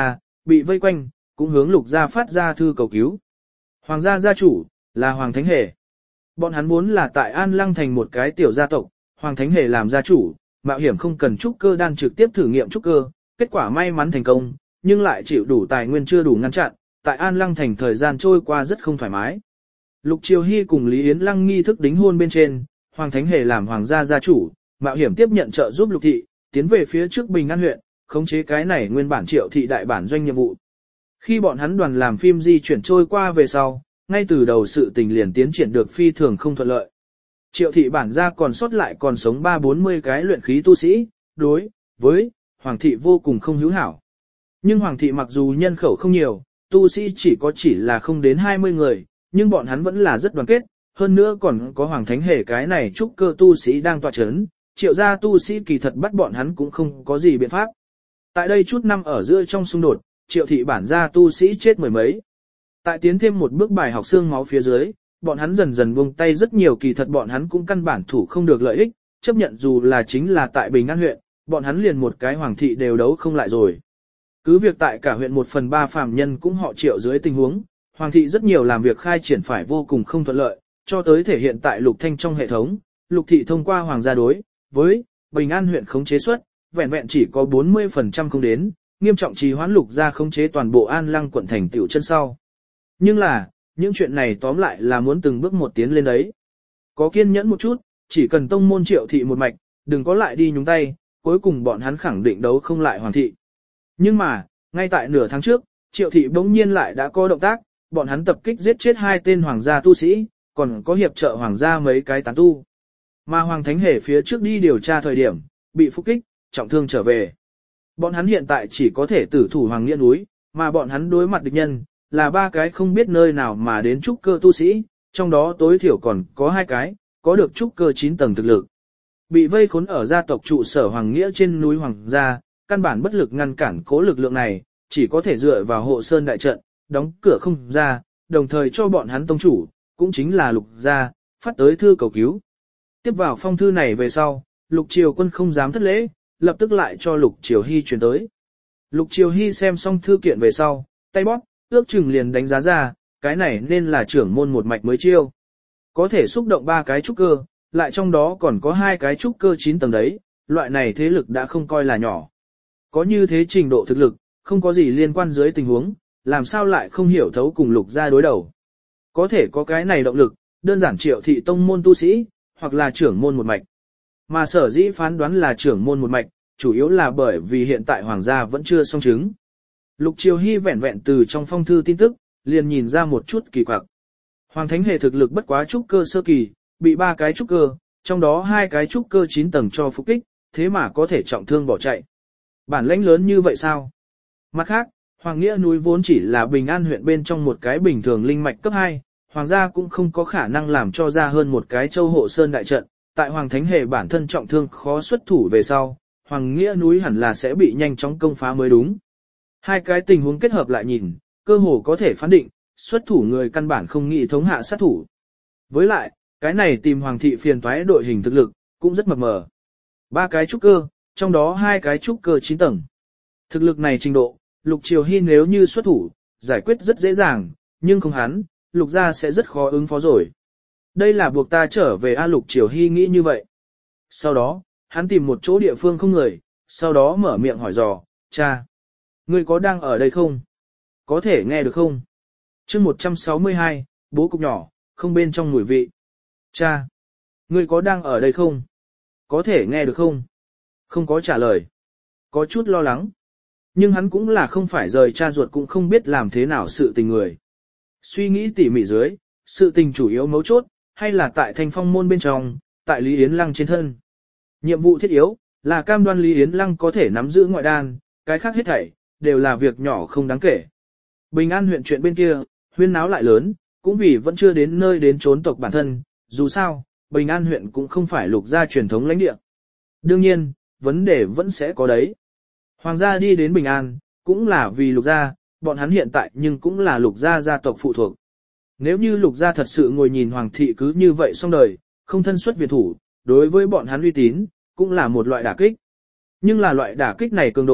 bị vây quanh, cũng hướng Lục gia phát ra thư cầu cứu. Hoàng gia gia chủ, là Hoàng Thánh Hề. Bọn hắn vốn là tại An Lăng thành một cái tiểu gia tộc, Hoàng Thánh Hề làm gia chủ, mạo hiểm không cần trúc cơ đan trực tiếp thử nghiệm trúc cơ, kết quả may mắn thành công, nhưng lại chịu đủ tài nguyên chưa đủ ngăn chặn, tại An Lăng thành thời gian trôi qua rất không thoải mái. Lục Triều Hy cùng Lý Yến Lăng nghi thức đính hôn bên trên, Hoàng Thánh Hề làm hoàng gia gia chủ, mạo hiểm tiếp nhận trợ giúp Lục thị, tiến về phía trước Bình An huyện, khống chế cái này nguyên bản Triệu thị đại bản doanh nhiệm vụ. Khi bọn hắn đoàn làm phim di chuyển trôi qua về sau, ngay từ đầu sự tình liền tiến triển được phi thường không thuận lợi. Triệu thị bản gia còn sót lại còn sống 3-40 cái luyện khí tu sĩ, đối với Hoàng thị vô cùng không hữu hảo. Nhưng Hoàng thị mặc dù nhân khẩu không nhiều, tu sĩ chỉ là không đến 20 người, nhưng bọn hắn vẫn là rất đoàn kết, hơn nữa còn có Hoàng Thánh Hề cái này trúc cơ tu sĩ đang tọa chấn, Triệu gia tu sĩ kỳ thật bắt bọn hắn cũng không có gì biện pháp. Tại đây chút năm ở giữa trong xung đột, Triệu thị bản gia tu sĩ chết mười mấy. Tại tiến thêm một bước bài học xương máu phía dưới, bọn hắn dần dần buông tay rất nhiều, kỳ thật bọn hắn cũng căn bản thủ không được lợi ích, chấp nhận dù là chính là tại Bình An huyện, bọn hắn liền một cái Hoàng thị đều đấu không lại rồi. Cứ việc tại cả huyện 1/3 phàm nhân cũng họ Triệu dưới tình huống, Hoàng thị rất nhiều làm việc khai triển phải vô cùng không thuận lợi, cho tới thể hiện tại Lục Thanh trong hệ thống, Lục thị thông qua hoàng gia đối với Bình An huyện khống chế suất, vẹn vẹn chỉ có 40% không đến, nghiêm trọng trì hoãn Lục gia khống chế toàn bộ An Lăng quận thành tiểu chân sau. Nhưng là, những chuyện này tóm lại là muốn từng bước một tiến lên đấy. Có kiên nhẫn một chút, chỉ cần tông môn Triệu thị một mạch, đừng có lại đi nhúng tay, cuối cùng bọn hắn khẳng định đấu không lại Hoàng thị. Nhưng mà, ngay tại nửa tháng trước, Triệu thị bỗng nhiên lại đã có động tác, bọn hắn tập kích giết chết 2 tên hoàng gia tu sĩ, còn có hiệp trợ hoàng gia mấy cái tán tu. Mà Hoàng Thánh Hề phía trước đi điều tra thời điểm, bị phục kích, trọng thương trở về. Bọn hắn hiện tại chỉ có thể tử thủ Hoàng Nghĩa núi, mà bọn hắn đối mặt địch nhân, là 3 cái không biết nơi nào mà đến trúc cơ tu sĩ, trong đó tối thiểu còn có 2 cái, có được trúc cơ 9 tầng thực lực. Bị vây khốn ở gia tộc trụ sở Hoàng Nghĩa trên núi Hoàng gia, căn bản bất lực ngăn cản cố lực lượng này, chỉ có thể dựa vào hộ sơn đại trận, đóng cửa không ra, đồng thời cho bọn hắn tông chủ, cũng chính là Lục gia, phát tới thư cầu cứu. Tiếp vào phong thư này về sau, Lục Triều Quân không dám thất lễ, lập tức lại cho Lục Triều Hy truyền tới. Lục Triều Hy xem xong thư kiện về sau, tay bóp, ước chừng liền đánh giá ra, cái này nên là trưởng môn một mạch mới chiêu. Có thể xúc động 3 cái trúc cơ, lại trong đó còn có 2 cái trúc cơ 9 tầng đấy, loại này thế lực đã không coi là nhỏ. Có như thế trình độ thực lực, không có gì liên quan dưới tình huống, làm sao lại không hiểu thấu cùng Lục gia đối đầu. Có thể có cái này động lực, đơn giản Triệu thị tông môn tu sĩ, hoặc là trưởng môn một mạch. Mà sở dĩ phán đoán là trưởng môn một mạch, chủ yếu là bởi vì hiện tại hoàng gia vẫn chưa song chứng. Lục Triều Hy vẹn vẹn từ trong phong thư tin tức, liền nhìn ra một chút kỳ quặc. Hoàng Thánh Hề thực lực bất quá trúc cơ sơ kỳ, bị 3 cái trúc cơ, trong đó 2 cái trúc cơ 9 tầng cho phục kích, thế mà có thể trọng thương bỏ chạy. Bản lãnh lớn như vậy sao? Mặt khác, Hoàng Nghĩa núi vốn chỉ là Bình An huyện bên trong một cái bình thường linh mạch cấp 2, hoàng gia cũng không có khả năng làm cho ra hơn một cái châu hộ sơn đại trận, tại Hoàng Thánh Hề bản thân trọng thương khó xuất thủ về sau, Hoàng Nghĩa núi hẳn là sẽ bị nhanh chóng công phá mới đúng. 2 cái tình huống kết hợp lại nhìn, cơ hồ có thể phán định, xuất thủ người căn bản không nghĩ thống hạ sát thủ. Với lại, cái này tìm Hoàng thị phiền toái đội hình thực lực, cũng rất mập mờ. 3 cái trúc cơ, trong đó 2 cái trúc cơ 9 tầng. Thực lực này trình độ, Lục Triều Hy nếu như xuất thủ, giải quyết rất dễ dàng, nhưng không hắn, Lục gia sẽ rất khó ứng phó rồi. Đây là buộc ta trở về Lục Triều Hy nghĩ như vậy. Sau đó, hắn tìm một chỗ địa phương không người, sau đó mở miệng hỏi dò, cha, ngươi có đang ở đây không? Có thể nghe được không? Chương 162, bố cục nhỏ, không bên trong mùi vị. Cha, ngươi có đang ở đây không? Có thể nghe được không? Không có trả lời. Có chút lo lắng. Nhưng hắn cũng là không phải rời cha ruột cũng không biết làm thế nào sự tình người. Suy nghĩ tỉ mỉ dưới, sự tình chủ yếu mấu chốt, hay là tại Thanh Phong môn bên trong, tại Lý Yến Lăng trên thân. Nhiệm vụ thiết yếu, là cam đoan Lý Yến Lăng có thể nắm giữ ngoại đan, cái khác hết thảy, đều là việc nhỏ không đáng kể. Bình An huyện chuyện bên kia, huyên náo lại lớn, cũng vì vẫn chưa đến nơi đến trốn tộc bản thân, dù sao, Bình An huyện cũng không phải Lục gia truyền thống lãnh địa. Đương nhiên, vấn đề vẫn sẽ có đấy. Hoàng gia đi đến Bình An, cũng là vì Lục gia, bọn hắn hiện tại nhưng cũng là Lục gia gia tộc phụ thuộc. Nếu như Lục gia thật sự ngồi nhìn Hoàng thị cứ như vậy xong đời, không thân xuất viện thủ, đối với bọn hắn uy tín, cũng là một loại đả kích. Nhưng là loại đả kích này cường độ,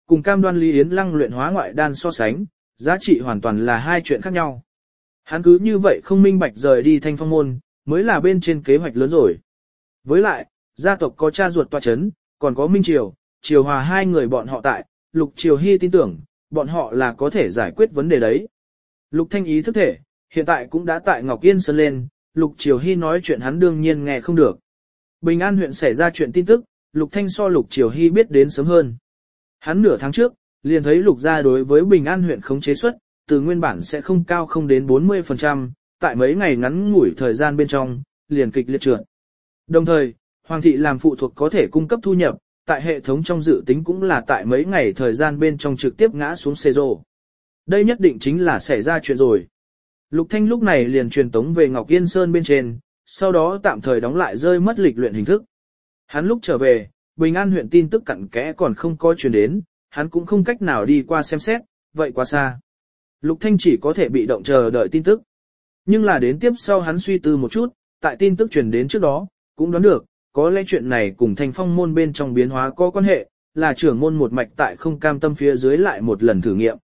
cùng cam đoan Lý Yến Lăng luyện hóa ngoại đan so sánh, giá trị hoàn toàn là hai chuyện khác nhau. Hắn cứ như vậy không minh bạch rời đi Thanh Phong môn, mới là bên trên kế hoạch lớn rồi. Với lại, gia tộc có cha ruột tọa chấn, còn có Minh Triều, Triều Hòa hai người bọn họ tại, Lục Triều Hy tin tưởng, bọn họ là có thể giải quyết vấn đề đấy. Lục Thanh ý thức thể, hiện tại cũng đã tại Ngọc Yên Sơn lên, Lục Triều Hy nói chuyện hắn đương nhiên nghe không được. Bình An huyện xảy ra chuyện tin tức, Lục Thanh so Lục Triều Hy biết đến sớm hơn. Hắn nửa tháng trước, liền thấy Lục gia đối với Bình An huyện khống chế suất, từ nguyên bản sẽ không cao không đến 40%, tại mấy ngày ngắn ngủi thời gian bên trong, liền kịch liệt trượt. Đồng thời, Hoàng thị làm phụ thuộc có thể cung cấp thu nhập, tại hệ thống trong dự tính cũng là tại mấy ngày thời gian bên trong trực tiếp ngã xuống xê rồ. Đây nhất định chính là xảy ra chuyện rồi. Lục Thanh lúc này liền truyền tống về Ngọc Yên Sơn bên trên, sau đó tạm thời đóng lại rơi mất lịch luyện hình thức. Hắn lúc trở về, Bình An huyện tin tức cặn kẽ còn không có truyền đến, hắn cũng không cách nào đi qua xem xét, vậy quá xa. Lục Thanh chỉ có thể bị động chờ đợi tin tức. Nhưng là đến tiếp sau hắn suy tư một chút, tại tin tức truyền đến trước đó, cũng đoán được, có lẽ chuyện này cùng Thanh Phong môn bên trong biến hóa có quan hệ, là trưởng môn một mạch tại không cam tâm phía dưới lại một lần thử nghiệm.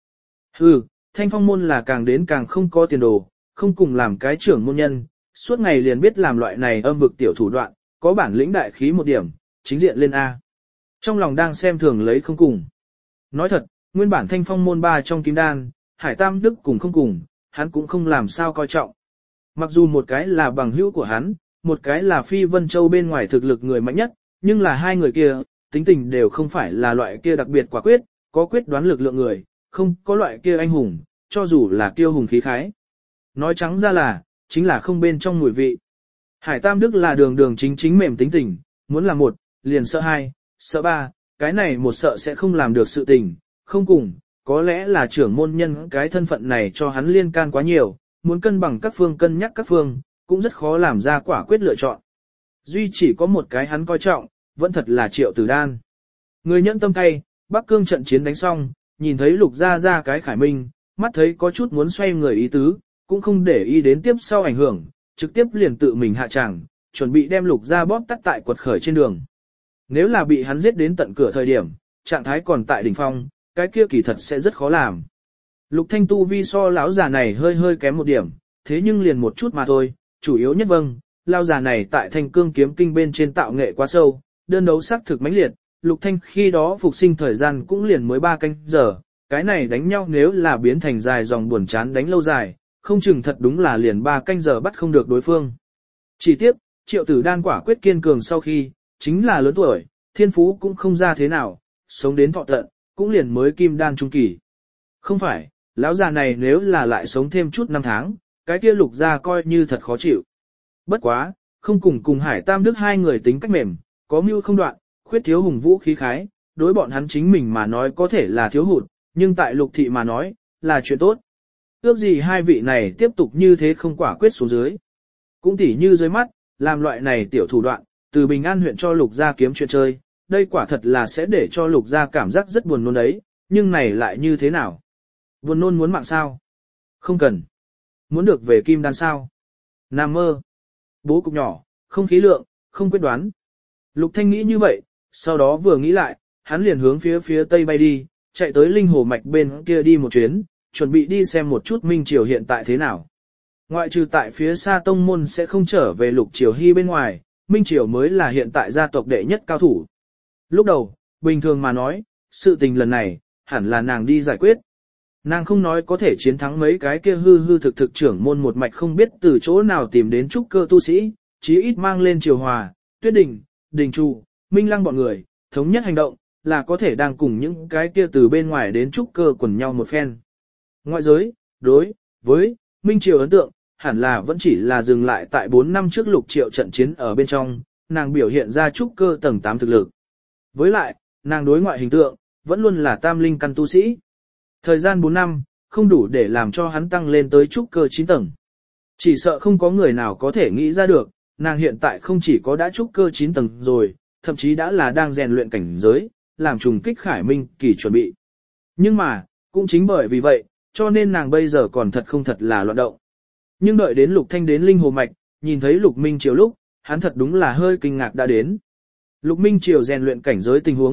Thanh Phong môn là càng đến càng không có tiền đồ, không cùng làm cái trưởng môn nhân, suốt ngày liền biết làm loại này âm vực tiểu thủ đoạn, có bản lĩnh đại khí một điểm, chính diện lên A. Trong lòng đang xem thường lấy không cùng. Nói thật, nguyên bản Thanh Phong môn ba trong kim đan, Hải Tam Đức cùng không cùng, hắn cũng không làm sao coi trọng. Mặc dù một cái là bằng hữu của hắn, một cái là Phi Vân Châu bên ngoài thực lực người mạnh nhất, nhưng là hai người kia, tính tình đều không phải là loại kia đặc biệt quả quyết, có quyết đoán lực lượng người, không có loại kia anh hùng, cho dù là kiêu hùng khí khái. Nói trắng ra là, chính là không bên trong mùi vị. Hải Tam Đức là đường đường chính chính mềm tính tình, muốn làm một, liền sợ hai, sợ ba, cái này một sợ sẽ không làm được sự tình, không cùng, có lẽ là trưởng môn nhân cái thân phận này cho hắn liên can quá nhiều, muốn cân bằng các phương cân nhắc các phương, cũng rất khó làm ra quả quyết lựa chọn. Duy chỉ có một cái hắn coi trọng, vẫn thật là Triệu Tử Đan. Người nhẫn tâm cay, Bắc Cương trận chiến đánh xong, nhìn thấy Lục gia ra cái Khải Minh, mắt thấy có chút muốn xoay người ý tứ, cũng không để ý đến tiếp sau ảnh hưởng, trực tiếp liền tự mình hạ tràng, chuẩn bị đem Lục gia bóp tắt tại quật khởi trên đường. Nếu là bị hắn giết đến tận cửa thời điểm, trạng thái còn tại đỉnh phong, cái kia kỳ thật sẽ rất khó làm. Lục Thanh tu vi so lão già này hơi kém một điểm, thế nhưng liền một chút mà thôi, chủ yếu nhất vâng, lão già này tại Thanh Cương kiếm kinh bên trên tạo nghệ quá sâu, đơn đấu sắc thực mãnh liệt, Lục Thanh khi đó phục sinh thời gian cũng liền mới 3 canh giờ, cái này đánh nhau nếu là biến thành dài dòng buồn chán đánh lâu dài, không chừng thật đúng là liền 3 canh giờ bắt không được đối phương. Chỉ tiếc, Triệu Tử Đan quả quyết kiên cường sau khi, chính là lớn tuổi, thiên phú cũng không ra thế nào, sống đến thọ tận, cũng liền mới kim đan trung kỳ. Không phải, lão già này nếu là lại sống thêm chút năm tháng, cái kia Lục gia coi như thật khó chịu. Bất quá, không cùng Hải Tam Đức hai người tính cách mềm, có mưu không đoạn, khuyết thiếu hùng vũ khí khái, đối bọn hắn chính mình mà nói có thể là thiếu hụt, nhưng tại Lục thị mà nói, là chuyện tốt. Ước gì hai vị này tiếp tục như thế không quả quyết xuống dưới. Cũng tỉ như dưới mắt, làm loại này tiểu thủ đoạn, từ Bình An huyện cho Lục gia kiếm chuyện chơi, đây quả thật là sẽ để cho Lục gia cảm giác rất buồn nôn đấy, nhưng này lại như thế nào? Buồn nôn muốn mạng sao? Không cần. Muốn được về kim đan sao? Nam mơ. Bố cục nhỏ, không khí lượng, không quyết đoán. Lục Thanh nghĩ như vậy, sau đó vừa nghĩ lại, hắn liền hướng phía tây bay đi, chạy tới linh hồ mạch bên kia đi một chuyến, chuẩn bị đi xem một chút Minh Triều hiện tại thế nào. Ngoại trừ tại phía xa tông môn sẽ không trở về Lục Triều Hy bên ngoài, Minh Triều mới là hiện tại gia tộc đệ nhất cao thủ. Lúc đầu, bình thường mà nói, sự tình lần này, hẳn là nàng đi giải quyết. Nàng không nói có thể chiến thắng mấy cái kia hư thực trưởng môn một mạch không biết từ chỗ nào tìm đến trúc cơ tu sĩ, chí ít mang lên Triều Hòa, Tuyết Đình, Đình Trụ, Minh Lăng bọn người, thống nhất hành động, là có thể đang cùng những cái kia từ bên ngoài đến trúc cơ quần nhau một phen. Ngoại giới, đối với Minh Triều ấn tượng, hẳn là vẫn chỉ là dừng lại tại 4 năm trước Lục Triệu trận chiến ở bên trong, nàng biểu hiện ra trúc cơ tầng 8 thực lực. Với lại, nàng đối ngoại hình tượng, vẫn luôn là tam linh căn tu sĩ. Thời gian 4 năm, không đủ để làm cho hắn tăng lên tới trúc cơ 9 tầng. Chỉ sợ không có người nào có thể nghĩ ra được, nàng hiện tại không chỉ có đã trúc cơ 9 tầng rồi, thậm chí đã là đang rèn luyện cảnh giới, làm trùng kích Khải Minh kỳ chuẩn bị. Nhưng mà, cũng chính bởi vì vậy, cho nên nàng bây giờ còn thật không thật là loạn động. Nhưng đợi đến Lục Thanh đến linh hồ mạch, nhìn thấy Lục Minh Triều lúc, hắn thật đúng là hơi kinh ngạc đã đến. Lục Minh Triều rèn luyện cảnh giới tình huống,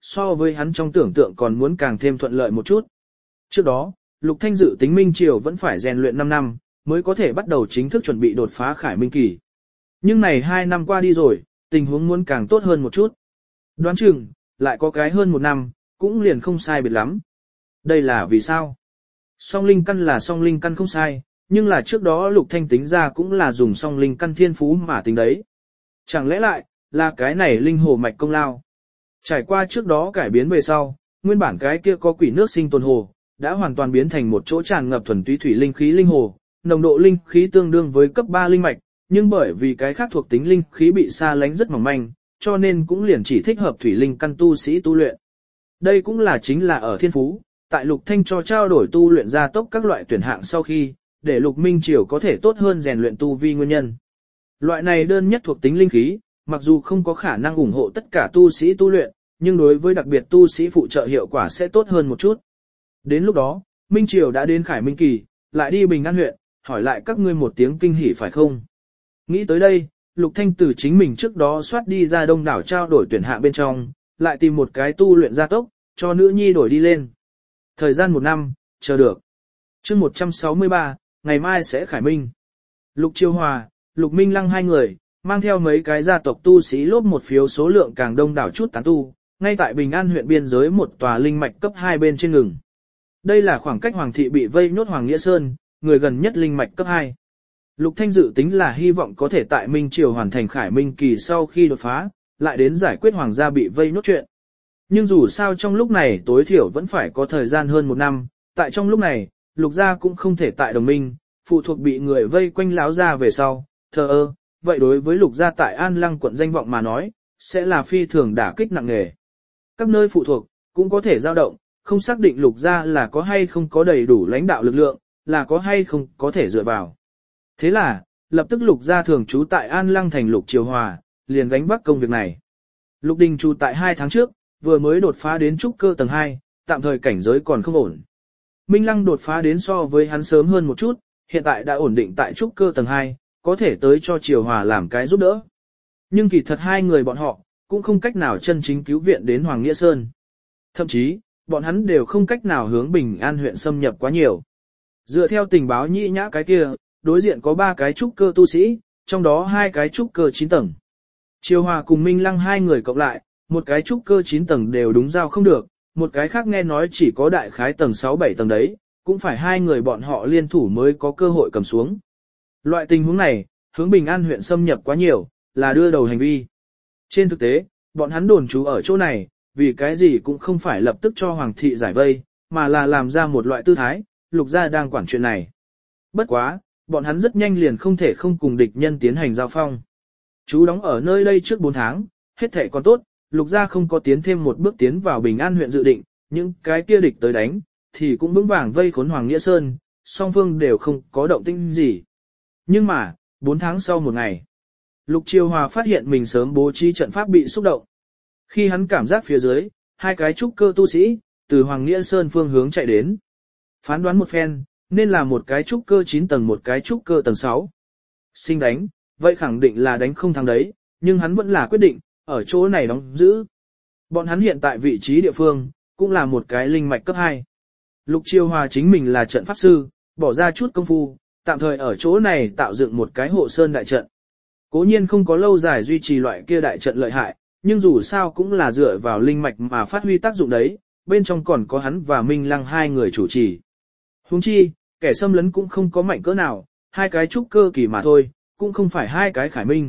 so với hắn trong tưởng tượng còn muốn càng thêm thuận lợi một chút. Trước đó, Lục Thanh dự tính Minh Triều vẫn phải rèn luyện 5 năm, mới có thể bắt đầu chính thức chuẩn bị đột phá Khải Minh kỳ. Nhưng này 2 năm qua đi rồi, tình huống muốn càng tốt hơn một chút. Đoán chừng, lại có cái hơn 1 năm, cũng liền không sai biệt lắm. Đây là vì sao? Song linh căn là song linh căn không sai, nhưng là trước đó Lục Thanh tính ra cũng là dùng song linh căn thiên phú mà tính đấy. Chẳng lẽ lại, là cái này linh hồ mạch công lao? Trải qua trước đó cải biến về sau, nguyên bản cái kia có quỷ nước sinh tồn hồ, đã hoàn toàn biến thành một chỗ tràn ngập thuần túy thủy linh khí linh hồ, nồng độ linh khí tương đương với cấp 3 linh mạch, nhưng bởi vì cái khác thuộc tính linh khí bị xa lánh rất mỏng manh, cho nên cũng liền chỉ thích hợp thủy linh căn tu sĩ tu luyện. Đây cũng là chính là ở thiên phú, tại Lục Thanh cho trao đổi tu luyện gia tốc các loại tuyển hạng sau khi, để Lục Minh Triều có thể tốt hơn rèn luyện tu vi nguyên nhân. Loại này đơn nhất thuộc tính linh khí, mặc dù không có khả năng ủng hộ tất cả tu sĩ tu luyện, nhưng đối với đặc biệt tu sĩ phụ trợ hiệu quả sẽ tốt hơn một chút. Đến lúc đó, Minh Triều đã đến Khải Minh kỳ, lại đi Bình An huyện, hỏi lại các ngươi một tiếng kinh hỉ phải không? Nghĩ tới đây, Lục Thanh từ chính mình trước đó soát đi ra đông đảo trao đổi tuyển hạng bên trong, lại tìm một cái tu luyện gia tốc, cho nữ nhi đổi đi lên. Thời gian 1 năm, chờ được. Chương 163, ngày mai sẽ Khải Minh. Lục Chiêu Hòa, Lục Minh Lăng hai người, mang theo mấy cái gia tộc tu sĩ lốp một phiếu số lượng càng đông đảo chút tán tu, ngay tại Bình An huyện biên giới một tòa linh mạch cấp 2 bên trên ngừng. Đây là khoảng cách Hoàng thị bị vây nhốt Hoàng Nghĩa Sơn, người gần nhất linh mạch cấp 2. Lục Thanh dự tính là hy vọng có thể tại Minh Triều hoàn thành Khải Minh kỳ sau khi đột phá, lại đến giải quyết Hoàng gia bị vây nhốt chuyện. Nhưng dù sao trong lúc này tối thiểu vẫn phải có thời gian hơn 1 năm, tại trong lúc này, Lục gia cũng không thể tại đồng minh, phụ thuộc bị người vây quanh láo ra về sau, thờ ơ, vậy đối với Lục gia tại An Lăng quận danh vọng mà nói, sẽ là phi thường đả kích nặng nề. Các nơi phụ thuộc, cũng có thể dao động, không xác định Lục gia là có hay không có đầy đủ lãnh đạo lực lượng, là có hay không có thể dựa vào. Thế là, lập tức Lục gia thường trú tại An Lăng thành Lục Triều Hòa, liền gánh vác công việc này. Lục Đình trú tại 2 tháng trước, vừa mới đột phá đến trúc cơ tầng 2, tạm thời cảnh giới còn không ổn. Minh Lăng đột phá đến so với hắn sớm hơn một chút, hiện tại đã ổn định tại trúc cơ tầng 2, có thể tới cho Triều Hòa làm cái giúp đỡ. Nhưng kỳ thật hai người bọn họ, cũng không cách nào chân chính cứu viện đến Hoàng Nghĩa Sơn. Thậm chí, bọn hắn đều không cách nào hướng Bình An huyện xâm nhập quá nhiều. Dựa theo tình báo nhĩ nhã cái kia, đối diện có 3 cái trúc cơ tu sĩ, trong đó 2 cái trúc cơ 9 tầng. Triều Hòa cùng Minh Lăng hai người cộng lại, một cái trúc cơ 9 tầng đều đúng giao không được, một cái khác nghe nói chỉ có đại khái tầng 6-7 tầng đấy, cũng phải hai người bọn họ liên thủ mới có cơ hội cầm xuống. Loại tình huống này, hướng Bình An huyện xâm nhập quá nhiều, là đưa đầu hành vi. Trên thực tế, bọn hắn đồn trú ở chỗ này, vì cái gì cũng không phải lập tức cho Hoàng thị giải vây, mà là làm ra một loại tư thái, Lục gia đang quản chuyện này. Bất quá, bọn hắn rất nhanh liền không thể không cùng địch nhân tiến hành giao phong. Chú đóng ở nơi đây trước 4 tháng, hết thể còn tốt, Lục gia không có tiến thêm một bước tiến vào Bình An huyện dự định, những cái kia địch tới đánh, thì cũng vững vàng vây khốn Hoàng Nghĩa Sơn, song phương đều không có động tĩnh gì. Nhưng mà, 4 tháng sau một ngày, Lục Chiêu Hòa phát hiện mình sớm bố trí trận pháp bị xúc động. Khi hắn cảm giác phía dưới, 2 cái trúc cơ tu sĩ, từ Hoàng Nghĩa Sơn phương hướng chạy đến. Phán đoán một phen, nên là một cái trúc cơ 9 tầng một cái trúc cơ tầng 6. Sinh đánh, vậy khẳng định là đánh không thắng đấy, nhưng hắn vẫn là quyết định, ở chỗ này đóng giữ. Bọn hắn hiện tại vị trí địa phương, cũng là một cái linh mạch cấp 2. Lục Chiêu Hòa chính mình là trận pháp sư, bỏ ra chút công phu, tạm thời ở chỗ này tạo dựng một cái hộ sơn đại trận. Cố nhiên không có lâu dài duy trì loại kia đại trận lợi hại, nhưng dù sao cũng là dựa vào linh mạch mà phát huy tác dụng đấy, bên trong còn có hắn và Minh Lăng hai người chủ trì. Huống chi, kẻ xâm lấn cũng không có mạnh cỡ nào, 2 cái trúc cơ kỳ mà thôi, cũng không phải 2 cái khải minh.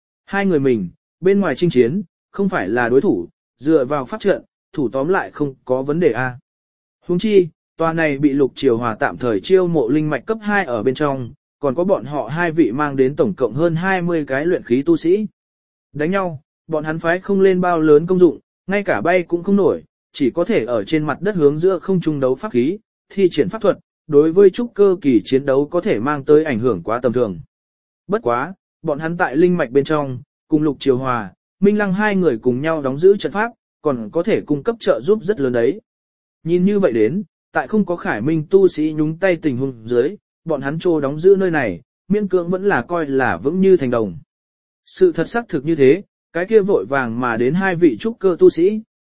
2 người mình, bên ngoài chinh chiến, không phải là đối thủ, dựa vào pháp trận, thủ tóm lại không có vấn đề a. Huống chi, tòa này bị Lục Triều Hòa tạm thời chiêu mộ linh mạch cấp 2 ở bên trong, còn có bọn họ 2 vị mang đến tổng cộng hơn 20 cái luyện khí tu sĩ. Đánh nhau, bọn hắn phái không lên bao lớn công dụng, ngay cả bay cũng không nổi, chỉ có thể ở trên mặt đất hướng giữa không trung đấu pháp khí, thi triển pháp thuật, đối với trúc cơ kỳ chiến đấu có thể mang tới ảnh hưởng quá tầm thường. Bất quá, bọn hắn tại linh mạch bên trong, cùng Lục Triều Hòa, Minh Lăng hai người cùng nhau đóng giữ trận pháp, còn có thể cung cấp trợ giúp rất lớn đấy. Nhìn như vậy đến, tại không có Khải Minh tu sĩ nhúng tay tình huống dưới, bọn hắn trô đóng giữ nơi này, miễn cưỡng vẫn là coi là vững như thành đồng. Sự thật xác thực như thế, cái kia vội vàng mà đến 2 vị trúc cơ tu sĩ,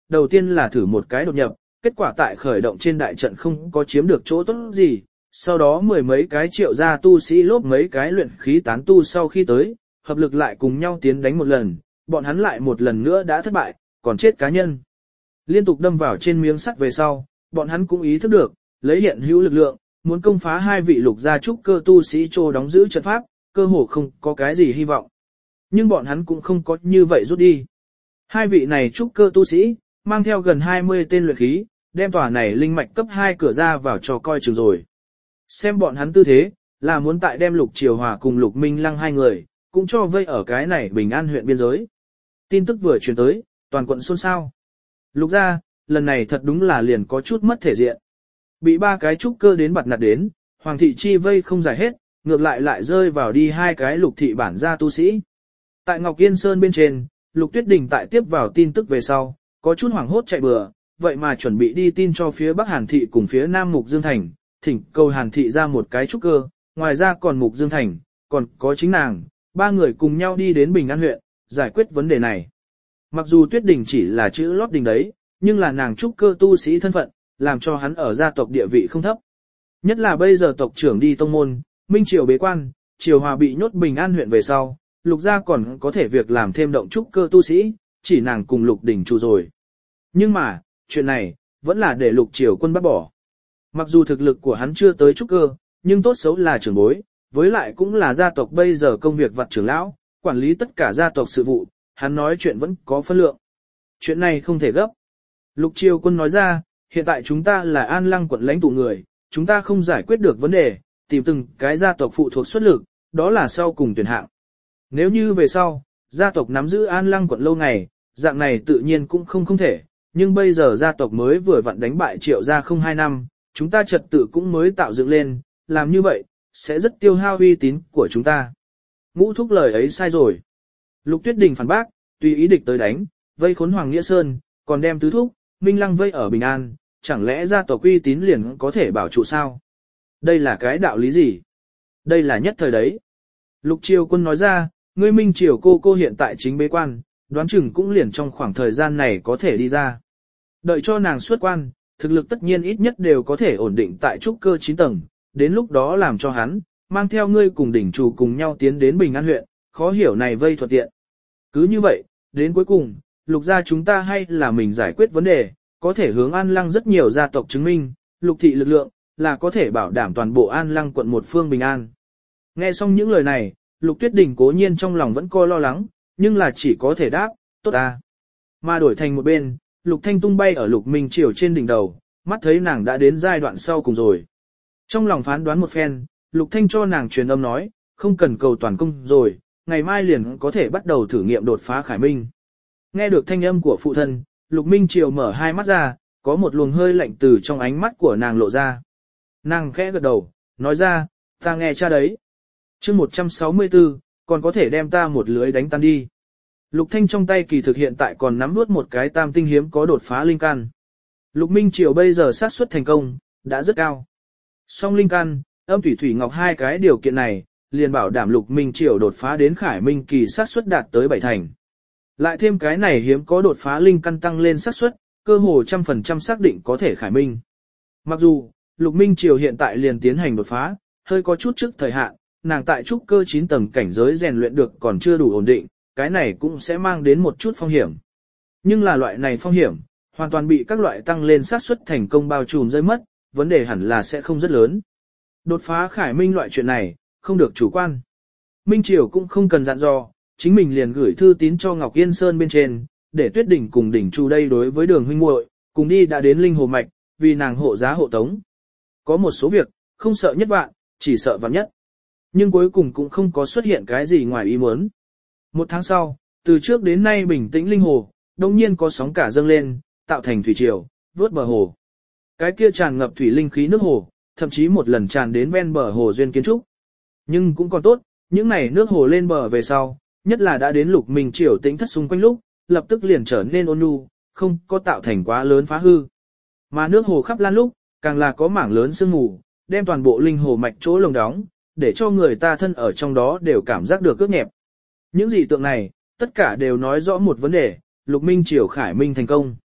đầu tiên là thử một cái đột nhập, kết quả tại khởi động trên đại trận không có chiếm được chỗ tốt gì, sau đó mười mấy cái triệu gia tu sĩ lốp mấy cái luyện khí tán tu sau khi tới, hợp lực lại cùng nhau tiến đánh một lần, bọn hắn lại một lần nữa đã thất bại, còn chết cá nhân. Liên tục đâm vào trên miếng sắt về sau, bọn hắn cũng ý thức được, lấy hiện hữu lực lượng, muốn công phá hai vị lục gia trúc cơ tu sĩ trô đóng giữ trận pháp, cơ hồ không có cái gì hy vọng. Nhưng bọn hắn cũng không có như vậy rút đi. Hai vị này trúc cơ tu sĩ, mang theo gần 20 tên luyện khí, đem tòa này linh mạch cấp 2 cửa ra vào cho coi chừng rồi. Xem bọn hắn tư thế, là muốn tại đem Lục Triều Hòa cùng Lục Minh Lăng hai người, cũng cho vây ở cái này Bình An huyện biên giới. Tin tức vừa truyền tới, toàn quận xôn xao. Lục gia, lần này thật đúng là liền có chút mất thể diện. Bị ba cái trúc cơ đến bặt nạt đến, Hoàng thị chi vây không giải hết, ngược lại rơi vào đi hai cái Lục thị bản gia tu sĩ. Tại Ngọc Yên Sơn bên trên, Lục Tuyết Đình tại tiếp vào tin tức về sau, có chút hoảng hốt chạy bừa, vậy mà chuẩn bị đi tin cho phía Bắc Hàn thị cùng phía Nam Mục Dương Thành, thỉnh cầu Hàn thị ra một cái trúc cơ, ngoài ra còn Mục Dương Thành, còn có chính nàng, ba người cùng nhau đi đến Bình An huyện, giải quyết vấn đề này. Mặc dù Tuyết Đình chỉ là chữ lót đình đấy, nhưng là nàng trúc cơ tu sĩ thân phận, làm cho hắn ở gia tộc địa vị không thấp. Nhất là bây giờ tộc trưởng đi tông môn, Minh Triều bế quan, Triều Hòa bị nhốt Bình An huyện về sau, Lục gia còn có thể việc làm thêm động trúc cơ tu sĩ, chỉ nàng cùng Lục Đình chủ rồi. Nhưng mà, chuyện này, vẫn là để Lục Triều Quân bắt bỏ. Mặc dù thực lực của hắn chưa tới trúc cơ, nhưng tốt xấu là trưởng bối, với lại cũng là gia tộc bây giờ công việc vặt trưởng lão, quản lý tất cả gia tộc sự vụ, hắn nói chuyện vẫn có phân lượng. Chuyện này không thể gấp. Lục Triều Quân nói ra, hiện tại chúng ta là An Lăng quận lãnh tụ người, chúng ta không giải quyết được vấn đề, tìm từng cái gia tộc phụ thuộc xuất lực, đó là sau cùng tuyển hạng. Nếu như về sau, gia tộc nắm giữ An Lăng quận lâu ngày, dạng này tự nhiên cũng không thể, nhưng bây giờ gia tộc mới vừa vặn đánh bại Triệu gia không 2 năm, chúng ta trật tự cũng mới tạo dựng lên, làm như vậy, sẽ rất tiêu hao uy tín của chúng ta. Ngũ thúc lời ấy sai rồi. Lục Tuyết Đình phản bác, tùy ý địch tới đánh, vây khốn Hoàng Nghĩa Sơn, còn đem tứ thúc, Minh Lăng vây ở Bình An, chẳng lẽ gia tộc uy tín liền có thể bảo trụ sao? Đây là cái đạo lý gì? Đây là nhất thời đấy. Lục Triều Quân nói ra, ngươi Minh Triều cô hiện tại chính bế quan, đoán chừng cũng liền trong khoảng thời gian này có thể đi ra. Đợi cho nàng xuất quan, thực lực tất nhiên ít nhất đều có thể ổn định tại trúc cơ 9 tầng, đến lúc đó làm cho hắn, mang theo ngươi cùng đỉnh chủ cùng nhau tiến đến Bình An huyện, khó hiểu này vây thuận tiện. Cứ như vậy, đến cuối cùng, Lục gia chúng ta hay là mình giải quyết vấn đề, có thể hướng An Lăng rất nhiều gia tộc chứng minh, Lục thị lực lượng, là có thể bảo đảm toàn bộ An Lăng quận một phương bình an. Nghe xong những lời này, Lục Tuyết Đình cố nhiên trong lòng vẫn coi lo lắng, nhưng là chỉ có thể đáp, tốt ta. Mà đổi thành một bên, Lục Thanh tung bay ở Lục Minh Triều trên đỉnh đầu, mắt thấy nàng đã đến giai đoạn sau cùng rồi. Trong lòng phán đoán một phen, Lục Thanh cho nàng truyền âm nói, không cần cầu toàn công rồi, ngày mai liền có thể bắt đầu thử nghiệm đột phá Khải Minh. Nghe được thanh âm của phụ thân, Lục Minh Triều mở hai mắt ra, có một luồng hơi lạnh từ trong ánh mắt của nàng lộ ra. Nàng khẽ gật đầu, nói ra, ta nghe cha đấy. Chương 164, còn có thể đem ta một lưới đánh tan đi. Lục Thanh trong tay kỳ thực hiện tại còn nắm nuốt một cái tam tinh hiếm có đột phá linh căn. Lục Minh Triều bây giờ xác suất thành công, đã rất cao. Song linh căn, âm thủy thủy ngọc hai cái điều kiện này, liền bảo đảm Lục Minh Triều đột phá đến Khải Minh kỳ xác suất đạt tới 7 thành. Lại thêm cái này hiếm có đột phá linh căn tăng lên xác suất, cơ hồ 100% xác định có thể Khải Minh. Mặc dù, Lục Minh Triều hiện tại liền tiến hành đột phá, hơi có chút trước thời hạn, nàng tại trúc cơ 9 tầng cảnh giới rèn luyện được còn chưa đủ ổn định, cái này cũng sẽ mang đến một chút phong hiểm. Nhưng là loại này phong hiểm, hoàn toàn bị các loại tăng lên xác suất thành công bao trùm rơi mất, vấn đề hẳn là sẽ không rất lớn. Đột phá Khải Minh loại chuyện này, không được chủ quan. Minh Triều cũng không cần dặn dò, chính mình liền gửi thư tín cho Ngọc Yên Sơn bên trên, để Tuyết Đỉnh cùng đỉnh Chu đây đối với Đường huynh muội, cùng đi đã đến Linh Hồ Mạch, vì nàng hộ giá hộ tống. Có một số việc, không sợ nhất vạn, chỉ sợ vạn nhất. Nhưng cuối cùng cũng không có xuất hiện cái gì ngoài ý muốn. Một tháng sau, từ trước đến nay bình tĩnh Linh Hồ, đồng nhiên có sóng cả dâng lên, tạo thành thủy triều, vớt bờ hồ. Cái kia tràn ngập thủy linh khí nước hồ, thậm chí một lần tràn đến ven bờ hồ duyên kiến trúc. Nhưng cũng còn tốt, những này nước hồ lên bờ về sau, nhất là đã đến Lục Minh Triều tĩnh thất xung quanh lúc, lập tức liền trở nên ôn nhu, không có tạo thành quá lớn phá hư. Mà nước hồ khắp lan lúc, càng là có mảng lớn sương mù, đem toàn bộ linh hồ mạch chỗ lồng đóng, để cho người ta thân ở trong đó đều cảm giác được ướt nhẹp. Những dị tượng này, tất cả đều nói rõ một vấn đề, Lục Minh Triều Khải Minh thành công.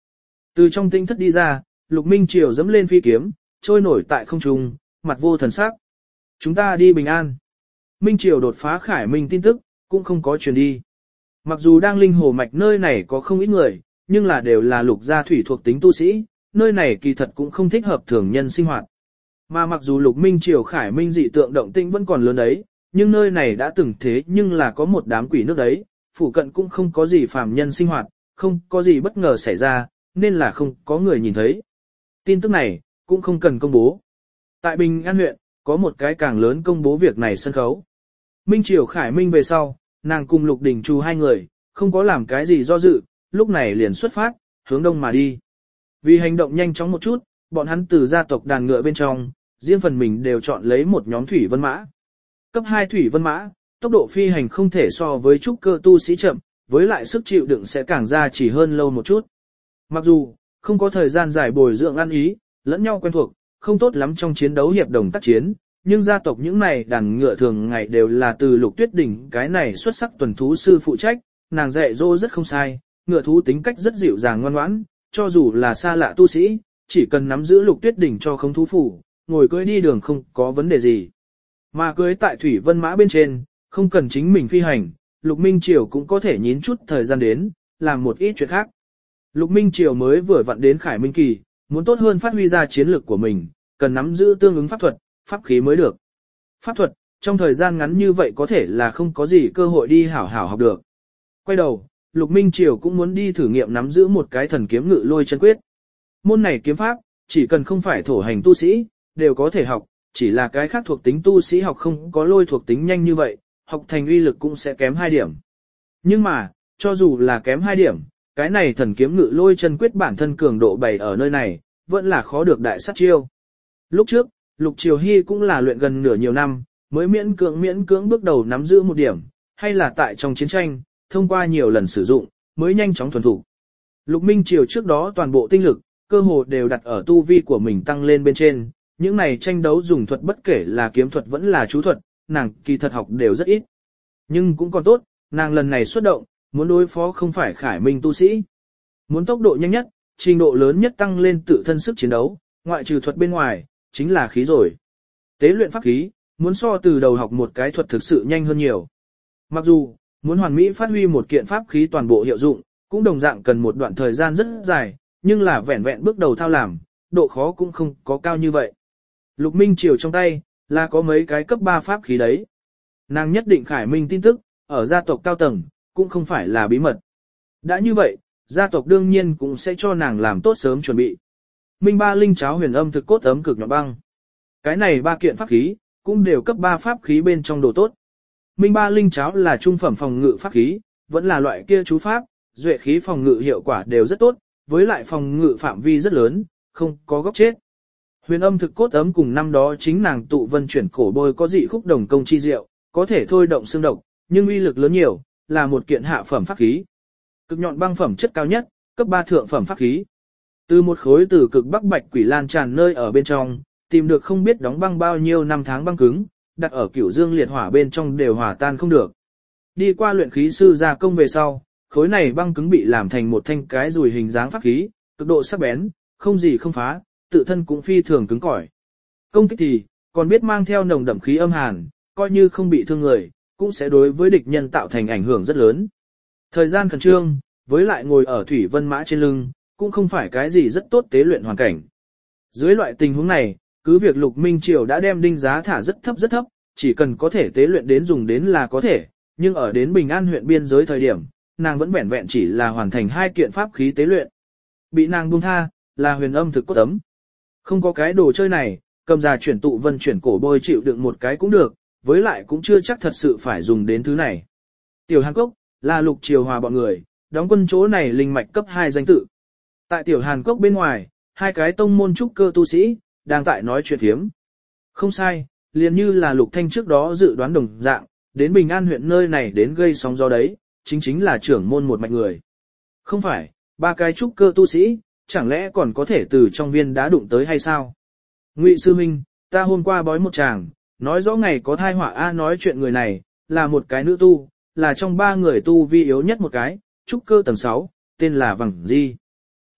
Từ trong tinh thất đi ra, Lục Minh Triều dẫm lên phi kiếm, trôi nổi tại không trung, mặt vô thần sắc. Chúng ta đi bình an. Minh Triều đột phá Khải Minh tin tức, cũng không có truyền đi. Mặc dù đang linh hồ mạch nơi này có không ít người, nhưng là đều là lục gia thủy thuộc tính tu sĩ, nơi này kỳ thật cũng không thích hợp thường nhân sinh hoạt. Mà mặc dù Lục Minh Triều Khải Minh dị tượng động tĩnh vẫn còn lớn đấy, nhưng nơi này đã từng thế nhưng là có một đám quỷ nước đấy, phủ cận cũng không có gì phàm nhân sinh hoạt, không có gì bất ngờ xảy ra, nên là không có người nhìn thấy. Tin tức này, cũng không cần công bố. Tại Bình An huyện, có một cái càng lớn công bố việc này sân khấu. Minh Triều Khải Minh về sau, nàng cùng Lục Đình Trù hai người, không có làm cái gì do dự, lúc này liền xuất phát, hướng đông mà đi. Vì hành động nhanh chóng một chút, bọn hắn từ gia tộc đàn ngựa bên trong, riêng phần mình đều chọn lấy một nhóm thủy vân mã. Cấp 2 thủy vân mã, tốc độ phi hành không thể so với trúc cơ tu sĩ chậm, với lại sức chịu đựng sẽ càng ra chỉ hơn lâu một chút. Mặc dù, không có thời gian dài bồi dưỡng ăn ý, lẫn nhau quen thuộc, không tốt lắm trong chiến đấu hiệp đồng tác chiến, nhưng gia tộc những này đàn ngựa thường ngày đều là từ Lục Tuyết Đỉnh cái này xuất sắc tuần thú sư phụ trách, nàng dạy dỗ rất không sai, ngựa thú tính cách rất dịu dàng ngoan ngoãn, cho dù là xa lạ tu sĩ, chỉ cần nắm giữ Lục Tuyết Đỉnh cho không thú phủ, ngồi cưỡi đi đường không có vấn đề gì. Mà cưỡi tại thủy vân mã bên trên, không cần chính mình phi hành, Lục Minh Triều cũng có thể nhín chút thời gian đến, làm một ít chuyện khác. Lục Minh Triều mới vừa vặn đến Khải Minh kỳ, muốn tốt hơn phát huy ra chiến lược của mình, cần nắm giữ tương ứng pháp thuật, pháp khí mới được. Pháp thuật, trong thời gian ngắn như vậy có thể là không có gì cơ hội đi hảo hảo học được. Quay đầu, Lục Minh Triều cũng muốn đi thử nghiệm nắm giữ một cái thần kiếm ngự lôi chân quyết. Môn này kiếm pháp, chỉ cần không phải thổ hành tu sĩ, đều có thể học, chỉ là cái khác thuộc tính tu sĩ học không có lôi thuộc tính nhanh như vậy, học thành uy lực cũng sẽ kém 2 điểm. Nhưng mà, cho dù là kém 2 điểm, cái này thần kiếm ngự lôi chân quyết bản thân cường độ bày ở nơi này, vẫn là khó được đại sát chiêu. Lúc trước, Lục Triều Hy cũng là luyện gần nửa nhiều năm, mới miễn cưỡng bước đầu nắm giữ một điểm, hay là tại trong chiến tranh, thông qua nhiều lần sử dụng, mới nhanh chóng thuần thủ. Lục Minh Triều trước đó toàn bộ tinh lực, cơ hồ đều đặt ở tu vi của mình tăng lên bên trên, những này tranh đấu dùng thuật bất kể là kiếm thuật vẫn là chú thuật, nàng kỳ thật học đều rất ít. Nhưng cũng còn tốt, nàng lần này xuất động, muốn đối phó không phải Khải Minh tu sĩ. Muốn tốc độ nhanh nhất, trình độ lớn nhất tăng lên tự thân sức chiến đấu, ngoại trừ thuật bên ngoài, chính là khí rồi. Tế luyện pháp khí, muốn so từ đầu học một cái thuật thực sự nhanh hơn nhiều. Mặc dù, muốn hoàn mỹ phát huy một kiện pháp khí toàn bộ hiệu dụng, cũng đồng dạng cần một đoạn thời gian rất dài, nhưng là vẹn vẹn bước đầu thao làm, độ khó cũng không có cao như vậy. Lục Minh Triều trong tay, là có mấy cái cấp 3 pháp khí đấy. Nàng nhất định Khải Minh tin tức, ở gia tộc cao tầng, cũng không phải là bí mật. Đã như vậy, gia tộc đương nhiên cũng sẽ cho nàng làm tốt sớm chuẩn bị. Minh Ba Linh cháo huyền âm thực cốt ấm cực nhọn băng. Cái này 3 kiện pháp khí, cũng đều cấp 3 pháp khí bên trong đồ tốt. Minh Ba Linh cháo là trung phẩm phòng ngự pháp khí, vẫn là loại kia chú pháp, duệ khí phòng ngự hiệu quả đều rất tốt, với lại phòng ngự phạm vi rất lớn, không có góc chết. Huyền âm thực cốt ấm cùng năm đó chính nàng tụ vân chuyển cổ bôi có dị khúc đồng công chi diệu, có thể thôi động xương độc, nhưng uy lực lớn nhiều, là một kiện hạ phẩm pháp khí. Cực nhọn băng phẩm chất cao nhất, cấp 3 thượng phẩm pháp khí. Từ một khối từ cực bắc bạch quỷ lan tràn nơi ở bên trong, tìm được không biết đóng băng bao nhiêu năm tháng băng cứng, đặt ở cửu dương liệt hỏa bên trong đều hòa tan không được. Đi qua luyện khí sư gia công về sau, khối này băng cứng bị làm thành một thanh cái dùi hình dáng pháp khí, cực độ sắc bén, không gì không phá, tự thân cũng phi thường cứng cỏi. Công kích thì, còn biết mang theo nồng đậm khí âm hàn, coi như không bị thương người, cũng sẽ đối với địch nhân tạo thành ảnh hưởng rất lớn. Thời gian khẩn trương, với lại ngồi ở thủy vân mã trên lưng, cũng không phải cái gì rất tốt tế luyện hoàn cảnh. Dưới loại tình huống này, cứ việc Lục Minh Triều đã đem đinh giá thả rất thấp, chỉ cần có thể tế luyện đến dùng đến là có thể, nhưng ở đến Bình An huyện biên giới thời điểm, nàng vẫn vẹn vẹn chỉ là hoàn thành 2 kiện pháp khí tế luyện. Bị nàng buông tha, là huyền âm thực cốt ấm. Không có cái đồ chơi này, cầm già chuyển tụ vân chuyển cổ bôi chịu đựng một cái cũng được, với lại cũng chưa chắc thật sự phải dùng đến thứ này. Tiểu Hàn Cốc, là Lục Triều Hòa bọn người, đóng quân chỗ này linh mạch cấp 2 danh tự. Tại Tiểu Hàn Cốc bên ngoài, 2 cái tông môn trúc cơ tu sĩ, đang tại nói chuyện thiếm. Không sai, liền như là Lục Thanh trước đó dự đoán đồng dạng, đến Bình An huyện nơi này đến gây sóng gió đấy, chính là trưởng môn một mạch người. Không phải, 3 cái trúc cơ tu sĩ, chẳng lẽ còn có thể từ trong viên đá đụng tới hay sao? Ngụy sư minh, ta hôm qua bói một chàng, nói rõ ngày có thai họa a nói chuyện người này, là một cái nữ tu, là trong 3 người tu vi yếu nhất một cái, trúc cơ tầng 6, tên là Vằng Di.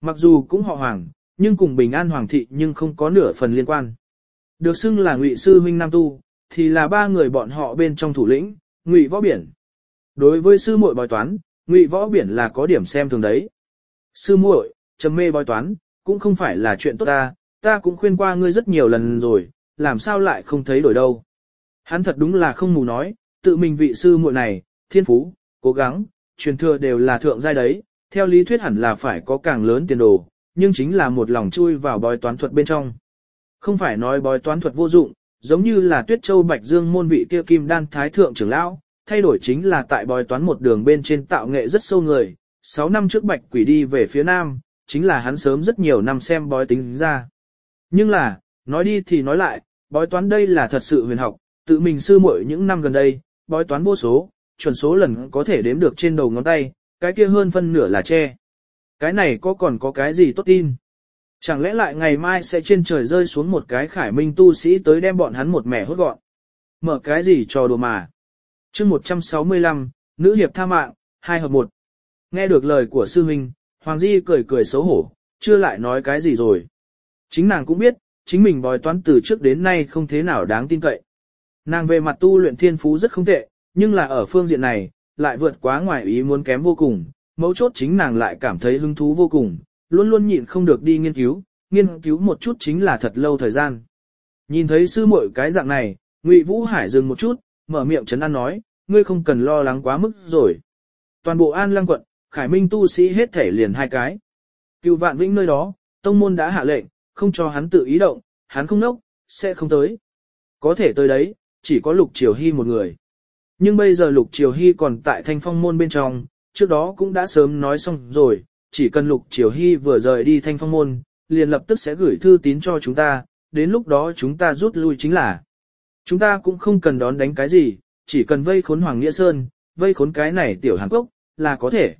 Mặc dù cũng họ Hoàng, nhưng cùng Bình An Hoàng thị nhưng không có nửa phần liên quan. Được xưng là Ngụy sư huynh Nam Tu, thì là ba người bọn họ bên trong thủ lĩnh, Ngụy Võ Biển. Đối với sư muội bói toán, Ngụy Võ Biển là có điểm xem thường đấy. Sư muội, trầm mê bói toán, cũng không phải là chuyện tốt ta cũng khuyên qua ngươi rất nhiều lần rồi, làm sao lại không thấy đổi đâu. Hắn thật đúng là không mù nói, tự mình vị sư muội này, thiên phú, cố gắng, truyền thừa đều là thượng giai đấy, theo lý thuyết hẳn là phải có càng lớn tiền đồ, nhưng chính là một lòng chui vào bói toán thuật bên trong. Không phải nói bói toán thuật vô dụng, giống như là Tuyết Châu Bạch Dương môn vị kia Kim Đan Thái Thượng trưởng lão, thay đổi chính là tại bói toán một đường bên trên tạo nghệ rất sâu người. 6 năm trước Bạch Quỷ đi về phía Nam, chính là hắn sớm rất nhiều năm xem bói tính ra. Nhưng là, nói đi thì nói lại, bói toán đây là thật sự huyền học, tự mình sư muội những năm gần đây, bói toán vô số, chuẩn số lần có thể đếm được trên đầu ngón tay, cái kia hơn phân nửa là che. Cái này còn có cái gì tốt tin? Chẳng lẽ lại ngày mai sẽ trên trời rơi xuống một cái khải minh tu sĩ tới đem bọn hắn một mẻ hốt gọn? Mở cái gì trò đùa mà? Chương 165, nữ hiệp tha mạng, 2 hợp 1. Nghe được lời của sư huynh, Hoàng Di cười cười xấu hổ, chưa lại nói cái gì rồi. Chính nàng cũng biết, chính mình bói toán từ trước đến nay không thế nào đáng tin cậy. Nàng về mặt tu luyện thiên phú rất không tệ, nhưng là ở phương diện này, lại vượt quá ngoài ý muốn kém vô cùng, mấu chốt chính nàng lại cảm thấy hứng thú vô cùng, luôn luôn nhịn không được đi nghiên cứu một chút chính là thật lâu thời gian. Nhìn thấy sư muội cái dạng này, Ngụy Vũ Hải dừng một chút, mở miệng trấn an nói, ngươi không cần lo lắng quá mức rồi. Toàn bộ An Lăng quận, khải minh tu sĩ hết thể liền 2 cái. Cựu Vạn Vĩnh nơi đó, tông môn đã hạ lệnh, không cho hắn tự ý động, hắn không nốc, sẽ không tới. Có thể tới đấy, chỉ có Lục Triều Hy một người. Nhưng bây giờ Lục Triều Hy còn tại Thanh Phong môn bên trong, trước đó cũng đã sớm nói xong rồi, chỉ cần Lục Triều Hy vừa rời đi Thanh Phong môn, liền lập tức sẽ gửi thư tín cho chúng ta, đến lúc đó chúng ta rút lui chính là. Chúng ta cũng không cần đón đánh cái gì, chỉ cần vây khốn Hoàng Nghĩa Sơn, vây khốn cái này tiểu Hàn Cốc, là có thể.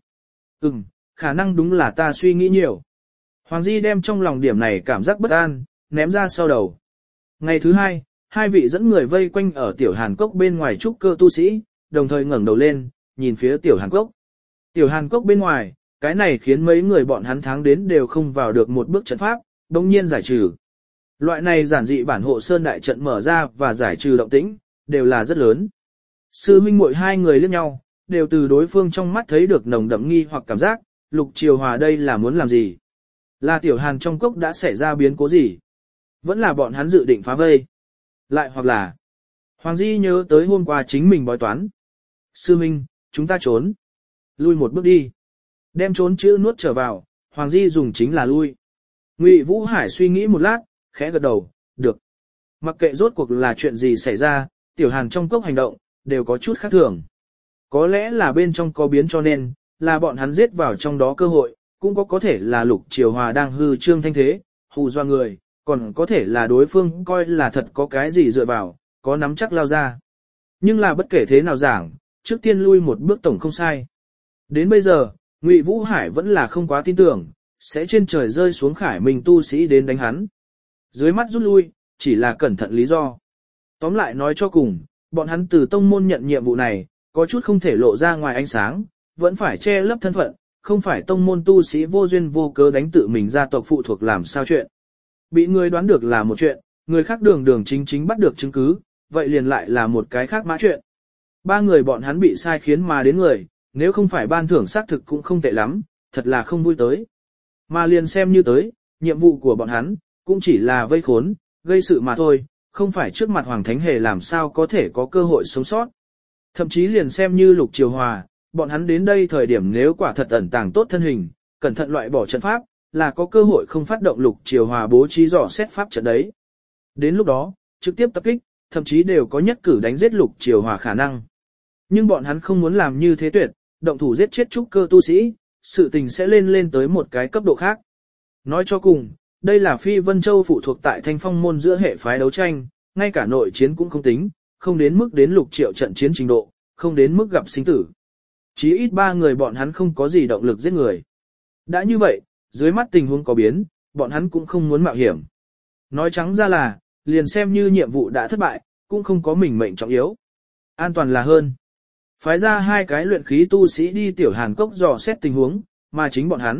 Khả năng đúng là ta suy nghĩ nhiều. Hoàng Di đem trong lòng điểm này cảm giác bất an, ném ra sau đầu. Ngày thứ 2, 2 vị dẫn người vây quanh ở tiểu Hàn Cốc bên ngoài trúc cơ tu sĩ, đồng thời ngẩng đầu lên, nhìn phía tiểu Hàn Cốc. Tiểu Hàn Cốc bên ngoài, cái này khiến mấy người bọn hắn tháng đến đều không vào được một bước trận pháp, đồng nhiên giải trừ. Loại này giản dị bản hộ sơn đại trận mở ra và giải trừ động tĩnh, đều là rất lớn. Sư huynh muội 2 người liếc nhau, đều từ đối phương trong mắt thấy được nồng đậm nghi hoặc cảm giác, Lục Triều Hòa đây là muốn làm gì? Là tiểu Hàn trong cốc đã xảy ra biến cố gì? Vẫn là bọn hắn dự định phá vây? Lại hoặc là Hoàng Di nhớ tới hôm qua chính mình bói toán. Sư huynh, chúng ta trốn. Lui một bước đi. Đem trốn chữ nuốt trở vào, Hoàng Di dùng chính là lui. Ngụy Vũ Hải suy nghĩ một lát, khẽ gật đầu, được. Mặc kệ rốt cuộc là chuyện gì xảy ra, tiểu Hàn trong cốc hành động, đều có chút khác thường. Có lẽ là bên trong có biến cho nên, là bọn hắn giết vào trong đó cơ hội, cũng có thể là Lục Triều Hòa đang hư trương thanh thế, hù dọa người, còn có thể là đối phương coi là thật có cái gì dựa vào, có nắm chắc lao ra. Nhưng là bất kể thế nào giảng, trước tiên lui một bước tổng không sai. Đến bây giờ, Ngụy Vũ Hải vẫn là không quá tin tưởng, sẽ trên trời rơi xuống khải minh tu sĩ đến đánh hắn. Dưới mắt rút lui, chỉ là cẩn thận lý do. Tóm lại nói cho cùng, bọn hắn từ tông môn nhận nhiệm vụ này, có chút không thể lộ ra ngoài ánh sáng, vẫn phải che lấp thân phận, không phải tông môn tu sĩ vô duyên vô cớ đánh tự mình gia tộc phụ thuộc làm sao chuyện. Bị người đoán được là một chuyện, người khác đường đường chính chính bắt được chứng cứ, vậy liền lại là một cái khác mã chuyện. 3 người bọn hắn bị sai khiến mà đến người, nếu không phải ban thưởng xác thực cũng không tệ lắm, thật là không vui tới. Mà liền xem như tới, nhiệm vụ của bọn hắn, cũng chỉ là vây khốn, gây sự mà thôi, không phải trước mặt Hoàng Thánh Hề làm sao có thể có cơ hội sống sót. Thậm chí liền xem như Lục Triều Hòa, bọn hắn đến đây thời điểm nếu quả thật ẩn tàng tốt thân hình, cẩn thận loại bỏ trận pháp, là có cơ hội không phát động Lục Triều Hòa bố trí dò xét pháp trận đấy. Đến lúc đó, trực tiếp tập kích, thậm chí đều có nhất cử đánh giết Lục Triều Hòa khả năng. Nhưng bọn hắn không muốn làm như thế tuyệt, động thủ giết chết trúc cơ tu sĩ, sự tình sẽ lên tới một cái cấp độ khác. Nói cho cùng, đây là Phi Vân Châu phụ thuộc tại Thanh Phong môn giữa hệ phái đấu tranh, ngay cả nội chiến cũng không tính, không đến mức đến Lục Triệu trận chiến trình độ, không đến mức gặp sinh tử. Chí ít 3 người bọn hắn không có gì động lực giết người. Đã như vậy, dưới mắt tình huống có biến, bọn hắn cũng không muốn mạo hiểm. Nói trắng ra là, liền xem như nhiệm vụ đã thất bại, cũng không có mình mệnh trọng yếu. An toàn là hơn. Phái ra 2 cái luyện khí tu sĩ đi tiểu Hàn Cốc dò xét tình huống, mà chính bọn hắn,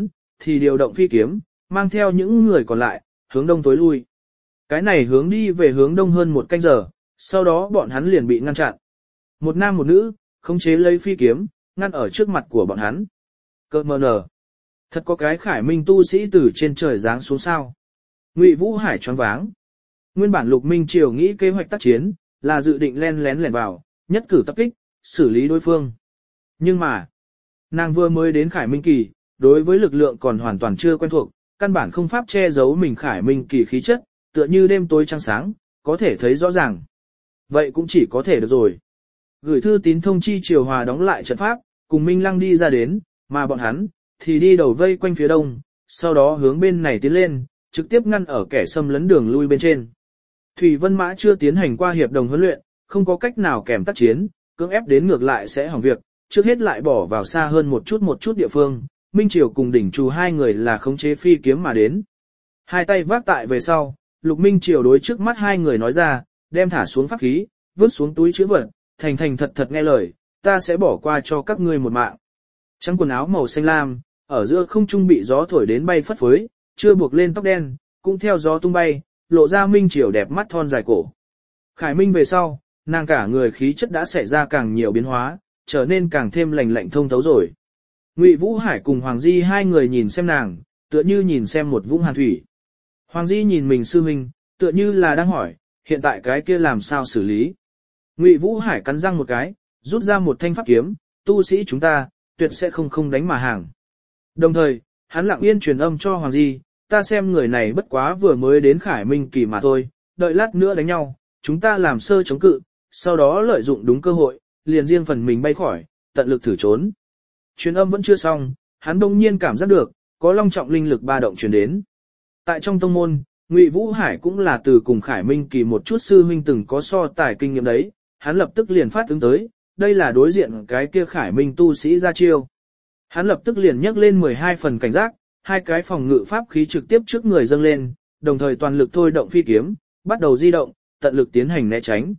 thì điều động phi kiếm, mang theo những người còn lại, hướng đông tối lui. Cái này hướng đi về hướng đông hơn một canh giờ, sau đó bọn hắn liền bị ngăn chặn. Một nam một nữ, khống chế lấy phi kiếm, ngăn ở trước mặt của bọn hắn. Cơ mờ nở. Thật có cái Khải Minh tu sĩ từ trên trời giáng xuống sao. Ngụy Vũ Hải choáng váng. Nguyên bản Lục Minh Triều nghĩ kế hoạch tác chiến, là dự định len lén lẻn vào, nhất cử tập kích, xử lý đối phương. Nhưng mà, nàng vừa mới đến Khải Minh Kỳ, đối với lực lượng còn hoàn toàn chưa quen thuộc, căn bản không pháp che giấu mình Khải Minh Kỳ khí chất, tựa như đêm tối trăng sáng, có thể thấy rõ ràng. Vậy cũng chỉ có thể được rồi. Gửi thư tín thông chi Triều Hòa đóng lại trận pháp, cùng Minh Lăng đi ra đến, mà bọn hắn thì đi đầu vây quanh phía đông, sau đó hướng bên này tiến lên, trực tiếp ngăn ở kẻ xâm lấn đường lui bên trên. Thủy Vân Mã chưa tiến hành qua hiệp đồng huấn luyện, không có cách nào kèm tác chiến, cưỡng ép đến ngược lại sẽ hỏng việc, trước hết lại bỏ vào xa hơn một chút địa phương. Minh Triều cùng Đỉnh Trù hai người là khống chế phi kiếm mà đến. Hai tay vác tại về sau, Lục Minh Triều đối trước mắt hai người nói ra, đem thả xuống pháp khí, vứt xuống túi chữ vật, thành thành thật thật nghe lời, ta sẽ bỏ qua cho các ngươi một mạng. Trắng quần áo màu xanh lam, ở giữa không trung bị gió thổi đến bay phất phới, chưa buộc lên tóc đen, cũng theo gió tung bay, lộ ra Minh Triều đẹp mắt thon dài cổ. Khải Minh về sau, nàng cả người khí chất đã xảy ra càng nhiều biến hóa, trở nên càng thêm lành lạnh thông thấu rồi. Ngụy Vũ Hải cùng Hoàng Di hai người nhìn xem nàng, tựa như nhìn xem một vũng hàn thủy. Hoàng Di nhìn mình sư huynh, tựa như là đang hỏi, hiện tại cái kia làm sao xử lý. Ngụy Vũ Hải cắn răng một cái, rút ra một thanh pháp kiếm, tu sĩ chúng ta, tuyệt sẽ không đánh mà hàng. Đồng thời, hắn lặng yên truyền âm cho Hoàng Di, ta xem người này bất quá vừa mới đến Khải Minh Kỳ mà thôi, đợi lát nữa đánh nhau, chúng ta làm sơ chống cự, sau đó lợi dụng đúng cơ hội, liền riêng phần mình bay khỏi, tận lực thử trốn. Truyền âm vẫn chưa xong, hắn đông nhiên cảm giác được, có long trọng linh lực ba động truyền đến. Tại trong tông môn, Ngụy Vũ Hải cũng là từ cùng Khải Minh Kỳ một chút sư huynh từng có so tài kinh nghiệm đấy, hắn lập tức liền phát ứng tới, đây là đối diện cái kia Khải Minh tu sĩ ra chiêu. Hắn lập tức liền nhấc lên 12 phần cảnh giác, hai cái phòng ngự pháp khí trực tiếp trước người dâng lên, đồng thời toàn lực thôi động phi kiếm, bắt đầu di động, tận lực tiến hành né tránh.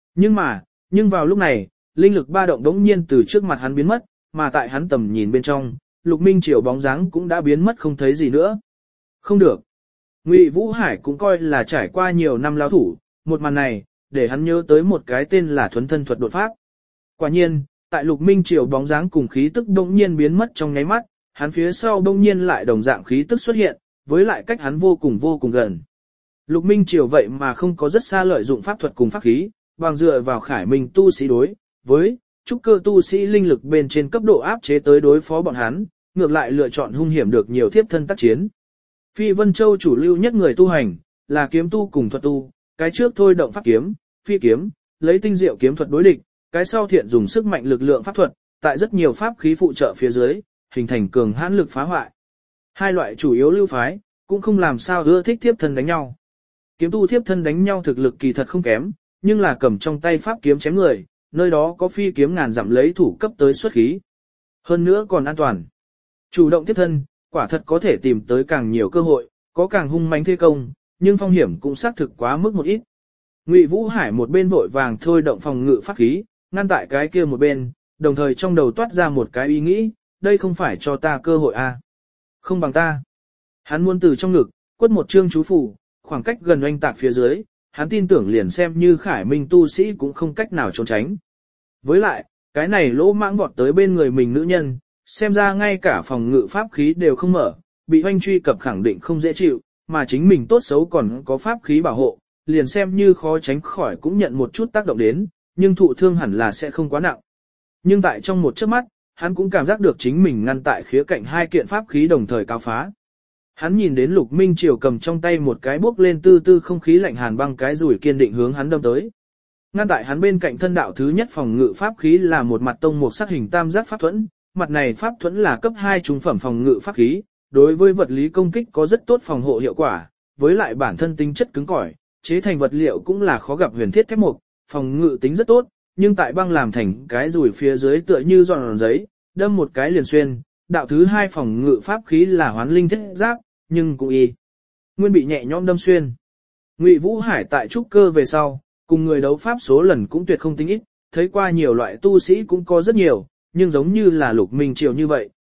Nhưng vào lúc này, linh lực ba động đống nhiên từ trước mặt hắn biến mất, mà tại hắn tầm nhìn bên trong, Lục Minh Triều bóng dáng cũng đã biến mất không thấy gì nữa. Không được. Ngụy Vũ Hải cũng coi là trải qua nhiều năm lão thủ, một màn này, để hắn nhớ tới một cái tên là thuấn thân thuật đột pháp. Quả nhiên, tại Lục Minh Triều bóng dáng cùng khí tức đống nhiên biến mất trong nháy mắt, hắn phía sau đống nhiên lại đồng dạng khí tức xuất hiện, với lại cách hắn vô cùng gần. Lục Minh Triều vậy mà không có rất xa lợi dụng pháp thuật cùng pháp khí, bằng dựa vào Khải Minh tu sĩ đối với trúc cơ tu sĩ linh lực bên trên cấp độ áp chế tới đối phó bọn hắn, ngược lại lựa chọn hung hiểm được nhiều thiếp thân tác chiến. Phi Vân Châu chủ lưu nhất người tu hành, là kiếm tu cùng thuật tu, cái trước thôi động pháp kiếm, phi kiếm, lấy tinh diệu kiếm thuật đối địch, cái sau thiện dùng sức mạnh lực lượng pháp thuật, tại rất nhiều pháp khí phụ trợ phía dưới, hình thành cường hãn lực phá hoại. Hai loại chủ yếu lưu phái, cũng không làm sao ưa thích thiếp thân đánh nhau. Kiếm tu thiếp thân đánh nhau thực lực kỳ thật không kém, nhưng là cầm trong tay pháp kiếm chém người, nơi đó có phi kiếm ngàn dặm lấy thủ cấp tới xuất khí. Hơn nữa còn an toàn. Chủ động thiếp thân, quả thật có thể tìm tới càng nhiều cơ hội, có càng hung mãnh thế công, nhưng phong hiểm cũng xác thực quá mức một ít. Ngụy Vũ Hải một bên vội vàng thôi động phòng ngự pháp khí, ngăn tại cái kia một bên, đồng thời trong đầu toát ra một cái ý nghĩ, đây không phải cho ta cơ hội à. Không bằng ta. Hắn muốn từ trong ngực, quất một chương chú phủ, khoảng cách gần oanh tạc phía dưới, hắn tin tưởng liền xem như Khải Minh tu sĩ cũng không cách nào trốn tránh. Với lại, cái này lỗ mãng vọt tới bên người mình nữ nhân, xem ra ngay cả phòng ngự pháp khí đều không mở, bị hoanh truy cập khẳng định không dễ chịu, mà chính mình tốt xấu còn có pháp khí bảo hộ, liền xem như khó tránh khỏi cũng nhận một chút tác động đến, nhưng thụ thương hẳn là sẽ không quá nặng. Nhưng tại trong một chớp mắt, hắn cũng cảm giác được chính mình ngăn tại khía cạnh hai kiện pháp khí đồng thời cao phá. Hắn nhìn đến Lục Minh Triều cầm trong tay một cái bốc lên tư tư không khí lạnh hàn băng cái rủi kiên định hướng hắn đâm tới. Ngăn tại hắn bên cạnh thân đạo thứ nhất phòng ngự pháp khí là một mặt tông một sắc hình tam giác pháp thuẫn, mặt này pháp thuẫn là cấp 2 trung phẩm phòng ngự pháp khí, đối với vật lý công kích có rất tốt phòng hộ hiệu quả, với lại bản thân tính chất cứng cỏi, chế thành vật liệu cũng là khó gặp huyền thiết thép mộc, phòng ngự tính rất tốt, nhưng tại băng làm thành cái rùi phía dưới tựa như giòn giấy, đâm một cái liền xuyên. Đạo thứ 2 phòng ngự pháp khí là hoán linh thiết giáp, nhưng cũng nguyên bị nhẹ nhõm đâm xuyên. Ngụy Vũ Hải tại trúc cơ về sau, cùng người đấu pháp số lần cũng tuyệt không tính ít, thấy qua nhiều loại tu sĩ cũng có rất nhiều, nhưng giống như là Lục Minh Triều như vậy,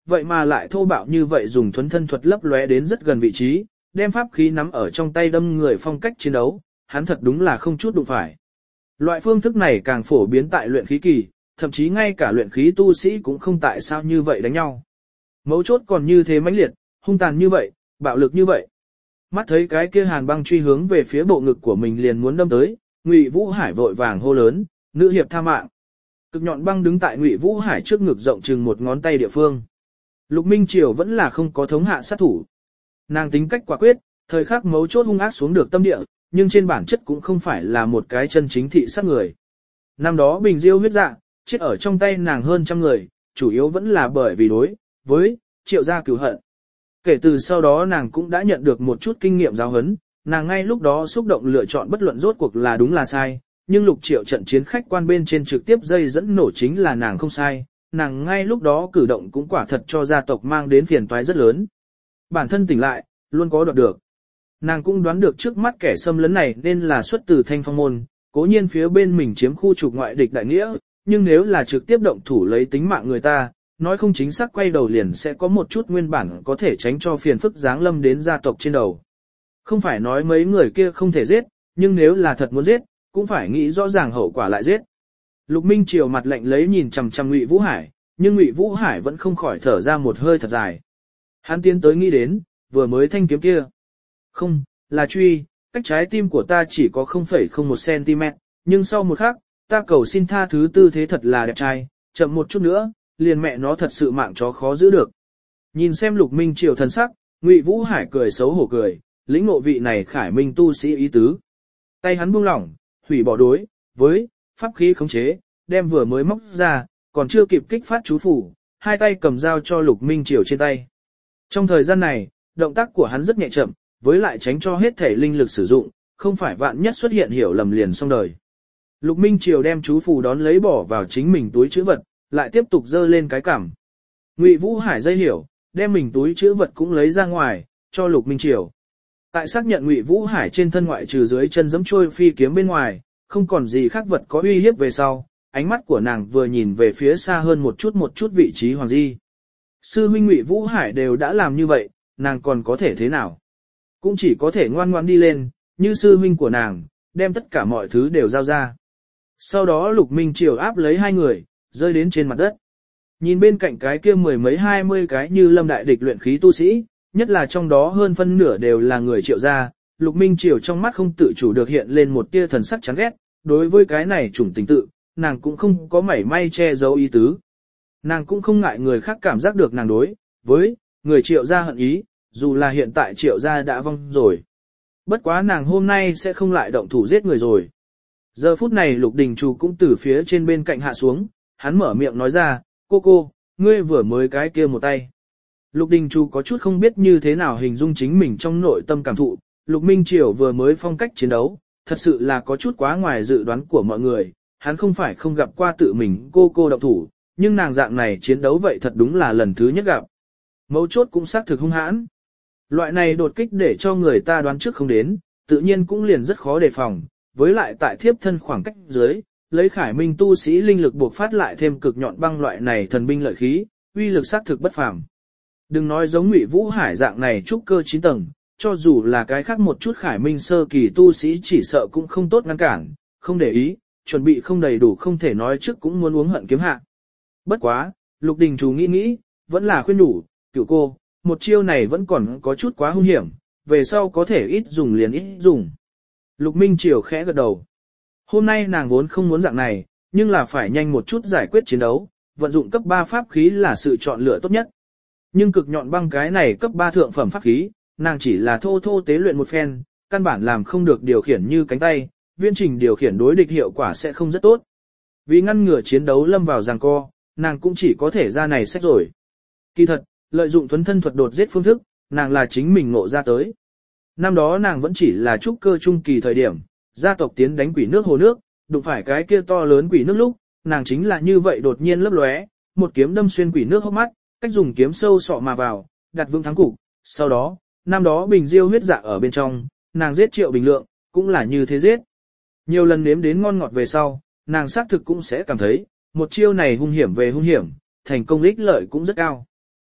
vậy mà lại thô bạo như vậy dùng thuấn thân thuật lấp lóe đến rất gần vị trí, đem pháp khí nắm ở trong tay đâm người phong cách chiến đấu, hắn thật đúng là không chút đụng phải. Loại phương thức này càng phổ biến tại luyện khí kỳ, thậm chí ngay cả luyện khí tu sĩ cũng không tại sao như vậy đánh nhau. Mấu chốt còn như thế mãnh liệt, hung tàn như vậy, bạo lực như vậy. Mắt thấy cái kia hàn băng truy hướng về phía bộ ngực của mình liền muốn đâm tới, Ngụy Vũ Hải vội vàng hô lớn, nữ hiệp tha mạng. Cực nhọn băng đứng tại Ngụy Vũ Hải trước ngực rộng chừng một ngón tay địa phương. Lục Minh Triều vẫn là không có thống hạ sát thủ. Nàng tính cách quả quyết, thời khắc mấu chốt hung ác xuống được tâm địa, nhưng trên bản chất cũng không phải là một cái chân chính thị sát người. Năm đó Bình Diêu huyết dạ, chết ở trong tay nàng hơn trăm người, chủ yếu vẫn là bởi vì đối với Triệu gia cửu hận. Kể từ sau đó nàng cũng đã nhận được một chút kinh nghiệm giáo huấn, nàng ngay lúc đó xúc động lựa chọn bất luận rốt cuộc là đúng là sai, nhưng Lục Triệu trận chiến khách quan bên trên trực tiếp dây dẫn nổ chính là nàng không sai, nàng ngay lúc đó cử động cũng quả thật cho gia tộc mang đến phiền toái rất lớn. Bản thân tỉnh lại, luôn có đoạt được. Nàng cũng đoán được trước mắt kẻ xâm lấn này nên là xuất từ Thanh Phong môn, cố nhiên phía bên mình chiếm khu trục ngoại địch đại nghĩa, nhưng nếu là trực tiếp động thủ lấy tính mạng người ta, nói không chính xác quay đầu liền sẽ có một chút nguyên bản có thể tránh cho phiền phức giáng lâm đến gia tộc trên đầu. Không phải nói mấy người kia không thể giết, nhưng nếu là thật muốn giết, cũng phải nghĩ rõ ràng hậu quả lại giết. Lục Minh Triều mặt lạnh lấy nhìn chằm chằm Ngụy Vũ Hải, nhưng Ngụy Vũ Hải vẫn không khỏi thở ra một hơi thật dài. Hắn tiến tới nghĩ đến, vừa mới thanh kiếm kia. Không, là truy, cách trái tim của ta chỉ có 0,01cm, nhưng sau một khắc, ta cầu xin tha thứ tư thế thật là đẹp trai, chậm một chút nữa, liền mẹ nó thật sự mạng chó khó giữ được. Nhìn xem Lục Minh Triều thần sắc, Ngụy Vũ Hải cười xấu hổ cười, lĩnh ngộ vị này Khải Minh tu sĩ ý tứ. Tay hắn buông lỏng, hủy bỏ đối với pháp khí khống chế, đem vừa mới móc ra, còn chưa kịp kích phát chú phủ, hai tay cầm dao cho Lục Minh Triều trên tay. Trong thời gian này, động tác của hắn rất nhẹ chậm, với lại tránh cho hết thể linh lực sử dụng, không phải vạn nhất xuất hiện hiểu lầm liền xong đời. Lục Minh Triều đem chú phù đón lấy bỏ vào chính mình túi trữ vật, lại tiếp tục dơ lên cái cằm. Ngụy Vũ Hải dây hiểu, đem mình túi trữ vật cũng lấy ra ngoài, cho Lục Minh Triều. Tại xác nhận Ngụy Vũ Hải trên thân ngoại trừ dưới chân giẫm trôi phi kiếm bên ngoài, không còn gì khác vật có uy hiếp về sau, ánh mắt của nàng vừa nhìn về phía xa hơn một chút vị trí Hoàng Di. Sư huynh Ngụy Vũ Hải đều đã làm như vậy, nàng còn có thể thế nào? Cũng chỉ có thể ngoan ngoãn đi lên, như sư huynh của nàng, đem tất cả mọi thứ đều giao ra. Sau đó Lục Minh Triều áp lấy hai người, rơi đến trên mặt đất. Nhìn bên cạnh cái kia mười mấy 20 cái như lâm đại địch luyện khí tu sĩ, nhất là trong đó hơn phân nửa đều là người Triệu gia, Lục Minh Triều trong mắt không tự chủ được hiện lên một tia thần sắc chán ghét, đối với cái này chủng tình tự, nàng cũng không có mảy may che giấu ý tứ. Nàng cũng không ngại người khác cảm giác được nàng đối với người Triệu gia hận ý, dù là hiện tại Triệu gia đã vong rồi. Bất quá nàng hôm nay sẽ không lại động thủ giết người rồi. Giờ phút này Lục Đình Trù cũng từ phía trên bên cạnh hạ xuống, hắn mở miệng nói ra, cô, ngươi vừa mới cái kia một tay. Lục Đình Trù có chút không biết như thế nào hình dung chính mình trong nội tâm cảm thụ, Lục Minh Triều vừa mới phong cách chiến đấu, thật sự là có chút quá ngoài dự đoán của mọi người, hắn không phải không gặp qua tự mình cô động thủ, nhưng nàng dạng này chiến đấu vậy thật đúng là lần thứ nhất gặp. Mấu chốt cũng xác thực hung hãn. Loại này đột kích để cho người ta đoán trước không đến, tự nhiên cũng liền rất khó đề phòng, với lại tại thiếp thân khoảng cách dưới, lấy Khải Minh tu sĩ linh lực buộc phát lại thêm cực nhọn băng loại này thần binh lợi khí, uy lực xác thực bất phàm. Đừng nói giống Ngụy Vũ Hải dạng này trúc cơ 9 tầng, cho dù là cái khác một chút Khải Minh sơ kỳ tu sĩ chỉ sợ cũng không tốt ngăn cản, không để ý, chuẩn bị không đầy đủ không thể nói trước cũng muốn uống hận kiếm hạ. Bất quá, Lục Đình Trù nghĩ, vẫn là khuyên đủ, cửu cô, một chiêu này vẫn còn có chút quá hung hiểm, về sau có thể ít dùng liền ít dùng. Lục Minh Triều khẽ gật đầu. Hôm nay nàng vốn không muốn dạng này, nhưng là phải nhanh một chút giải quyết chiến đấu, vận dụng cấp 3 pháp khí là sự chọn lựa tốt nhất. Nhưng cực nhọn băng cái này cấp 3 thượng phẩm pháp khí, nàng chỉ là thô tế luyện một phen, căn bản làm không được điều khiển như cánh tay, viên trình điều khiển đối địch hiệu quả sẽ không rất tốt. Vì ngăn ngừa chiến đấu lâm vào giằng co, nàng cũng chỉ có thể ra này sách rồi. Kỳ thật, lợi dụng thuấn thân thuật đột giết phương thức, nàng là chính mình ngộ ra tới. Năm đó nàng vẫn chỉ là trúc cơ trung kỳ thời điểm, gia tộc tiến đánh quỷ nước hồ nước, đụng phải cái kia to lớn quỷ nước lúc, nàng chính là như vậy đột nhiên lấp lóe, một kiếm đâm xuyên quỷ nước hốc mắt, cách dùng kiếm sâu sọ mà vào, đặt vững thắng cục. Sau đó, năm đó Bình Diêu huyết dạ ở bên trong, nàng giết Triệu Bình Lượng, cũng là như thế giết. Nhiều lần nếm đến ngon ngọt về sau, nàng xác thực cũng sẽ cảm thấy, một chiêu này hung hiểm về hung hiểm, thành công ích lợi cũng rất cao.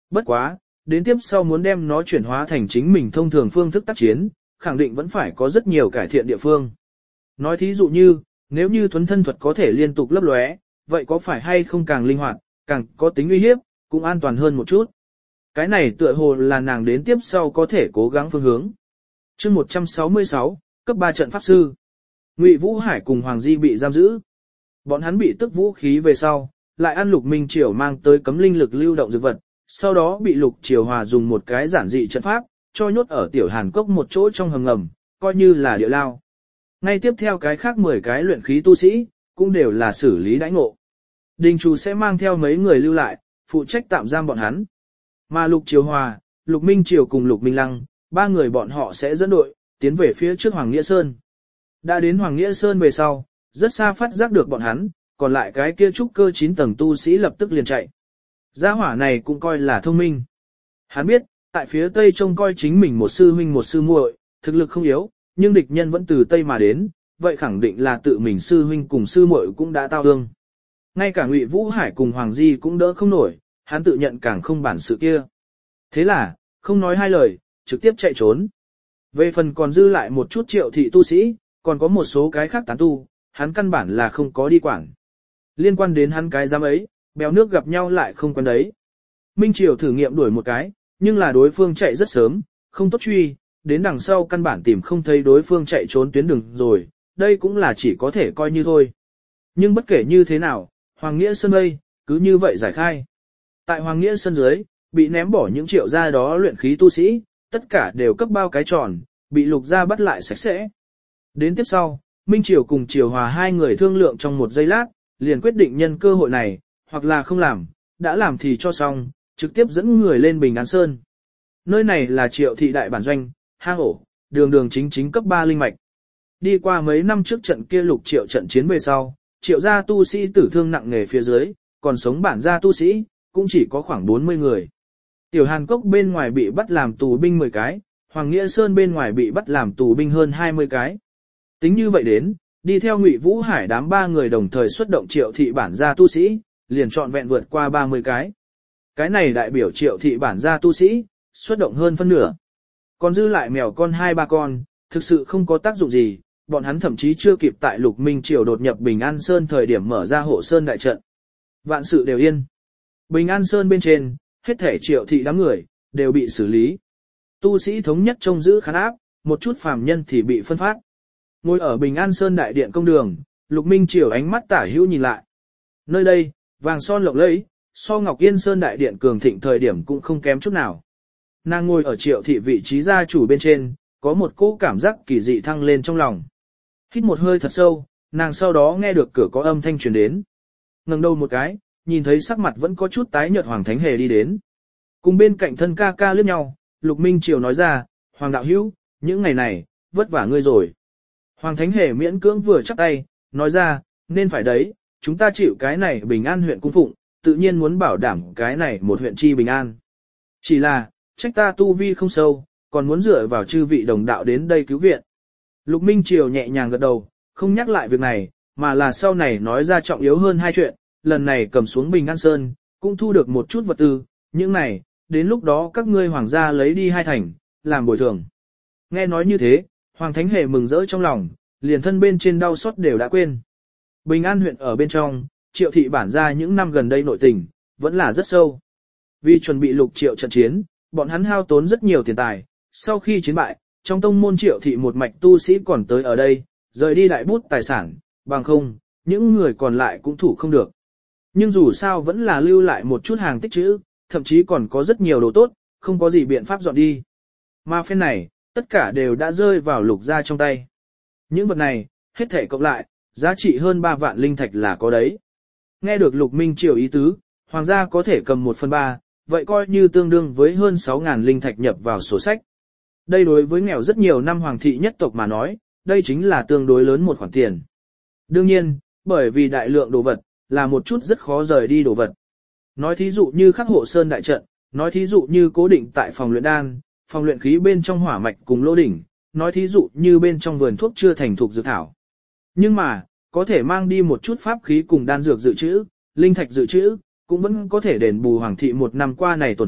Bất quá, đến tiếp sau muốn đem nó chuyển hóa thành chính mình thông thường phương thức tác chiến, khẳng định vẫn phải có rất nhiều cải thiện địa phương. Nói thí dụ như, nếu như thuấn thân thuật có thể liên tục lấp lóe, vậy có phải hay không càng linh hoạt, càng có tính uy hiếp, cũng an toàn hơn một chút. Cái này tựa hồ là nàng đến tiếp sau có thể cố gắng phương hướng. Chương 166, cấp 3 trận pháp sư. Ngụy Vũ Hải cùng Hoàng Di bị giam giữ. Bọn hắn bị tức vũ khí về sau, lại ăn Lục Minh Triều mang tới cấm linh lực lưu động dược vật, sau đó bị Lục Triều Hòa dùng một cái giản dị trận pháp, cho nhốt ở tiểu Hàn Cốc một chỗ trong hầm ngầm, coi như là địa lao. Ngay tiếp theo cái khác 10 cái luyện khí tu sĩ, cũng đều là xử lý đãi ngộ. Đình chủ sẽ mang theo mấy người lưu lại, phụ trách tạm giam bọn hắn. Mà Lục Triều Hòa, Lục Minh Triều cùng Lục Minh Lăng, ba người bọn họ sẽ dẫn đội, tiến về phía trước Hoàng Nghĩa Sơn. Đã đến Hoàng Nghĩa Sơn về sau, rất xa phát giác được bọn hắn, còn lại cái kia trúc cơ 9 tầng tu sĩ lập tức liền chạy. Gia hỏa này cũng coi là thông minh. Hắn biết, tại phía Tây trông coi chính mình một sư huynh một sư muội, thực lực không yếu, nhưng địch nhân vẫn từ Tây mà đến, vậy khẳng định là tự mình sư huynh cùng sư muội cũng đã tao ương. Ngay cả Ngụy Vũ Hải cùng Hoàng Di cũng đỡ không nổi, hắn tự nhận càng không bản sự kia. Thế là, không nói hai lời, trực tiếp chạy trốn. Về phần còn dư lại một chút Triệu thị tu sĩ, còn có một số cái khác tán tu, hắn căn bản là không có đi quản. Liên quan đến hắn cái giám ấy, bèo nước gặp nhau lại không quen đấy. Minh Triều thử nghiệm đuổi một cái, nhưng là đối phương chạy rất sớm, không tốt truy, đến đằng sau căn bản tìm không thấy đối phương chạy trốn tuyến đường rồi, đây cũng là chỉ có thể coi như thôi. Nhưng bất kể như thế nào, Hoàng Nghĩa Sơn đây, cứ như vậy giải khai. Tại Hoàng Nghĩa Sơn dưới, bị ném bỏ những Triệu gia đó luyện khí tu sĩ, tất cả đều cấp bao cái tròn, bị Lục gia bắt lại sạch sẽ. Đến tiếp sau, Minh Triều cùng Triều Hòa hai người thương lượng trong một giây lát, liền quyết định nhân cơ hội này, hoặc là không làm, đã làm thì cho xong, trực tiếp dẫn người lên Bình An Sơn. Nơi này là Triệu thị đại bản doanh, hang ổ, đường chính chính cấp 3 linh mạch. Đi qua mấy năm trước trận kia Lục Triệu trận chiến về sau, Triệu gia tu sĩ tử thương nặng nề phía dưới, còn sống bản gia tu sĩ, cũng chỉ có khoảng 40 người. Tiểu Hàn Cốc bên ngoài bị bắt làm tù binh 10 cái, Hoàng Nghĩa Sơn bên ngoài bị bắt làm tù binh hơn 20 cái. Tính như vậy đến, đi theo Ngụy Vũ Hải đám 3 người đồng thời xuất động Triệu thị bản gia tu sĩ, liền trọn vẹn vượt qua 30 cái. Cái này đại biểu Triệu thị bản gia tu sĩ, xuất động hơn phân nửa. Còn dư lại mèo con 2-3 con, thực sự không có tác dụng gì, bọn hắn thậm chí chưa kịp tại Lục Minh Triều đột nhập Bình An Sơn thời điểm mở ra hộ sơn đại trận. Vạn sự đều yên. Bình An Sơn bên trên, hết thể Triệu thị đám người, đều bị xử lý. Tu sĩ thống nhất trông giữ khán áp, một chút phàm nhân thì bị phân phát. Ngồi ở Bình An Sơn đại điện công đường, Lục Minh Triều ánh mắt tả hữu nhìn lại. Nơi đây, vàng son lộng lẫy, so Ngọc Yên Sơn đại điện cường thịnh thời điểm cũng không kém chút nào. Nàng ngồi ở Triệu thị vị trí gia chủ bên trên, có một cỗ cảm giác kỳ dị thăng lên trong lòng. Hít một hơi thật sâu, nàng sau đó nghe được cửa có âm thanh truyền đến. Ngẩng đầu một cái, nhìn thấy sắc mặt vẫn có chút tái nhợt Hoàng Thánh Hề đi đến. Cùng bên cạnh thân ca ca liếc nhau, Lục Minh Triều nói ra, Hoàng đạo hữu, những ngày này, vất vả ngươi rồi. Hoàng Thánh Hề miễn cưỡng vừa chắp tay, nói ra, nên phải đấy, chúng ta chịu cái này Bình An huyện cung phụng, tự nhiên muốn bảo đảm cái này một huyện chi bình an. Chỉ là, trách ta tu vi không sâu, còn muốn dựa vào chư vị đồng đạo đến đây cứu viện. Lục Minh Triều nhẹ nhàng gật đầu, không nhắc lại việc này, mà là sau này nói ra trọng yếu hơn hai chuyện, lần này cầm xuống Bình An Sơn, cũng thu được một chút vật tư, những này, đến lúc đó các ngươi hoàng gia lấy đi 2 thành, làm bồi thường. Nghe nói như thế, Hoàng Thánh Hề mừng rỡ trong lòng, liền thân bên trên đau xót đều đã quên. Bình An huyện ở bên trong, Triệu thị bản gia những năm gần đây nội tình, vẫn là rất sâu. Vì chuẩn bị Lục Triệu trận chiến, bọn hắn hao tốn rất nhiều tiền tài, sau khi chiến bại, trong tông môn Triệu thị một mạch tu sĩ còn tới ở đây, rời đi đại bút tài sản, bằng không, những người còn lại cũng thủ không được. Nhưng dù sao vẫn là lưu lại một chút hàng tích trữ, thậm chí còn có rất nhiều đồ tốt, không có gì biện pháp dọn đi. Mà phen này, tất cả đều đã rơi vào Lục gia trong tay. Những vật này, hết thể cộng lại, giá trị hơn 3 vạn linh thạch là có đấy. Nghe được Lục Minh Triều ý tứ, hoàng gia có thể cầm 1/3, vậy coi như tương đương với hơn 6.000 linh thạch nhập vào sổ sách. Đây đối với nghèo rất nhiều năm hoàng thị nhất tộc mà nói, đây chính là tương đối lớn một khoản tiền. Đương nhiên, bởi vì đại lượng đồ vật, là một chút rất khó rời đi đồ vật. Nói thí dụ như khắc hộ sơn đại trận, nói thí dụ như cố định tại phòng luyện đan, phòng luyện khí bên trong hỏa mạch cùng lô đỉnh, nói thí dụ như bên trong vườn thuốc chưa thành thục dược thảo. Nhưng mà, có thể mang đi một chút pháp khí cùng đan dược dự trữ, linh thạch dự trữ, cũng vẫn có thể đền bù hoàng thị một năm qua này tổn thất,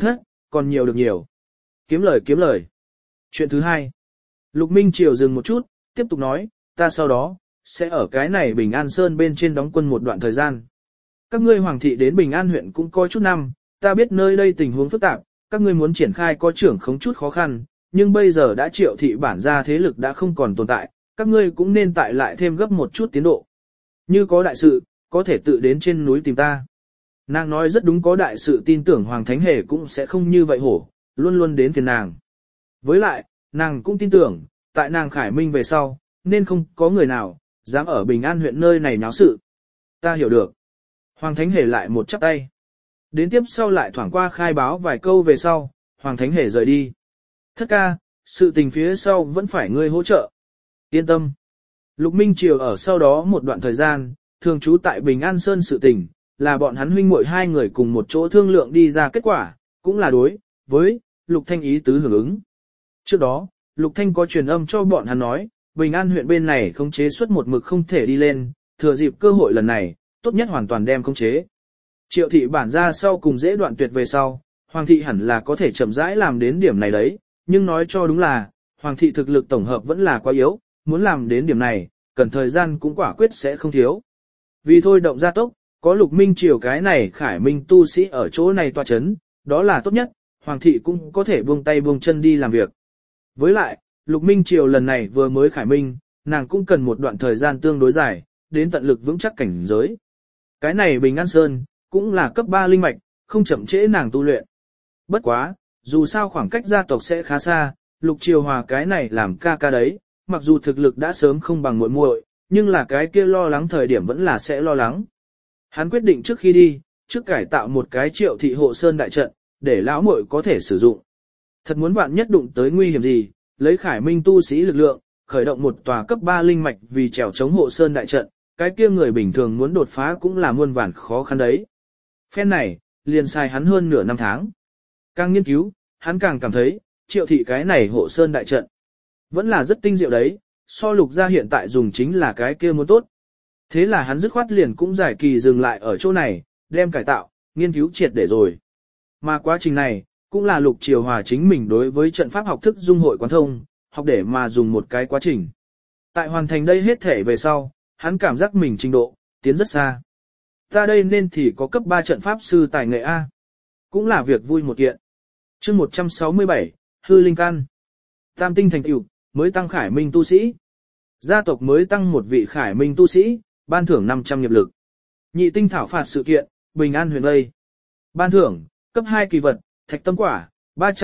còn nhiều được nhiều. Kiếm lời kiếm lời. Chuyện thứ hai. Lục Minh Triều dừng một chút, tiếp tục nói, ta sau đó, sẽ ở cái này Bình An Sơn bên trên đóng quân một đoạn thời gian. Các ngươi hoàng thị đến Bình An huyện cũng có chút năm, ta biết nơi đây tình huống phức tạp, các ngươi muốn triển khai có trưởng không chút khó khăn, nhưng bây giờ đã Triệu thị bản gia thế lực đã không còn tồn tại, các ngươi cũng nên tại lại thêm gấp một chút tiến độ. Như có đại sự, có thể tự đến trên núi tìm ta. Nàng nói rất đúng, có đại sự tin tưởng Hoàng Thánh Hề cũng sẽ không như vậy hổ, luôn luôn đến phiền nàng. Với lại, nàng cũng tin tưởng, tại nàng khải minh về sau, nên không có người nào, dám ở Bình An huyện nơi này náo sự. Ta hiểu được. Hoàng Thánh Hề lại một chắp tay. Đến tiếp sau lại thoảng qua khai báo vài câu về sau, Hoàng Thánh Hề rời đi. Thất ca, sự tình phía sau vẫn phải ngươi hỗ trợ. Yên tâm. Lục Minh Triều ở sau đó một đoạn thời gian, thường trú tại Bình An Sơn sự tình, là bọn hắn huynh muội hai người cùng một chỗ thương lượng đi ra kết quả, cũng là đối với Lục Thanh ý tứ hưởng ứng. Trước đó, Lục Thanh có truyền âm cho bọn hắn nói, Bình An huyện bên này khống chế suất một mực không thể đi lên, thừa dịp cơ hội lần này, tốt nhất hoàn toàn đem khống chế. Triệu thị bản ra sau cùng dễ đoạn tuyệt về sau, Hoàng thị hẳn là có thể chậm rãi làm đến điểm này đấy, nhưng nói cho đúng là, Hoàng thị thực lực tổng hợp vẫn là quá yếu, muốn làm đến điểm này, cần thời gian cũng quả quyết sẽ không thiếu. Vì thôi động gia tốc, có Lục Minh Triều cái này khải minh tu sĩ ở chỗ này tọa chấn, đó là tốt nhất, Hoàng thị cũng có thể buông tay buông chân đi làm việc. Với lại, Lục Minh Triều lần này vừa mới khải minh, nàng cũng cần một đoạn thời gian tương đối dài, đến tận lực vững chắc cảnh giới. Cái này Bình An Sơn, cũng là cấp 3 linh mạch, không chậm trễ nàng tu luyện. Bất quá, dù sao khoảng cách gia tộc sẽ khá xa, Lục Triều Hòa cái này làm ca ca đấy, mặc dù thực lực đã sớm không bằng muội muội, nhưng là cái kia lo lắng thời điểm vẫn là sẽ lo lắng. Hắn quyết định trước khi đi, trước cải tạo một cái Triệu thị hộ sơn đại trận, để lão muội có thể sử dụng. Thật muốn vạn nhất đụng tới nguy hiểm gì, lấy khải minh tu sĩ lực lượng, khởi động một tòa cấp 3 linh mạch vì trèo chống hộ sơn đại trận, cái kia người bình thường muốn đột phá cũng là muôn vàn khó khăn đấy. Phen này, liền xài hắn hơn nửa năm tháng. Càng nghiên cứu, hắn càng cảm thấy, Triệu thị cái này hộ sơn đại trận, vẫn là rất tinh diệu đấy, so Lục gia hiện tại dùng chính là cái kia muốn tốt. Thế là hắn dứt khoát liền cũng giải kỳ dừng lại ở chỗ này, đem cải tạo, nghiên cứu triệt để rồi. Mà quá trình này, cũng là Lục Triều Hòa chính mình đối với trận pháp học thức dung hội quán thông, học để mà dùng một cái quá trình. Tại hoàn thành đây hết thể về sau, hắn cảm giác mình trình độ, tiến rất xa. Ta đây nên thì có cấp 3 trận pháp sư tài nghệ A. Cũng là việc vui một kiện. Chương 167, hư linh căn. Tam tinh thành tựu, mới tăng khải minh tu sĩ. Gia tộc mới tăng một vị khải minh tu sĩ, ban thưởng 500 nghiệp lực. Nhị tinh thảo phạt sự kiện, Bình An huyện Lây. Ban thưởng, cấp 2 kỳ vật, thạch tâm quả,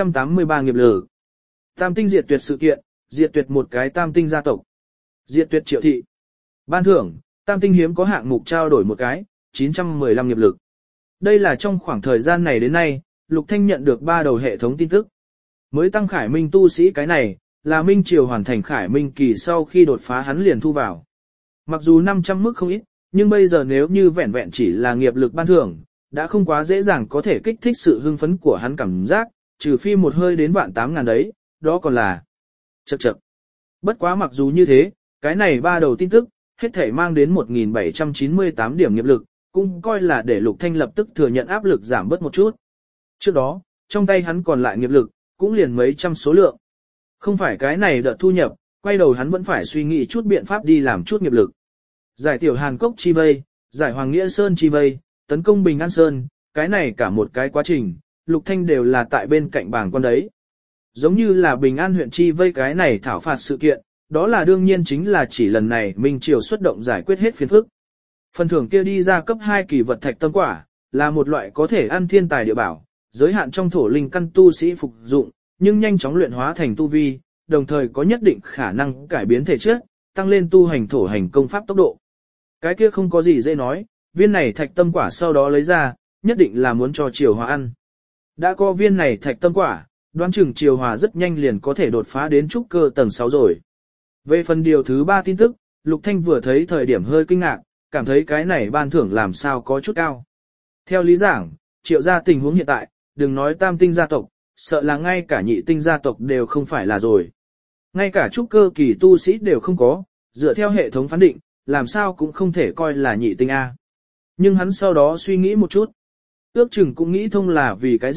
383 nghiệp lực. Tam tinh diệt tuyệt sự kiện, diệt tuyệt một cái tam tinh gia tộc. Diệt tuyệt Triệu thị. Ban thưởng, tam tinh hiếm có hạng mục trao đổi một cái, 915 nghiệp lực. Đây là trong khoảng thời gian này đến nay, Lục Thanh nhận được 3 đầu hệ thống tin tức. Mới tăng khải minh tu sĩ cái này, là Minh Triều hoàn thành khải minh kỳ sau khi đột phá hắn liền thu vào. Mặc dù 500 mức không ít, nhưng bây giờ nếu như vẹn vẹn chỉ là nghiệp lực ban thưởng, đã không quá dễ dàng có thể kích thích sự hưng phấn của hắn cảm giác, trừ phi một hơi đến vạn 8.000 đấy, đó còn là chậc chậc. Bất quá mặc dù như thế, cái này 3 đầu tin tức, hết thể mang đến 1798 điểm nghiệp lực, cũng coi là để Lục Thanh lập tức thừa nhận áp lực giảm bớt một chút. Trước đó, trong tay hắn còn lại nghiệp lực, cũng liền mấy trăm số lượng. Không phải cái này đợt thu nhập, quay đầu hắn vẫn phải suy nghĩ chút biện pháp đi làm chút nghiệp lực. Giải tiểu Hàn Cốc chi vây, giải Hoàng Nghĩa Sơn chi vây, tấn công Bình An Sơn, cái này cả một cái quá trình, Lục Thanh đều là tại bên cạnh bảng quan đấy. Giống như là Bình An huyện chi vây cái này thảo phạt sự kiện, đó là đương nhiên chính là chỉ lần này Minh Triều xuất động giải quyết hết phiền phức. Phần thưởng kia đi ra cấp 2 kỳ vật thạch tâm quả, là một loại có thể ăn thiên tài địa bảo, giới hạn trong thổ linh căn tu sĩ phục dụng, nhưng nhanh chóng luyện hóa thành tu vi, đồng thời có nhất định khả năng cải biến thể chất, tăng lên tu hành thổ hành công pháp tốc độ. Cái kia không có gì dễ nói, viên này thạch tâm quả sau đó lấy ra, nhất định là muốn cho Triều Hòa ăn. Đã có viên này thạch tâm quả, đoán chừng Triều Hòa rất nhanh liền có thể đột phá đến trúc cơ tầng 6 rồi. Về phần điều thứ 3 tin tức, Lục Thanh vừa thấy thời điểm hơi kinh ngạc, cảm thấy cái này ban thưởng làm sao có chút cao. Theo lý giảng, Triệu gia tình huống hiện tại, đừng nói tam tinh gia tộc, sợ là ngay cả nhị tinh gia tộc đều không phải là rồi. Ngay cả trúc cơ kỳ tu sĩ đều không có, dựa theo hệ thống phán định, làm sao cũng không thể coi là nhị tinh A. Nhưng hắn sau đó suy nghĩ một chút. Ước chừng cũng nghĩ thông là vì cái gì,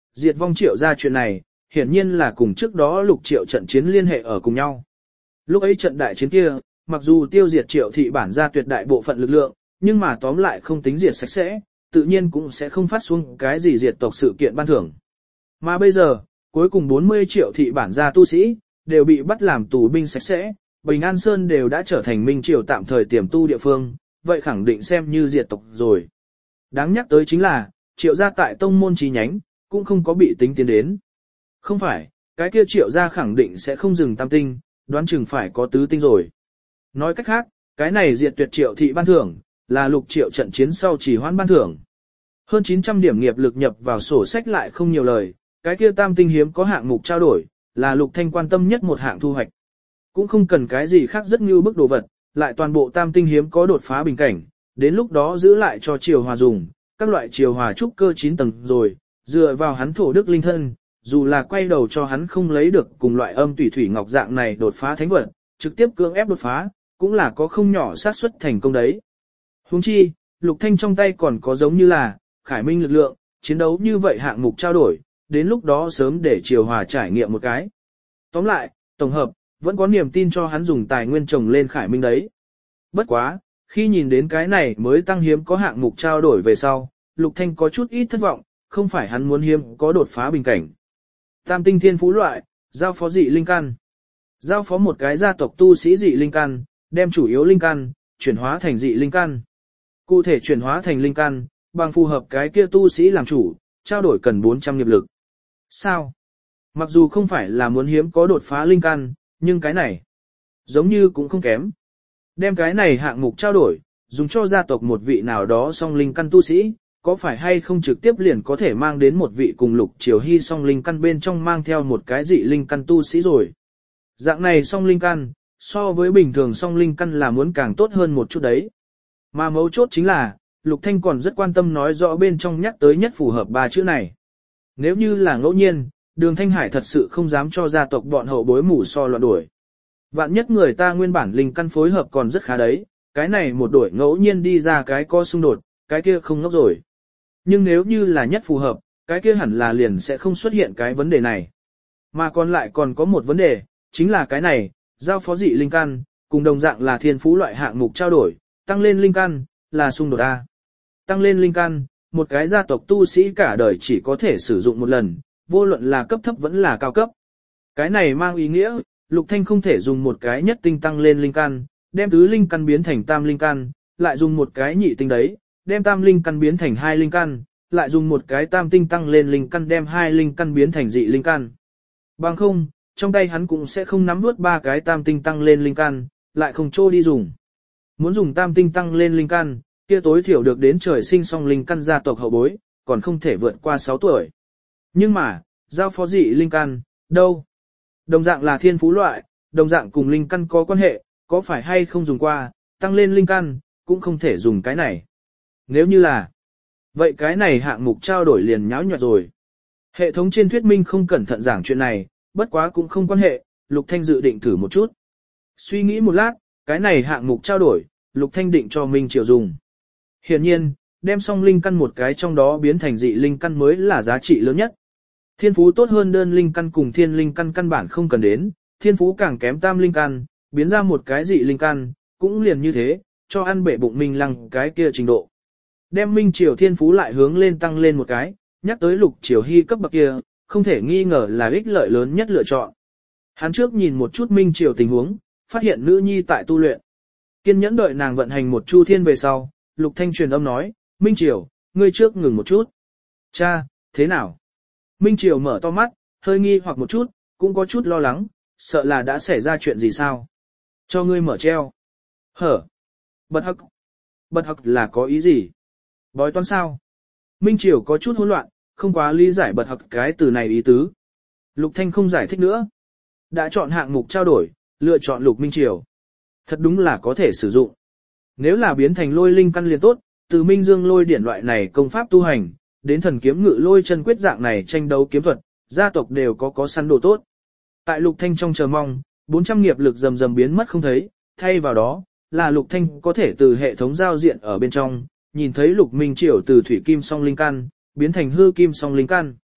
diệt vong Triệu gia chuyện này, hiển nhiên là cùng trước đó Lục Triệu trận chiến liên hệ ở cùng nhau. Lúc ấy trận đại chiến kia, mặc dù tiêu diệt Triệu thị bản gia tuyệt đại bộ phận lực lượng, nhưng mà tóm lại không tính diệt sạch sẽ, tự nhiên cũng sẽ không phát xuống cái gì diệt tộc sự kiện ban thưởng. Mà bây giờ, cuối cùng 40 Triệu thị bản gia tu sĩ, đều bị bắt làm tù binh sạch sẽ, Bình An Sơn đều đã trở thành Minh Triều tạm thời tiềm tu địa phương, vậy khẳng định xem như diệt tộc rồi. Đáng nhắc tới chính là, Triệu gia tại tông môn chi nhánh, cũng không có bị tính tiến đến. Không phải, cái kia Triệu gia khẳng định sẽ không dừng tam tinh, đoán chừng phải có tứ tinh rồi. Nói cách khác, cái này diệt tuyệt Triệu thị ban thưởng, là Lục Triệu trận chiến sau chỉ hoãn ban thưởng. Hơn 900 điểm nghiệp lực nhập vào sổ sách lại không nhiều lời, cái kia tam tinh hiếm có hạng mục trao đổi, là Lục Thanh quan tâm nhất một hạng thu hoạch. Cũng không cần cái gì khác rất như bức đồ vật, lại toàn bộ tam tinh hiếm có đột phá bình cảnh, đến lúc đó giữ lại cho Triều Hòa dùng, các loại Triều Hòa trúc cơ 9 tầng rồi, dựa vào hắn thổ đức linh thân, dù là quay đầu cho hắn không lấy được cùng loại âm tủy thủy ngọc dạng này đột phá thánh vật, trực tiếp cưỡng ép đột phá, cũng là có không nhỏ xác suất thành công đấy. Huống chi, Lục Thanh trong tay còn có giống như là Khải Minh lực lượng, chiến đấu như vậy hạng mục trao đổi, đến lúc đó sớm để Triều Hòa trải nghiệm một cái. Tóm lại, tổng hợp, vẫn có niềm tin cho hắn dùng tài nguyên trồng lên Khải Minh đấy. Bất quá, khi nhìn đến cái này mới tăng hiếm có hạng mục trao đổi về sau, Lục Thanh có chút ít thất vọng, không phải hắn muốn hiếm có đột phá bình cảnh. Tam tinh thiên phú loại, giao phó dị linh căn. Giao phó một cái gia tộc tu sĩ dị linh căn, đem chủ yếu linh căn, chuyển hóa thành dị linh căn. Cụ thể chuyển hóa thành linh căn, bằng phù hợp cái kia tu sĩ làm chủ, trao đổi cần 400 nghiệp lực. Sao? Mặc dù không phải là muốn hiếm có đột phá linh căn, nhưng cái này, giống như cũng không kém. Đem cái này hạng mục trao đổi, dùng cho gia tộc một vị nào đó song linh căn tu sĩ, có phải hay không trực tiếp liền có thể mang đến một vị cùng Lục Triều Hy song linh căn bên trong mang theo một cái dị linh căn tu sĩ rồi. Dạng này song linh căn, so với bình thường song linh căn là muốn càng tốt hơn một chút đấy. Mà mấu chốt chính là, Lục Thanh còn rất quan tâm nói rõ bên trong nhắc tới nhất phù hợp ba chữ này. Nếu như là ngẫu nhiên, Đường Thanh Hải thật sự không dám cho gia tộc bọn hậu bối mù so loạn đuổi. Vạn nhất người ta nguyên bản linh căn phối hợp còn rất khá đấy, cái này một đổi ngẫu nhiên đi ra cái có xung đột, cái kia không ngốc rồi. Nhưng nếu như là nhất phù hợp, cái kia hẳn là liền sẽ không xuất hiện cái vấn đề này. Mà còn lại còn có một vấn đề, chính là cái này, giao phó dị linh căn, cùng đồng dạng là thiên phú loại hạng mục trao đổi, tăng lên linh căn, là xung đột A. Tăng lên linh căn, một cái gia tộc tu sĩ cả đời chỉ có thể sử dụng một lần, vô luận là cấp thấp vẫn là cao cấp. Cái này mang ý nghĩa, Lục Thanh không thể dùng một cái nhất tinh tăng lên linh căn, đem tứ linh căn biến thành tam linh căn, lại dùng một cái nhị tinh đấy, đem tam linh căn biến thành hai linh căn, lại dùng một cái tam tinh tăng lên linh căn đem hai linh căn biến thành dị linh căn. Bằng không, trong tay hắn cũng sẽ không nắm nuốt ba cái tam tinh tăng lên linh căn, lại không chỗ đi dùng. Muốn dùng tam tinh tăng lên linh căn, kia tối thiểu được đến trời sinh song linh căn gia tộc hậu bối, còn không thể vượt qua 6 tuổi. Nhưng mà, giao phó dị linh căn, đâu? Đồng dạng là thiên phú loại, đồng dạng cùng linh căn có quan hệ, có phải hay không dùng qua, tăng lên linh căn, cũng không thể dùng cái này. Nếu như là, vậy cái này hạng mục trao đổi liền nháo nhọt rồi. Hệ thống trên thuyết minh không cẩn thận giảng chuyện này, bất quá cũng không quan hệ, Lục Thanh dự định thử một chút. Suy nghĩ một lát, cái này hạng mục trao đổi, Lục Thanh định cho Minh Triều dùng. Hiển nhiên, đem song linh căn một cái trong đó biến thành dị linh căn mới là giá trị lớn nhất. Thiên phú tốt hơn đơn linh căn cùng thiên linh căn căn bản không cần đến, thiên phú càng kém tam linh căn, biến ra một cái dị linh căn, cũng liền như thế, cho ăn bể bụng Minh Lăng cái kia trình độ. Đem Minh Triều thiên phú lại hướng lên tăng lên một cái, nhắc tới Lục Triều Hy cấp bậc kia, không thể nghi ngờ là ích lợi lớn nhất lựa chọn. Hắn trước nhìn một chút Minh Triều tình huống, phát hiện nữ nhi tại tu luyện. Kiên nhẫn đợi nàng vận hành một chu thiên về sau, Lục Thanh truyền âm nói, Minh Triều, ngươi trước ngừng một chút. Cha, thế nào? Minh Triều mở to mắt, hơi nghi hoặc một chút, cũng có chút lo lắng, sợ là đã xảy ra chuyện gì sao? Cho ngươi mở treo. Hở? Bật hắc. Bật hắc là có ý gì? Bói toán sao? Minh Triều có chút hỗn loạn, không quá lý giải bật hắc cái từ này ý tứ. Lục Thanh không giải thích nữa. Đã chọn hạng mục trao đổi, lựa chọn Lục Minh Triều. Thật đúng là có thể sử dụng. Nếu là biến thành lôi linh căn liền tốt, từ Minh Dương lôi điển loại này công pháp tu hành, đến thần kiếm ngự lôi chân quyết dạng này tranh đấu kiếm thuật, gia tộc đều có săn đồ tốt. Tại Lục Thanh trong chờ mong, 400 nghiệp lực rầm rầm biến mất không thấy, thay vào đó, là Lục Thanh có thể từ hệ thống giao diện ở bên trong, nhìn thấy Lục Minh Triều từ thủy kim song linh căn, biến thành hư kim song linh căn.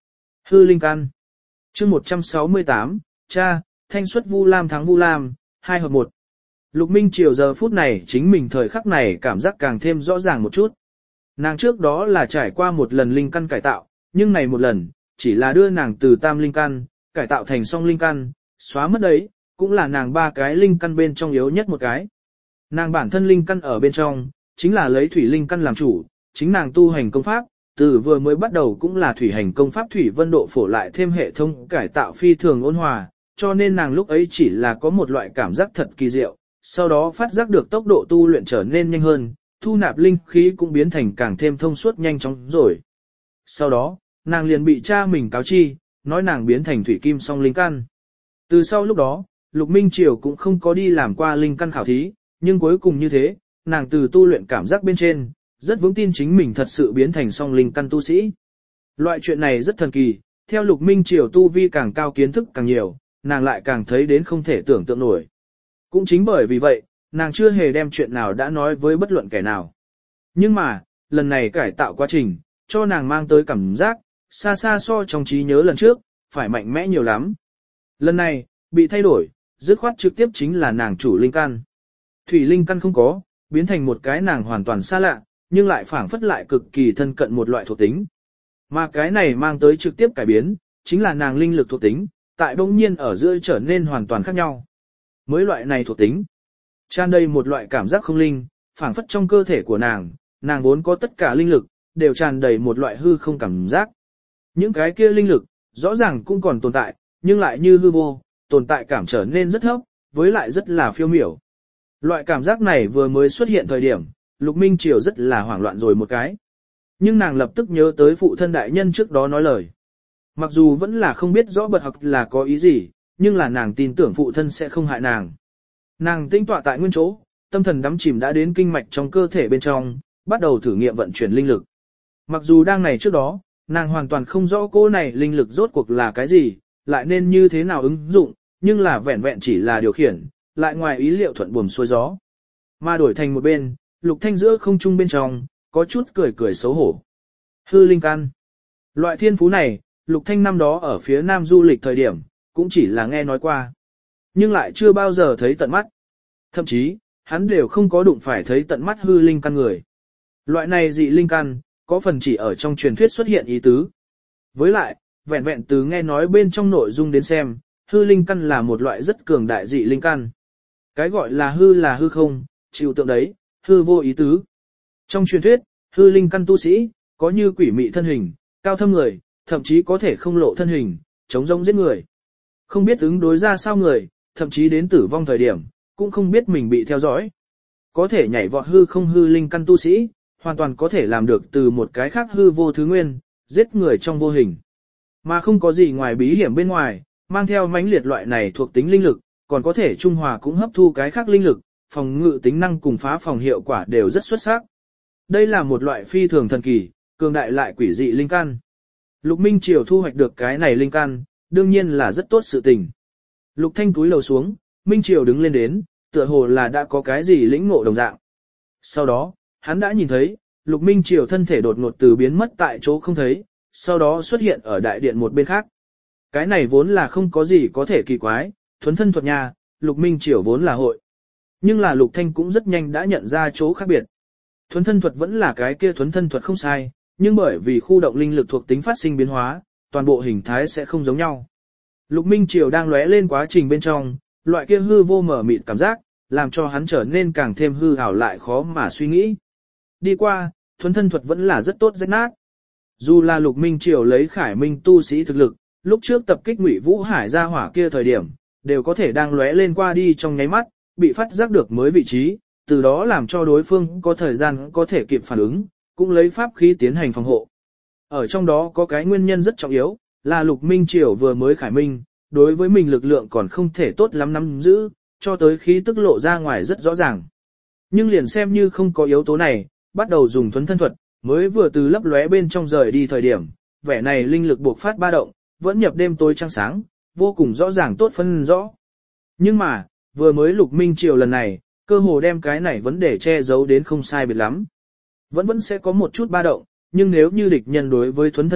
Hư linh căn. Chương 168, cha, thanh xuất Vu Lam thắng Vu Lam, 2 hợp 1. Lục Minh Triều giờ phút này chính mình thời khắc này cảm giác càng thêm rõ ràng một chút. Nàng trước đó là trải qua một lần linh căn cải tạo, nhưng này một lần, chỉ là đưa nàng từ tam linh căn, cải tạo thành song linh căn, xóa mất đấy, cũng là nàng 3 cái linh căn bên trong yếu nhất một cái. Nàng bản thân linh căn ở bên trong, chính là lấy thủy linh căn làm chủ, chính nàng tu hành công pháp, từ vừa mới bắt đầu cũng là thủy hành công pháp thủy vân độ phổ lại thêm hệ thống cải tạo phi thường ôn hòa, cho nên nàng lúc ấy chỉ là có một loại cảm giác thật kỳ diệu, sau đó phát giác được tốc độ tu luyện trở nên nhanh hơn, thu nạp linh khí cũng biến thành càng thêm thông suốt nhanh chóng rồi. Sau đó, nàng liền bị cha mình cáo chi, nói nàng biến thành thủy kim song linh căn. Từ sau lúc đó, Lục Minh Triều cũng không có đi làm qua linh căn khảo thí, nhưng cuối cùng như thế, nàng từ tu luyện cảm giác bên trên, rất vững tin chính mình thật sự biến thành song linh căn tu sĩ. Loại chuyện này rất thần kỳ, theo Lục Minh Triều tu vi càng cao kiến thức càng nhiều, nàng lại càng thấy đến không thể tưởng tượng nổi. Cũng chính bởi vì vậy, nàng chưa hề đem chuyện nào đã nói với bất luận kẻ nào. Nhưng mà, lần này cải tạo quá trình, cho nàng mang tới cảm giác, xa xa so trong trí nhớ lần trước, phải mạnh mẽ nhiều lắm. Lần này, bị thay đổi, dứt khoát trực tiếp chính là nàng chủ linh căn. Thủy linh căn không có, biến thành một cái nàng hoàn toàn xa lạ, nhưng lại phảng phất lại cực kỳ thân cận một loại thuộc tính. Mà cái này mang tới trực tiếp cải biến, chính là nàng linh lực thuộc tính, tại bỗng nhiên ở giữa trở nên hoàn toàn khác nhau. Mới loại này thuộc tính, tràn đầy một loại cảm giác không linh, phảng phất trong cơ thể của nàng vốn có tất cả linh lực, đều tràn đầy một loại hư không cảm giác. Những cái kia linh lực, rõ ràng cũng còn tồn tại, nhưng lại như hư vô, tồn tại cảm trở nên rất thấp, với lại rất là phiêu miểu. Loại cảm giác này vừa mới xuất hiện thời điểm, Lục Minh Triều rất là hoảng loạn rồi một cái. Nhưng nàng lập tức nhớ tới phụ thân đại nhân trước đó nói lời. Mặc dù vẫn là không biết rõ bật học là có ý gì, nhưng là nàng tin tưởng phụ thân sẽ không hại nàng. Nàng tĩnh tọa tại nguyên chỗ, tâm thần đắm chìm đã đến kinh mạch trong cơ thể bên trong, bắt đầu thử nghiệm vận chuyển linh lực. Mặc dù đang này trước đó, nàng hoàn toàn không rõ cô này linh lực rốt cuộc là cái gì, lại nên như thế nào ứng dụng, nhưng là vẹn vẹn chỉ là điều khiển, lại ngoài ý liệu thuận buồm xuôi gió. Mà đổi thành một bên, Lục Thanh giữa không trung bên trong, có chút cười cười xấu hổ. Hư linh căn. Loại thiên phú này, Lục Thanh năm đó ở phía Nam du lịch thời điểm, cũng chỉ là nghe nói qua. Nhưng lại chưa bao giờ thấy tận mắt. Thậm chí, hắn đều không có đụng phải thấy tận mắt hư linh căn người. Loại này dị linh căn, có phần chỉ ở trong truyền thuyết xuất hiện ý tứ. Với lại, vẹn vẹn từ nghe nói bên trong nội dung đến xem, hư linh căn là một loại rất cường đại dị linh căn. Cái gọi là hư không, chịu tượng đấy, hư vô ý tứ. Trong truyền thuyết, hư linh căn tu sĩ, có như quỷ mị thân hình, cao thâm người, thậm chí có thể không lộ thân hình, chống rông giết người. Không biết ứng đối ra sao người, thậm chí đến tử vong thời điểm, cũng không biết mình bị theo dõi. Có thể nhảy vọt hư không hư linh căn tu sĩ, hoàn toàn có thể làm được từ một cái khác hư vô thứ nguyên, giết người trong vô hình. Mà không có gì ngoài bí hiểm bên ngoài, mang theo mãnh liệt loại này thuộc tính linh lực, còn có thể trung hòa cũng hấp thu cái khác linh lực, phòng ngự tính năng cùng phá phòng hiệu quả đều rất xuất sắc. Đây là một loại phi thường thần kỳ, cường đại lại quỷ dị linh căn. Lục Minh Triều thu hoạch được cái này linh căn, đương nhiên là rất tốt sự tình. Lục Thanh cúi đầu xuống, Minh Triều đứng lên đến, tựa hồ là đã có cái gì lĩnh ngộ đồng dạng. Sau đó, hắn đã nhìn thấy, Lục Minh Triều thân thể đột ngột từ biến mất tại chỗ không thấy, sau đó xuất hiện ở đại điện một bên khác. Cái này vốn là không có gì có thể kỳ quái, thuấn thân thuật nhà, Lục Minh Triều vốn là hội. Nhưng là Lục Thanh cũng rất nhanh đã nhận ra chỗ khác biệt. Thuấn thân thuật vẫn là cái kia thuấn thân thuật không sai, nhưng bởi vì khu động linh lực thuộc tính phát sinh biến hóa, toàn bộ hình thái sẽ không giống nhau. Lục Minh Triều đang lóe lên quá trình bên trong, loại kia hư vô mở mịt cảm giác, làm cho hắn trở nên càng thêm hư ảo lại khó mà suy nghĩ. Đi qua, thuấn thân thuật vẫn là rất tốt rách nát. Dù là Lục Minh Triều lấy Khải Minh tu sĩ thực lực, lúc trước tập kích Ngụy Vũ Hải ra hỏa kia thời điểm, đều có thể đang lóe lên qua đi trong nháy mắt, bị phát giác được mới vị trí, từ đó làm cho đối phương có thời gian có thể kịp phản ứng, cũng lấy pháp khí tiến hành phòng hộ. Ở trong đó có cái nguyên nhân rất trọng yếu, là Lục Minh Triều vừa mới Khải Minh, đối với mình lực lượng còn không thể tốt lắm nắm giữ, cho tới khí tức lộ ra ngoài rất rõ ràng. Nhưng liền xem như không có yếu tố này, bắt đầu dùng thuấn thân thuật, mới vừa từ lấp lóe bên trong rời đi thời điểm, vẻ này linh lực buộc phát ba động, vẫn nhập đêm tối trăng sáng, vô cùng rõ ràng tốt phân rõ. Nhưng mà, vừa mới Lục Minh Triều lần này, cơ hồ đem cái này vấn đề che giấu đến không sai biệt lắm. Vẫn sẽ có một chút ba động, nhưng nếu như địch nhân đối với thuấn thân thuật,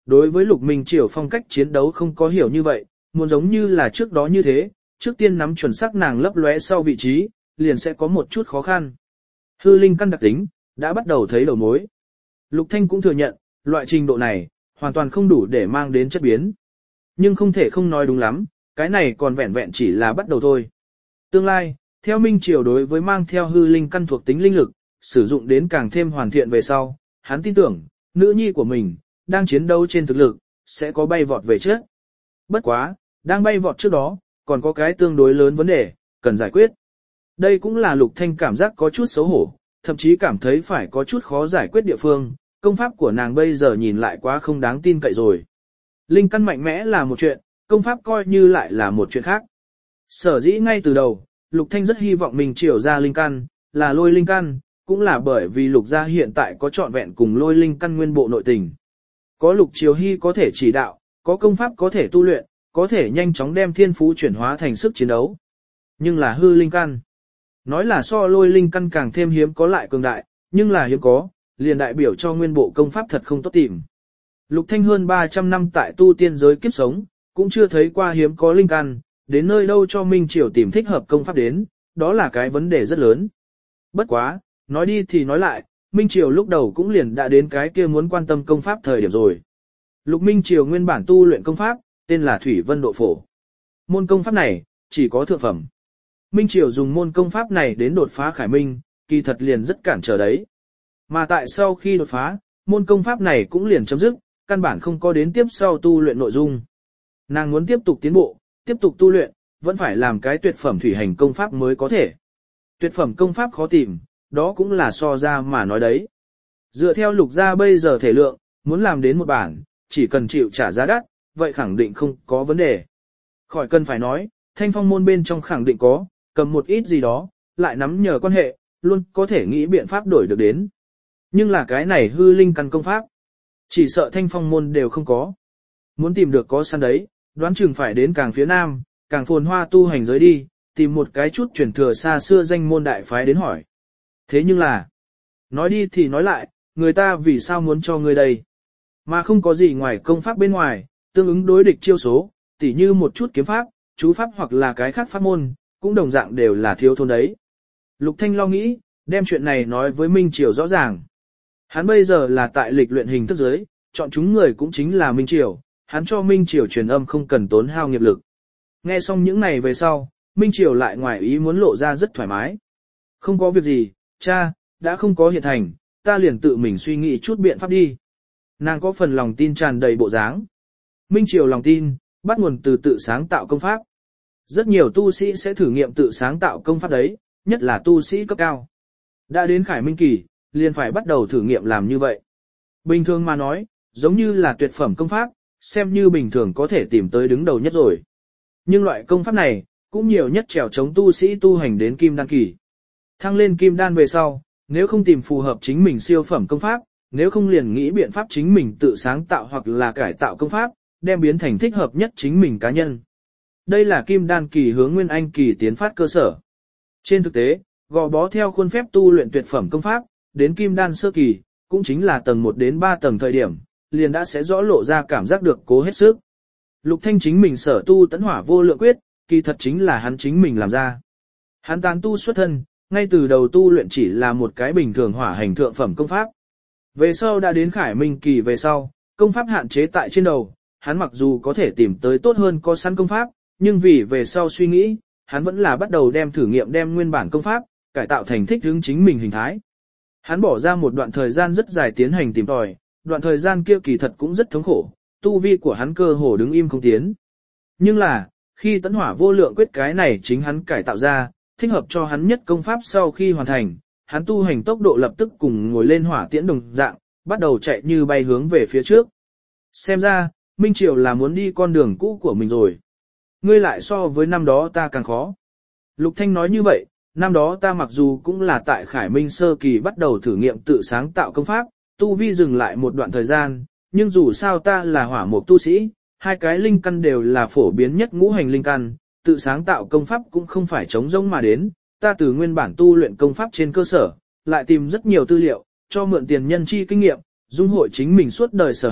đối với Lục Minh Triều phong cách chiến đấu không có hiểu như vậy, muốn giống như là trước đó như thế, trước tiên nắm chuẩn xác nàng lấp lóe sau vị trí, liền sẽ có một chút khó khăn. Hư linh căn đặc tính, đã bắt đầu thấy đầu mối. Lục Thanh cũng thừa nhận, loại trình độ này, hoàn toàn không đủ để mang đến chất biến. Nhưng không thể không nói đúng lắm, cái này còn vẹn vẹn chỉ là bắt đầu thôi. Tương lai, theo Minh Triều đối với mang theo hư linh căn thuộc tính linh lực, sử dụng đến càng thêm hoàn thiện về sau, hắn tin tưởng, nữ nhi của mình, đang chiến đấu trên thực lực, sẽ có bay vọt về trước. Bất quá, đang bay vọt trước đó, còn có cái tương đối lớn vấn đề, cần giải quyết. Đây cũng là Lục Thanh cảm giác có chút xấu hổ, thậm chí cảm thấy phải có chút khó giải quyết địa phương, công pháp của nàng bây giờ nhìn lại quá không đáng tin cậy rồi. Linh căn mạnh mẽ là một chuyện, công pháp coi như lại là một chuyện khác. Sở dĩ ngay từ đầu, Lục Thanh rất hy vọng mình triều ra linh căn, là lôi linh căn, cũng là bởi vì Lục gia hiện tại có trọn vẹn cùng lôi linh căn nguyên bộ nội tình. Có Lục Triều Hy có thể chỉ đạo, có công pháp có thể tu luyện, có thể nhanh chóng đem thiên phú chuyển hóa thành sức chiến đấu. Nhưng là hư linh căn. Nói là so lôi linh căn càng thêm hiếm có lại cường đại, nhưng là hiếm có, liền đại biểu cho nguyên bộ công pháp thật không tốt tìm. Lục Thanh hơn 300 năm tại tu tiên giới kiếp sống, cũng chưa thấy qua hiếm có linh căn, đến nơi đâu cho Minh Triều tìm thích hợp công pháp đến, đó là cái vấn đề rất lớn. Bất quá, nói đi thì nói lại, Minh Triều lúc đầu cũng liền đã đến cái kia muốn quan tâm công pháp thời điểm rồi. Lục Minh Triều nguyên bản tu luyện công pháp, tên là Thủy Vân Độ Phổ. Môn công pháp này, chỉ có thượng phẩm. Minh Triều dùng môn công pháp này đến đột phá Khải Minh, kỳ thật liền rất cản trở đấy. Mà tại sau khi đột phá, môn công pháp này cũng liền chấm dứt, căn bản không có đến tiếp sau tu luyện nội dung. Nàng muốn tiếp tục tiến bộ, tiếp tục tu luyện, vẫn phải làm cái tuyệt phẩm thủy hành công pháp mới có thể. Tuyệt phẩm công pháp khó tìm, đó cũng là so ra mà nói đấy. Dựa theo Lục gia bây giờ thể lượng, muốn làm đến một bản, chỉ cần chịu trả giá đắt, vậy khẳng định không có vấn đề. Khỏi cần phải nói, Thanh Phong môn bên trong khẳng định có, cầm một ít gì đó, lại nắm nhờ quan hệ, luôn có thể nghĩ biện pháp đổi được đến. Nhưng là cái này hư linh căn công pháp, chỉ sợ Thanh Phong môn đều không có. Muốn tìm được có sẵn đấy, đoán chừng phải đến càng phía nam, càng phồn hoa tu hành giới đi, tìm một cái chút truyền thừa xa xưa danh môn đại phái đến hỏi. Thế nhưng là, nói đi thì nói lại, người ta vì sao muốn cho ngươi đây? Mà không có gì ngoài công pháp bên ngoài, tương ứng đối địch chiêu số, tỉ như một chút kiếm pháp, chú pháp hoặc là cái khác pháp môn, cũng đồng dạng đều là thiếu thốn đấy. Lục Thanh lo nghĩ, đem chuyện này nói với Minh Triều rõ ràng. Hắn bây giờ là tại lịch luyện hình thức giới, chọn chúng người cũng chính là Minh Triều, hắn cho Minh Triều truyền âm không cần tốn hao nghiệp lực. Nghe xong những này về sau, Minh Triều lại ngoài ý muốn lộ ra rất thoải mái. Không có việc gì, cha, đã không có hiện thành, ta liền tự mình suy nghĩ chút biện pháp đi. Nàng có phần lòng tin tràn đầy bộ dáng. Minh Triều lòng tin, bắt nguồn từ tự sáng tạo công pháp. Rất nhiều tu sĩ sẽ thử nghiệm tự sáng tạo công pháp đấy, nhất là tu sĩ cấp cao. Đã đến Khải Minh kỳ, liền phải bắt đầu thử nghiệm làm như vậy. Bình thường mà nói, giống như là tuyệt phẩm công pháp, xem như bình thường có thể tìm tới đứng đầu nhất rồi. Nhưng loại công pháp này, cũng nhiều nhất trèo chống tu sĩ tu hành đến kim đan kỳ. Thăng lên kim đan về sau, nếu không tìm phù hợp chính mình siêu phẩm công pháp, nếu không liền nghĩ biện pháp chính mình tự sáng tạo hoặc là cải tạo công pháp, đem biến thành thích hợp nhất chính mình cá nhân. Đây là kim đan kỳ hướng nguyên anh kỳ tiến phát cơ sở. Trên thực tế, gò bó theo khuôn phép tu luyện tuyệt phẩm công pháp, đến kim đan sơ kỳ, cũng chính là tầng 1 đến 3 tầng thời điểm, liền đã sẽ rõ lộ ra cảm giác được cố hết sức. Lục Thanh chính mình sở tu tấn hỏa vô lượng quyết, kỳ thật chính là hắn chính mình làm ra. Hắn tán tu xuất thân, ngay từ đầu tu luyện chỉ là một cái bình thường hỏa hành thượng phẩm công pháp. Về sau đã đến Khải Minh kỳ về sau, công pháp hạn chế tại trên đầu, hắn mặc dù có thể tìm tới tốt hơn có sẵn công pháp, nhưng vì về sau suy nghĩ, hắn vẫn là bắt đầu thử nghiệm đem nguyên bản công pháp, cải tạo thành thích ứng chính mình hình thái. Hắn bỏ ra một đoạn thời gian rất dài tiến hành tìm tòi, đoạn thời gian kia kỳ thật cũng rất thống khổ, tu vi của hắn cơ hồ đứng im không tiến. Nhưng là, khi tấn hỏa vô lượng quyết cái này chính hắn cải tạo ra, thích hợp cho hắn nhất công pháp sau khi hoàn thành, hắn tu hành tốc độ lập tức cùng ngồi lên hỏa tiễn đồng dạng, bắt đầu chạy như bay hướng về phía trước. Xem ra, Minh Triều là muốn đi con đường cũ của mình rồi. Ngươi lại so với năm đó ta càng khó. Lục Thanh nói như vậy, năm đó ta mặc dù cũng là tại Khải Minh sơ kỳ bắt đầu thử nghiệm tự sáng tạo công pháp, tu vi dừng lại một đoạn thời gian, nhưng dù sao ta là hỏa mục tu sĩ, hai cái linh căn đều là phổ biến nhất ngũ hành linh căn, tự sáng tạo công pháp cũng không phải chống rỗng mà đến, ta từ nguyên bản tu luyện công pháp trên cơ sở, lại tìm rất nhiều tư liệu, cho mượn tiền nhân chi kinh nghiệm, dung hội chính mình suốt đời sở học,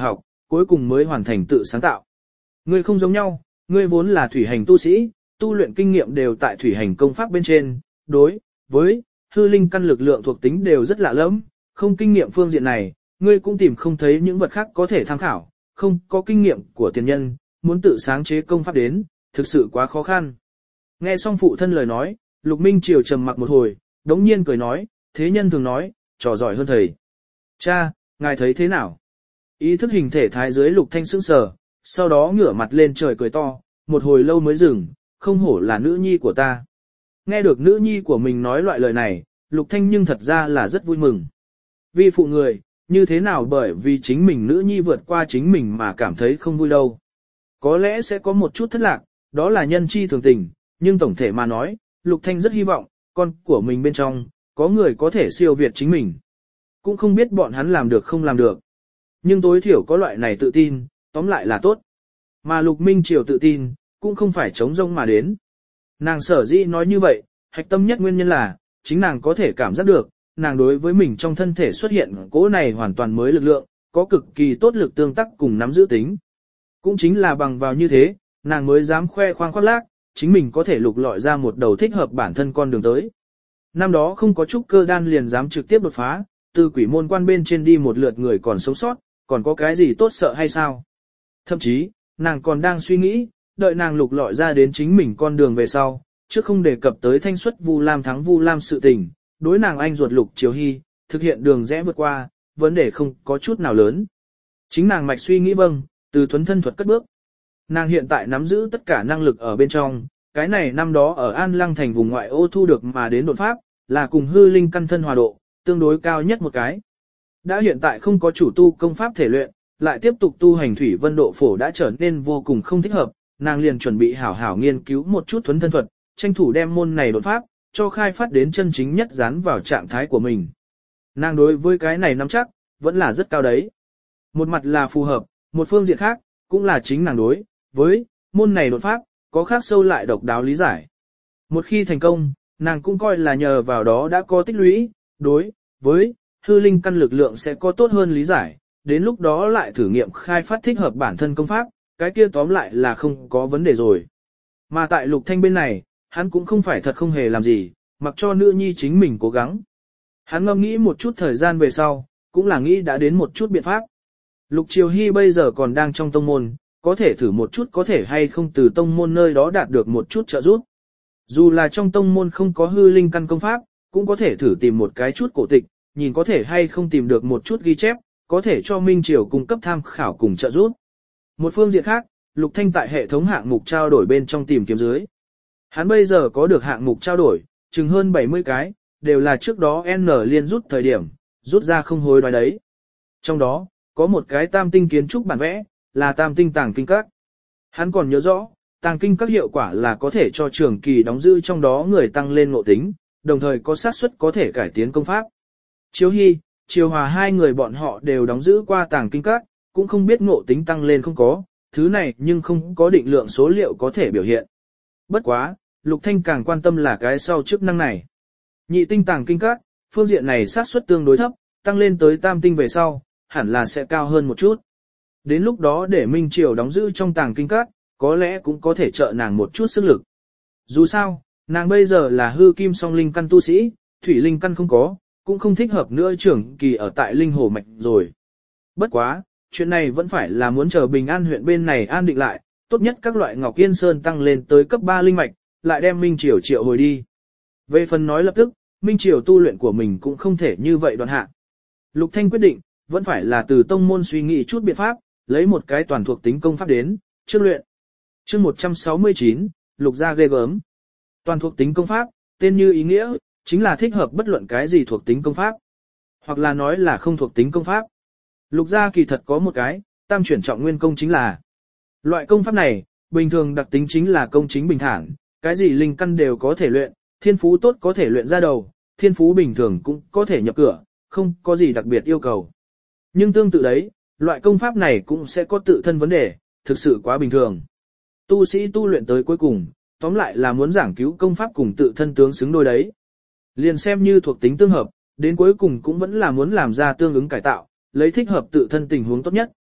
cuối cùng mới hoàn thành tự sáng tạo. Ngươi không giống nhau, ngươi vốn là thủy hành tu sĩ, tu luyện kinh nghiệm đều tại thủy hành công pháp bên trên, đối với hư linh căn lực lượng thuộc tính đều rất lạ lẫm, không kinh nghiệm phương diện này, ngươi cũng tìm không thấy những vật khác có thể tham khảo, không có kinh nghiệm của tiền nhân, muốn tự sáng chế công pháp đến, thực sự quá khó khăn. Nghe xong phụ thân lời nói, Lục Minh Triều trầm mặc một hồi, đống nhiên cười nói, thế nhân thường nói, trò giỏi hơn thầy. Cha, ngài thấy thế nào? Ý thức hình thể thái dưới Lục Thanh sững sờ, sau đó ngửa mặt lên trời cười to, một hồi lâu mới dừng, không hổ là nữ nhi của ta. Nghe được nữ nhi của mình nói loại lời này, Lục Thanh nhưng thật ra là rất vui mừng. Vì phụ người, như thế nào bởi vì chính mình nữ nhi vượt qua chính mình mà cảm thấy không vui đâu. Có lẽ sẽ có một chút thất lạc, đó là nhân chi thường tình, nhưng tổng thể mà nói, Lục Thanh rất hy vọng, con của mình bên trong, có người có thể siêu việt chính mình. Cũng không biết bọn hắn làm được không làm được. Nhưng tối thiểu có loại này tự tin, tóm lại là tốt. Mà Lục Minh Triều tự tin, cũng không phải chống rông mà đến. Nàng sở dĩ nói như vậy, hạch tâm nhất nguyên nhân là, chính nàng có thể cảm giác được, nàng đối với mình trong thân thể xuất hiện cỗ này hoàn toàn mới lực lượng, có cực kỳ tốt lực tương tác cùng nắm giữ tính. Cũng chính là bằng vào như thế, nàng mới dám khoe khoang khoác lác, chính mình có thể lục lọi ra một đầu thích hợp bản thân con đường tới. Năm đó không có trúc cơ đan liền dám trực tiếp đột phá, từ quỷ môn quan bên trên đi một lượt người còn sống sót, còn có cái gì tốt sợ hay sao? Thậm chí, nàng còn đang suy nghĩ, đợi nàng lục lọi ra đến chính mình con đường về sau, chứ không đề cập tới thanh xuất Vu Lam thắng Vu Lam sự tình, đối nàng anh ruột Lục Triều Hy, thực hiện đường rẽ vượt qua, vấn đề không có chút nào lớn. Chính nàng mạch suy nghĩ vâng, từ thuấn thân thuật cất bước. Nàng hiện tại nắm giữ tất cả năng lực ở bên trong, cái này năm đó ở An Lăng thành vùng ngoại ô thu được mà đến đột pháp, là cùng hư linh căn thân hòa độ, tương đối cao nhất một cái. Đã hiện tại không có chủ tu công pháp thể luyện, lại tiếp tục tu hành thủy vân độ phổ đã trở nên vô cùng không thích hợp, nàng liền chuẩn bị hảo hảo nghiên cứu một chút thuấn thân thuật, tranh thủ đem môn này đột pháp, cho khai phát đến chân chính nhất dán vào trạng thái của mình. Nàng đối với cái này nắm chắc, vẫn là rất cao đấy. Một mặt là phù hợp, một phương diện khác, cũng là chính nàng đối với môn này đột pháp, có khác sâu lại độc đáo lý giải. Một khi thành công, nàng cũng coi là nhờ vào đó đã có tích lũy, đối với hư linh căn lực lượng sẽ có tốt hơn lý giải, đến lúc đó lại thử nghiệm khai phát thích hợp bản thân công pháp, cái kia tóm lại là không có vấn đề rồi. Mà tại Lục Thanh bên này, hắn cũng không phải thật không hề làm gì, mặc cho nữ nhi chính mình cố gắng. Hắn ngẫm nghĩ một chút thời gian về sau, cũng là nghĩ đã đến một chút biện pháp. Lục Triều Hy bây giờ còn đang trong tông môn, có thể thử một chút có thể hay không từ tông môn nơi đó đạt được một chút trợ giúp. Dù là trong tông môn không có hư linh căn công pháp, cũng có thể thử tìm một cái chút cổ tịch, nhìn có thể hay không tìm được một chút ghi chép, có thể cho Minh Triều cung cấp tham khảo cùng trợ giúp. Một phương diện khác, Lục Thanh tại hệ thống hạng mục trao đổi bên trong tìm kiếm dưới. Hắn bây giờ có được hạng mục trao đổi, chừng hơn 70 cái, đều là trước đó N liên rút thời điểm, rút ra không hối đoái đấy. Trong đó, có một cái tam tinh kiến trúc bản vẽ, là tam tinh tàng kinh các. Hắn còn nhớ rõ, tàng kinh các hiệu quả là có thể cho trường kỳ đóng giữ trong đó người tăng lên ngộ tính, đồng thời có xác suất có thể cải tiến công pháp. Chiếu Hy, Chiều Hòa hai người bọn họ đều đóng giữ qua tàng kinh các, cũng không biết ngộ tính tăng lên không có, thứ này nhưng không có định lượng số liệu có thể biểu hiện. Bất quá, Lục Thanh càng quan tâm là cái sau chức năng này. Nhị tinh tàng kinh các, phương diện này xác suất tương đối thấp, tăng lên tới tam tinh về sau, hẳn là sẽ cao hơn một chút. Đến lúc đó để Minh Triều đóng giữ trong tàng kinh các, có lẽ cũng có thể trợ nàng một chút sức lực. Dù sao, nàng bây giờ là hư kim song linh căn tu sĩ, thủy linh căn không có, cũng không thích hợp nữa trưởng kỳ ở tại linh hồ mạch rồi. Bất quá, chuyện này vẫn phải là muốn chờ Bình An huyện bên này an định lại, tốt nhất các loại Ngọc Yên Sơn tăng lên tới cấp 3 linh mạch, lại đem Minh Triều triệu hồi đi. Về phần nói lập tức, Minh Triều tu luyện của mình cũng không thể như vậy đoạn hạ. Lục Thanh quyết định, vẫn phải là từ tông môn suy nghĩ chút biện pháp, lấy một cái toàn thuộc tính công pháp đến, trước luyện. Chương 169, Lục gia ghê gớm. Toàn thuộc tính công pháp, tên như ý nghĩa, chính là thích hợp bất luận cái gì thuộc tính công pháp. Hoặc là nói là không thuộc tính công pháp. Lục gia kỳ thật có một cái, tam chuyển trọng nguyên công chính là. Loại công pháp này, bình thường đặc tính chính là công chính bình thản, cái gì linh căn đều có thể luyện, thiên phú tốt có thể luyện ra đầu, thiên phú bình thường cũng có thể nhập cửa, không có gì đặc biệt yêu cầu. Nhưng tương tự đấy, loại công pháp này cũng sẽ có tự thân vấn đề, thực sự quá bình thường. Tu sĩ tu luyện tới cuối cùng, tóm lại là muốn giảng cứu công pháp cùng tự thân tướng xứng đôi đấy. Liền xem như thuộc tính tương hợp, đến cuối cùng cũng vẫn là muốn làm ra tương ứng cải tạo, lấy thích hợp tự thân tình huống tốt nhất.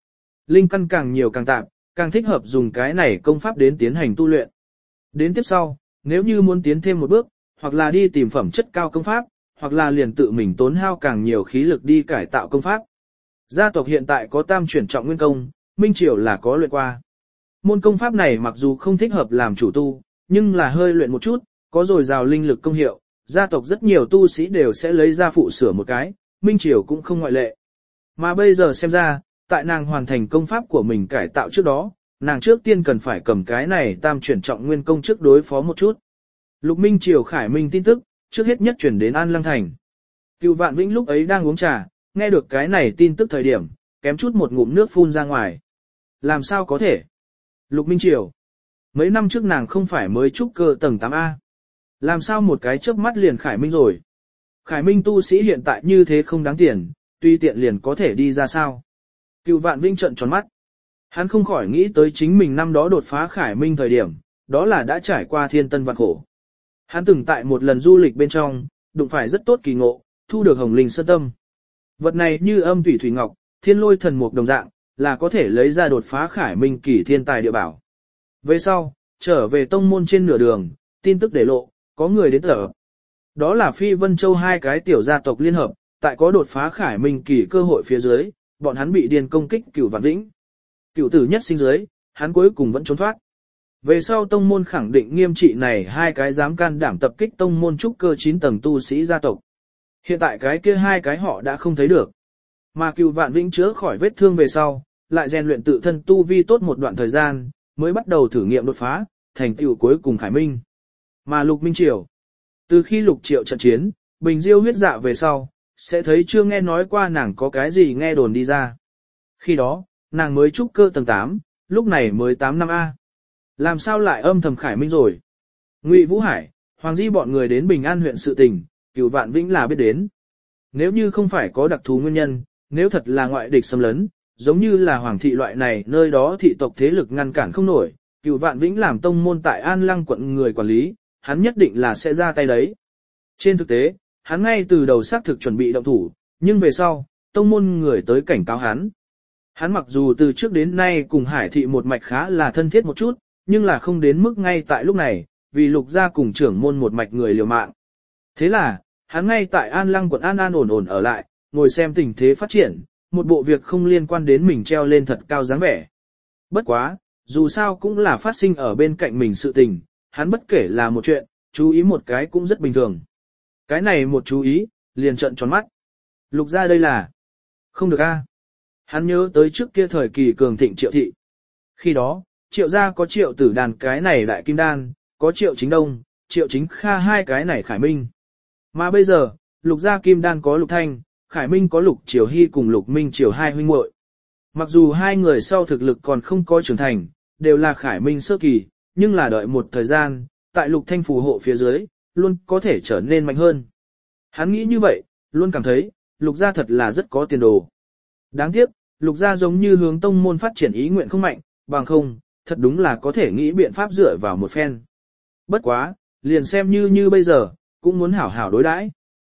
linh căn càng nhiều càng tạp, càng thích hợp dùng cái này công pháp đến tiến hành tu luyện. Đến tiếp sau, nếu như muốn tiến thêm một bước, hoặc là đi tìm phẩm chất cao công pháp, hoặc là liền tự mình tốn hao càng nhiều khí lực đi cải tạo công pháp. Gia tộc hiện tại có tam chuyển trọng nguyên công, Minh Triều là có luyện qua. Môn công pháp này mặc dù không thích hợp làm chủ tu, nhưng là hơi luyện một chút, có dồi dào linh lực công hiệu, gia tộc rất nhiều tu sĩ đều sẽ lấy ra phụ sửa một cái, Minh Triều cũng không ngoại lệ. Mà bây giờ xem ra, tại nàng hoàn thành công pháp của mình cải tạo trước đó, nàng trước tiên cần phải cầm cái này tam chuyển trọng nguyên công trước đối phó một chút. Lục Minh Triều Khải Minh tin tức, trước hết nhất chuyển đến An Lăng Thành. Cửu Vạn Vĩnh lúc ấy đang uống trà, nghe được cái này tin tức thời điểm, kém chút một ngụm nước phun ra ngoài. Làm sao có thể? Lục Minh Triều. Mấy năm trước nàng không phải mới trúc cơ tầng 8A. Làm sao một cái chớp mắt liền Khải Minh rồi? Khải Minh tu sĩ hiện tại như thế không đáng tiền, tuy tiện liền có thể đi ra sao? Cửu Vạn Vĩnh trợn tròn mắt. Hắn không khỏi nghĩ tới chính mình năm đó đột phá Khải Minh thời điểm, đó là đã trải qua thiên tân vạn khổ. Hắn từng tại một lần du lịch bên trong, đụng phải rất tốt kỳ ngộ, thu được hồng linh sơn tâm. Vật này như âm thủy thủy ngọc, thiên lôi thần mục đồng dạng, là có thể lấy ra đột phá Khải Minh kỳ thiên tài địa bảo. Về sau, trở về tông môn trên nửa đường, tin tức để lộ, có người đến thở. Đó là Phi Vân Châu hai cái tiểu gia tộc liên hợp, tại có đột phá Khải Minh kỳ cơ hội phía dưới, bọn hắn bị điên công kích Cửu Vạn Vĩnh. Cửu tử nhất sinh dưới, hắn cuối cùng vẫn trốn thoát. Về sau tông môn khẳng định nghiêm trị này hai cái dám can đảm tập kích tông môn trúc cơ 9 tầng tu sĩ gia tộc. Hiện tại cái kia hai cái họ đã không thấy được. Mà Cửu Vạn Vĩnh chữa khỏi vết thương về sau, lại rèn luyện tự thân tu vi tốt một đoạn thời gian, mới bắt đầu thử nghiệm đột phá, thành tựu cuối cùng Khải Minh. Mà Lục Minh Triều, từ khi Lục Triệu trận chiến, Bình Diêu huyết dạ về sau, sẽ thấy chưa nghe nói qua nàng có cái gì nghe đồn đi ra. Khi đó, nàng mới trúc cơ tầng 8, lúc này mới 8 năm A. Làm sao lại âm thầm Khải Minh rồi? Ngụy Vũ Hải, Hoàng Di bọn người đến Bình An huyện sự tình, Cửu Vạn Vĩnh là biết đến. Nếu như không phải có đặc thù nguyên nhân, nếu thật là ngoại địch xâm lấn, giống như là Hoàng thị loại này nơi đó thị tộc thế lực ngăn cản không nổi, Cửu Vạn Vĩnh làm tông môn tại An Lăng quận người quản lý, hắn nhất định là sẽ ra tay đấy. Trên thực tế, hắn ngay từ đầu xác thực chuẩn bị động thủ, nhưng về sau, tông môn người tới cảnh cáo hắn. Hắn mặc dù từ trước đến nay cùng Hải thị một mạch khá là thân thiết một chút, nhưng là không đến mức ngay tại lúc này, vì Lục gia cùng trưởng môn một mạch người liều mạng. Thế là, hắn ngay tại An Lăng quận an ổn ở lại, ngồi xem tình thế phát triển, một bộ việc không liên quan đến mình treo lên thật cao dáng vẻ. Bất quá, dù sao cũng là phát sinh ở bên cạnh mình sự tình, hắn bất kể là một chuyện, chú ý một cái cũng rất bình thường. Cái này một chú ý, liền trợn tròn mắt. Lục gia đây là... Không được a. Hắn nhớ tới trước kia thời kỳ cường thịnh Triệu thị. Khi đó, Triệu gia có Triệu Tử Đàn cái này đại kim đan, có Triệu Chính Đông, Triệu Chính Kha hai cái này Khải Minh. Mà bây giờ, Lục gia kim đan có Lục Thanh, Khải Minh có Lục Triều Hy cùng Lục Minh Triều hai huynh muội. Mặc dù hai người sau thực lực còn không có trưởng thành, đều là Khải Minh sơ kỳ, nhưng là đợi một thời gian, tại Lục Thanh phù hộ phía dưới, luôn có thể trở nên mạnh hơn. Hắn nghĩ như vậy, luôn cảm thấy, Lục gia thật là rất có tiền đồ. Đáng tiếc, Lục gia giống như hướng tông môn phát triển ý nguyện không mạnh, bằng không, thật đúng là có thể nghĩ biện pháp dựa vào một phen. Bất quá, liền xem như bây giờ, cũng muốn hảo hảo đối đãi.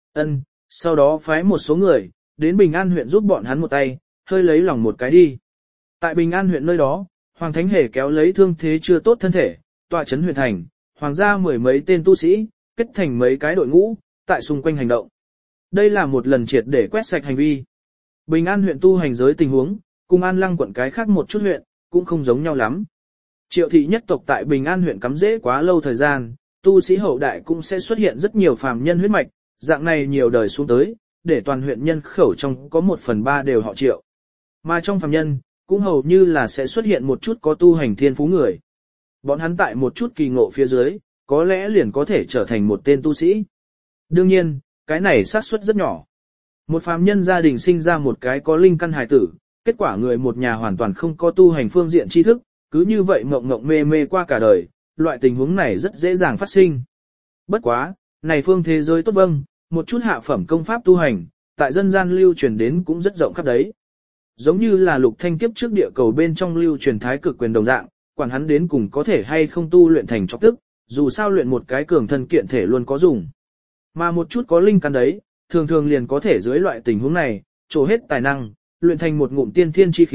Sau đó phái một số người, đến Bình An huyện giúp bọn hắn một tay, hơi lấy lòng một cái đi. Tại Bình An huyện nơi đó, Hoàng Thánh Hề kéo lấy thương thế chưa tốt thân thể, tọa trấn huyện thành, hoàng gia mười mấy tên tu sĩ, kết thành mấy cái đội ngũ, tại xung quanh hành động. Đây là một lần triệt để quét sạch hành vi. Bình An huyện tu hành giới tình huống, cùng An Lăng quận cái khác một chút huyện, cũng không giống nhau lắm. Triệu thị nhất tộc tại Bình An huyện cắm rễ quá lâu thời gian, tu sĩ hậu đại cũng sẽ xuất hiện rất nhiều phàm nhân huyết mạch, dạng này nhiều đời xuống tới, để toàn huyện nhân khẩu trong có 1/3 đều họ Triệu. Mà trong phàm nhân, cũng hầu như là sẽ xuất hiện một chút có tu hành thiên phú người. Bọn hắn tại một chút kỳ ngộ phía dưới, có lẽ liền có thể trở thành một tên tu sĩ. Đương nhiên, cái này xác suất rất nhỏ. Một phàm nhân gia đình sinh ra một cái có linh căn hài tử, kết quả người một nhà hoàn toàn không có tu hành phương diện tri thức, cứ như vậy ngộng mê mê qua cả đời, loại tình huống này rất dễ dàng phát sinh. Bất quá, này phương thế giới tốt vâng, một chút hạ phẩm công pháp tu hành, tại dân gian lưu truyền đến cũng rất rộng khắp đấy. Giống như là Lục Thanh kiếp trước địa cầu bên trong lưu truyền thái cực quyền đồng dạng, quản hắn đến cùng có thể hay không tu luyện thành chọc tức, dù sao luyện một cái cường thân kiện thể luôn có dùng. Mà một chút có linh căn đấy, thường thường liền có thể dưới loại tình huống này, trổ hết tài năng, luyện thành một ngụm tiên thiên chi khí,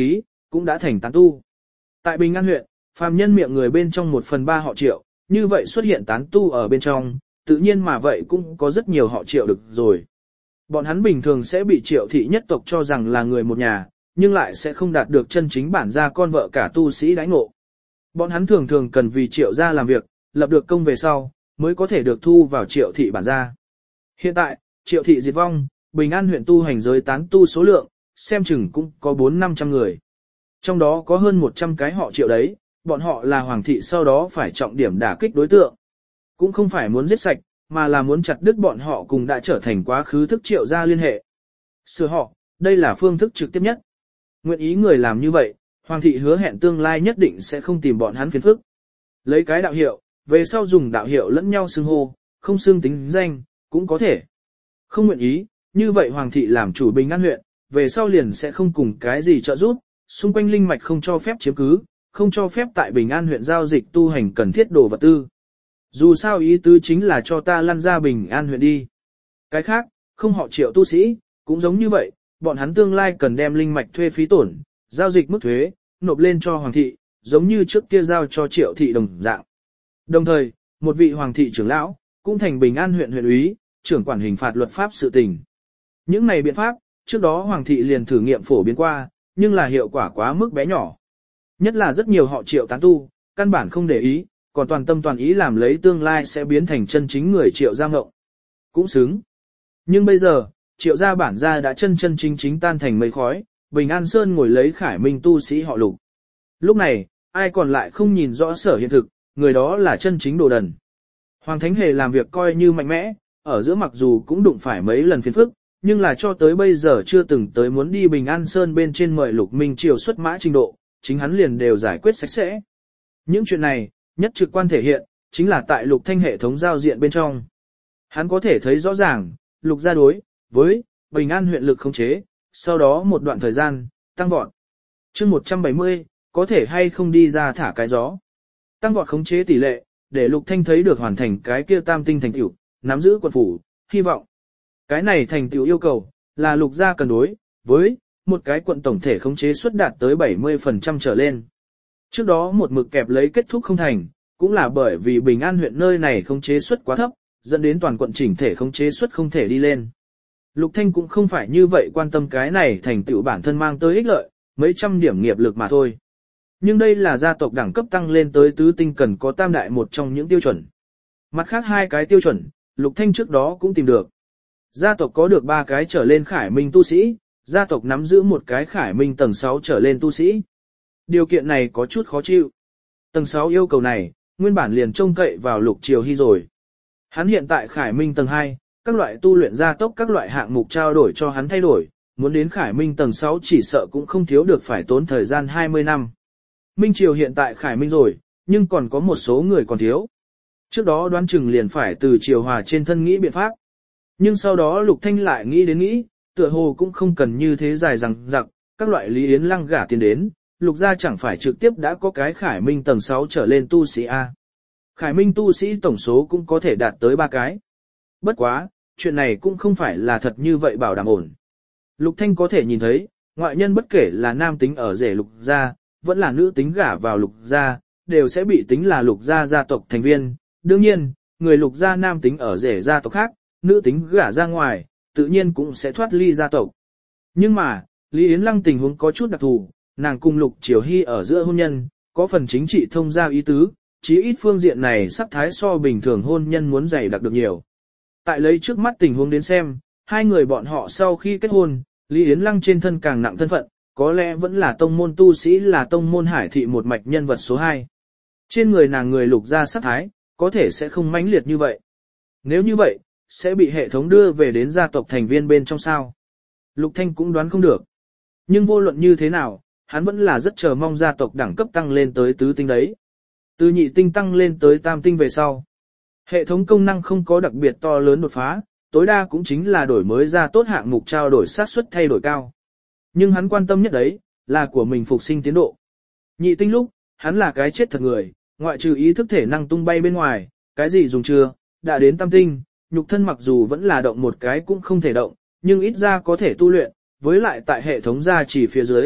cũng đã thành tán tu. Tại Bình An huyện, phàm nhân miệng người bên trong 1/3 họ Triệu, như vậy xuất hiện tán tu ở bên trong, tự nhiên mà vậy cũng có rất nhiều họ Triệu được rồi. Bọn hắn bình thường sẽ bị Triệu thị nhất tộc cho rằng là người một nhà, nhưng lại sẽ không đạt được chân chính bản gia con vợ cả tu sĩ đãi ngộ. Bọn hắn thường thường cần vì Triệu gia làm việc, lập được công về sau, mới có thể được thu vào Triệu thị bản gia. Hiện tại, Triệu thị diệt vong, Bình An huyện tu hành giới tán tu số lượng, xem chừng cũng có 400-500 người. Trong đó có hơn 100 cái họ Triệu đấy, bọn họ là hoàng thị sau đó phải trọng điểm đả kích đối tượng. Cũng không phải muốn giết sạch, mà là muốn chặt đứt bọn họ cùng đã trở thành quá khứ thức Triệu gia liên hệ. Sửa họ, đây là phương thức trực tiếp nhất. Nguyện ý người làm như vậy, hoàng thị hứa hẹn tương lai nhất định sẽ không tìm bọn hắn phiền phức. Lấy cái đạo hiệu, về sau dùng đạo hiệu lẫn nhau xưng hô, không xưng tính danh, cũng có thể. Không nguyện ý, như vậy hoàng thị làm chủ Bình An huyện, về sau liền sẽ không cùng cái gì trợ giúp, xung quanh linh mạch không cho phép chiếm cứ, không cho phép tại Bình An huyện giao dịch tu hành cần thiết đồ vật tư. Dù sao ý tứ chính là cho ta lăn ra Bình An huyện đi. Cái khác, không họ Triệu tu sĩ, cũng giống như vậy, bọn hắn tương lai cần đem linh mạch thuê phí tổn, giao dịch mức thuế, nộp lên cho hoàng thị, giống như trước kia giao cho Triệu thị đồng dạng. Đồng thời, một vị hoàng thị trưởng lão, cũng thành Bình An huyện huyện úy, trưởng quản hình phạt luật pháp sự tình. Những này biện pháp, trước đó hoàng thị liền thử nghiệm phổ biến qua, nhưng là hiệu quả quá mức bé nhỏ. Nhất là rất nhiều họ Triệu tán tu, căn bản không để ý, còn toàn tâm toàn ý làm lấy tương lai sẽ biến thành chân chính người Triệu gia ngộng. Cũng xứng. Nhưng bây giờ, Triệu gia bản gia đã chân chân chính chính tan thành mây khói, Bình An Sơn ngồi lấy Khải Minh tu sĩ họ Lục. Lúc này, ai còn lại không nhìn rõ sở hiện thực, người đó là chân chính đồ đần. Hoàng Thánh Hề làm việc coi như mạnh mẽ, ở giữa mặc dù cũng đụng phải mấy lần phiền phức, nhưng là cho tới bây giờ chưa từng tới muốn đi Bình An Sơn bên trên mời Lục Minh Triều xuất mã trình độ, chính hắn liền đều giải quyết sạch sẽ. Những chuyện này, nhất trực quan thể hiện, chính là tại Lục Thanh hệ thống giao diện bên trong. Hắn có thể thấy rõ ràng, Lục gia đối với Bình An huyện lực khống chế, sau đó một đoạn thời gian, tăng vọt. Chương 170, có thể hay không đi ra thả cái gió. Tăng vọt khống chế tỷ lệ, để Lục Thanh thấy được hoàn thành cái kia tam tinh thành tựu, nắm giữ quận phủ, hy vọng. Cái này thành tựu yêu cầu, là Lục gia cần đối với một cái quận tổng thể khống chế suất đạt tới 70% trở lên. Trước đó một mực kẹp lấy kết thúc không thành, cũng là bởi vì Bình An huyện nơi này khống chế suất quá thấp, dẫn đến toàn quận chỉnh thể khống chế suất không thể đi lên. Lục Thanh cũng không phải như vậy quan tâm cái này thành tựu bản thân mang tới ích lợi, mấy trăm điểm nghiệp lực mà thôi. Nhưng đây là gia tộc đẳng cấp tăng lên tới tứ tinh cần có tam đại một trong những tiêu chuẩn. Mặt khác hai cái tiêu chuẩn, Lục Thanh trước đó cũng tìm được. Gia tộc có được 3 cái trở lên Khải Minh tu sĩ, gia tộc nắm giữ một cái Khải Minh tầng 6 trở lên tu sĩ. Điều kiện này có chút khó chịu. Tầng 6 yêu cầu này, nguyên bản liền trông cậy vào Lục Triều Hy rồi. Hắn hiện tại Khải Minh tầng 2, các loại tu luyện gia tốc các loại hạng mục trao đổi cho hắn thay đổi, muốn đến Khải Minh tầng 6 chỉ sợ cũng không thiếu được phải tốn thời gian 20 năm. Minh Triều hiện tại Khải Minh rồi, nhưng còn có một số người còn thiếu. Trước đó đoán chừng liền phải từ Triều Hòa trên thân nghĩ biện pháp. Nhưng sau đó Lục Thanh lại nghĩ, tựa hồ cũng không cần như thế dài dằng dặc, các loại Lý Yến Lăng gả tiền đến, Lục gia chẳng phải trực tiếp đã có cái Khải Minh tầng 6 trở lên tu sĩ A. Khải Minh tu sĩ tổng số cũng có thể đạt tới 3 cái. Bất quá, chuyện này cũng không phải là thật như vậy bảo đảm ổn. Lục Thanh có thể nhìn thấy, ngoại nhân bất kể là nam tính ở rể Lục gia, vẫn là nữ tính gả vào Lục gia, đều sẽ bị tính là Lục gia gia tộc thành viên. Đương nhiên, người Lục gia nam tính ở rể gia tộc khác, nữ tính gả ra ngoài, tự nhiên cũng sẽ thoát ly gia tộc. Nhưng mà, Lý Yến Lăng tình huống có chút đặc thù, nàng cùng Lục Triều Hy ở giữa hôn nhân, có phần chính trị thông gia ý tứ, chí ít phương diện này sắc thái so bình thường hôn nhân muốn dày đặc được nhiều. Tại lấy trước mắt tình huống đến xem, hai người bọn họ sau khi kết hôn, Lý Yến Lăng trên thân càng nặng thân phận, có lẽ vẫn là tông môn tu sĩ, là tông môn Hải thị một mạch nhân vật số 2. Trên người nàng người Lục gia sắc thái, có thể sẽ không mãnh liệt như vậy. Nếu như vậy, sẽ bị hệ thống đưa về đến gia tộc thành viên bên trong sao. Lục Thanh cũng đoán không được. Nhưng vô luận như thế nào, hắn vẫn là rất chờ mong gia tộc đẳng cấp tăng lên tới tứ tinh đấy. Từ nhị tinh tăng lên tới tam tinh về sau. Hệ thống công năng không có đặc biệt to lớn đột phá, tối đa cũng chính là đổi mới ra tốt hạng mục trao đổi xác suất thay đổi cao. Nhưng hắn quan tâm nhất đấy, là của mình phục sinh tiến độ. Nhị tinh lúc, hắn là cái chết thật người, ngoại trừ ý thức thể năng tung bay bên ngoài, cái gì dùng chưa, đã đến tam tinh, nhục thân mặc dù vẫn là động một cái cũng không thể động, nhưng ít ra có thể tu luyện, với lại tại hệ thống gia chỉ phía dưới,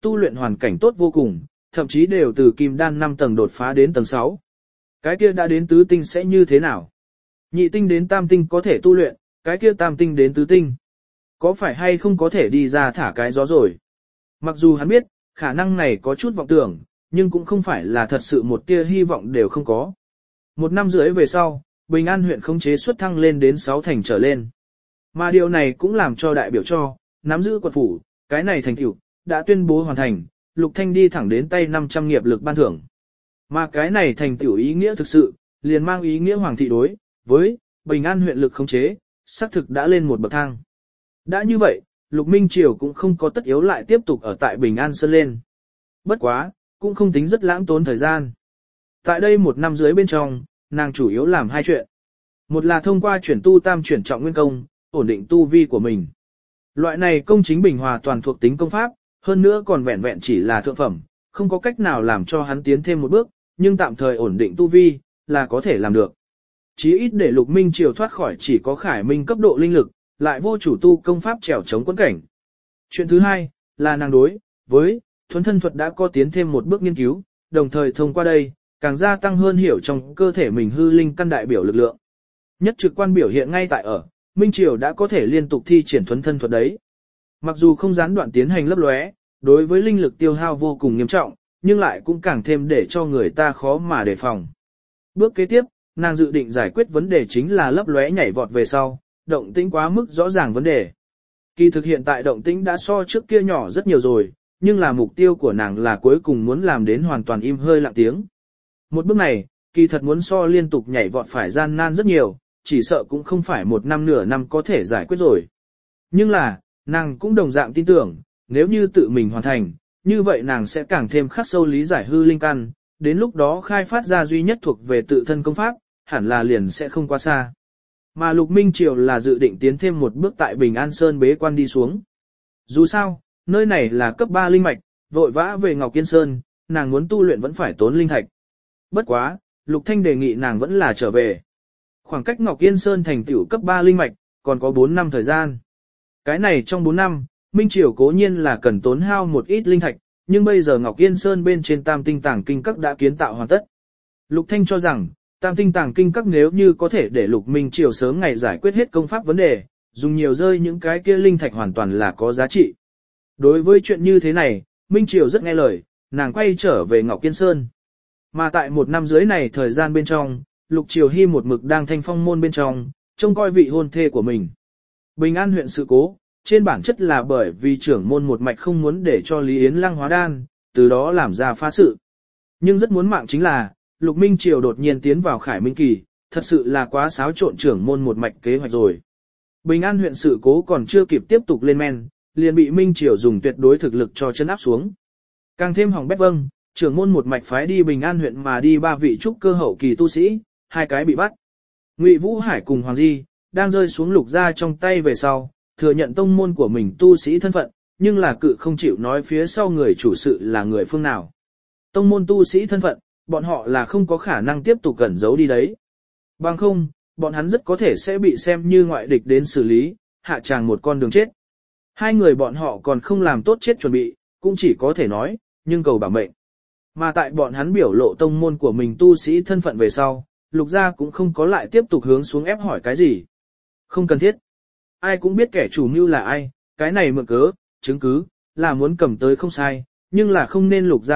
tu luyện hoàn cảnh tốt vô cùng, thậm chí đều từ kim đan 5 tầng đột phá đến tầng 6. Cái kia đã đến tứ tinh sẽ như thế nào? Nhị tinh đến tam tinh có thể tu luyện, cái kia tam tinh đến tứ tinh. Có phải hay không có thể đi ra thả cái gió rồi? Mặc dù hắn biết, khả năng này có chút vọng tưởng, nhưng cũng không phải là thật sự một tia hy vọng đều không có. 1 năm rưỡi về sau, Bình An huyện khống chế suất thăng lên đến 6 thành trở lên. Mà điều này cũng làm cho đại biểu cho, nắm giữ quận phủ, cái này thành tựu đã tuyên bố hoàn thành, Lục Thanh đi thẳng đến tay 500 nghiệp lực ban thưởng. Mà cái này thành tựu ý nghĩa thực sự, liền mang ý nghĩa hoàng thị đối với Bình An huyện lực khống chế, xác thực đã lên một bậc thang. Đã như vậy, Lục Minh Triều cũng không có tất yếu lại tiếp tục ở tại Bình An Sơn lên. Bất quá, cũng không tính rất lãng tốn thời gian. Tại đây 1 năm dưới bên trong, nàng chủ yếu làm 2 chuyện. Một là thông qua chuyển tu tam chuyển trọng nguyên công, ổn định tu vi của mình. Loại này công chính bình hòa toàn thuộc tính công pháp, hơn nữa còn vẹn vẹn chỉ là thượng phẩm, không có cách nào làm cho hắn tiến thêm một bước, nhưng tạm thời ổn định tu vi, là có thể làm được. Chí ít để Lục Minh Triều thoát khỏi chỉ có khải minh cấp độ linh lực, lại vô chủ tu công pháp trèo chống quẫn cảnh. Chuyện thứ hai, là nàng đối với thuần thân thuật đã có tiến thêm một bước nghiên cứu, đồng thời thông qua đây, càng gia tăng hơn hiểu trong cơ thể mình hư linh căn đại biểu lực lượng. Nhất trực quan biểu hiện ngay tại ở, Minh Triều đã có thể liên tục thi triển thuần thân thuật đấy. Mặc dù không gián đoạn tiến hành lấp lóe, đối với linh lực tiêu hao vô cùng nghiêm trọng, nhưng lại cũng càng thêm để cho người ta khó mà đề phòng. Bước kế tiếp, nàng dự định giải quyết vấn đề chính là lấp lóe nhảy vọt về sau, động tĩnh quá mức rõ ràng vấn đề. Kỳ thực hiện tại động tĩnh đã so trước kia nhỏ rất nhiều rồi, nhưng là mục tiêu của nàng là cuối cùng muốn làm đến hoàn toàn im hơi lặng tiếng. Một bước này, kỳ thật muốn so liên tục nhảy vọt phải gian nan rất nhiều, chỉ sợ cũng không phải 1 năm nửa năm có thể giải quyết rồi. Nhưng là, nàng cũng đồng dạng tin tưởng, nếu như tự mình hoàn thành, như vậy nàng sẽ càng thêm khắc sâu lý giải hư linh căn, đến lúc đó khai phát ra duy nhất thuộc về tự thân công pháp, hẳn là liền sẽ không quá xa. Mà Lục Minh Triều là dự định tiến thêm một bước tại Bình An Sơn bế quan đi xuống. Dù sao, nơi này là cấp 3 linh mạch, vội vã về Ngọc Yên Sơn, nàng muốn tu luyện vẫn phải tốn linh thạch. Bất quá, Lục Thanh đề nghị nàng vẫn là trở về. Khoảng cách Ngọc Yên Sơn thành tựu cấp 3 linh mạch, còn có 4 năm thời gian. Cái này trong 4 năm, Minh Triều cố nhiên là cần tốn hao một ít linh thạch, nhưng bây giờ Ngọc Yên Sơn bên trên Tam Tinh Tàng Kinh Các đã kiến tạo hoàn tất. Lục Thanh cho rằng, Tam Tinh Tàng Kinh Các nếu như có thể để Lục Minh Triều sớm ngày giải quyết hết công pháp vấn đề, dùng nhiều rơi những cái kia linh thạch hoàn toàn là có giá trị. Đối với chuyện như thế này, Minh Triều rất nghe lời, nàng quay trở về Ngọc Yên Sơn. Mà tại 1 năm dưới này thời gian bên trong, Lục Triều Hy một mực đang thanh phong môn bên trong, trông coi vị hôn thê của mình. Bình An huyện sự cố, trên bản chất là bởi vì trưởng môn một mạch không muốn để cho Lý Yến Lăng hóa đan, từ đó làm ra phá sự. Nhưng rất muốn mạng chính là, Lục Minh Triều đột nhiên tiến vào Khải Minh kỳ, thật sự là quá xáo trộn trưởng môn một mạch kế hoạch rồi. Bình An huyện sự cố còn chưa kịp tiếp tục lên men, liền bị Minh Triều dùng tuyệt đối thực lực cho chân áp xuống. Càng thêm hỏng bét vâng, trưởng môn một mạch phái đi Bình An huyện mà đi 3 vị trúc cơ hậu kỳ tu sĩ, 2 cái bị bắt. Ngụy Vũ Hải cùng Hoàng Di, đang rơi xuống Lục gia trong tay về sau, thừa nhận tông môn của mình tu sĩ thân phận, nhưng là cự không chịu nói phía sau người chủ sự là người phương nào. Tông môn tu sĩ thân phận, bọn họ là không có khả năng tiếp tục cẩn giấu đi đấy. Bằng không, bọn hắn rất có thể sẽ bị xem như ngoại địch đến xử lý, hạ tràng một con đường chết. 2 người bọn họ còn không làm tốt chết chuẩn bị, cũng chỉ có thể nói, nhưng cầu bảo mệnh. Mà tại bọn hắn biểu lộ tông môn của mình tu sĩ thân phận về sau, Lục gia cũng không có lại tiếp tục hướng xuống ép hỏi cái gì. Không cần thiết. Ai cũng biết kẻ chủ mưu là ai, cái này mượn cớ, chứng cứ, là muốn cầm tới không sai, nhưng là không nên Lục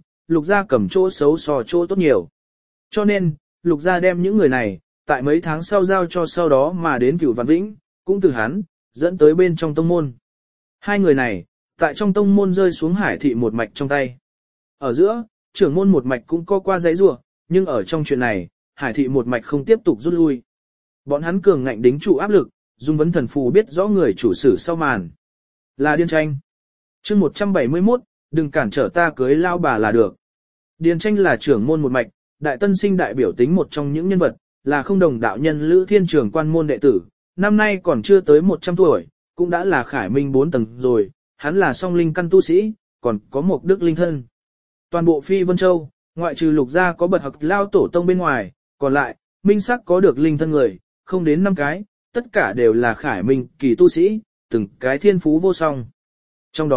gia cầm chỗ xấu so chỗ tốt nhiều. Cho nên, Lục gia đem những người này, tại mấy tháng sau giao cho sau đó mà đến Cửu Văn Vĩnh, cũng từ hắn, dẫn tới bên trong tông môn. 2 người này, tại trong tông môn rơi xuống Hải thị một mạch trong tay. Ở giữa, trưởng môn một mạch cũng có qua giấy rủa, nhưng ở trong chuyện này, Hải thị một mạch không tiếp tục rút lui. Bọn hắn cường ngạnh đính trụ áp lực, dùng vấn thần phù biết rõ người chủ sử sau màn. Là Điền Tranh. Chương 171, đừng cản trở ta cưới lao bà là được. Điền Tranh là trưởng môn một mạch, đại tân sinh đại biểu tính một trong những nhân vật, là không đồng đạo nhân Lữ Thiên Trường quan môn đệ tử, năm nay còn chưa tới 100 tuổi, cũng đã là Khải Minh 4 tầng rồi, hắn là song linh căn tu sĩ, còn có một đức linh thân. Toàn bộ Phi Vân Châu, ngoại trừ Lục gia có bật học lao tổ tông bên ngoài, còn lại, minh sắc có được linh thân người, không đến 5 cái, tất cả đều là Khải Minh kỳ tu sĩ, từng cái thiên phú vô song. Trong đó,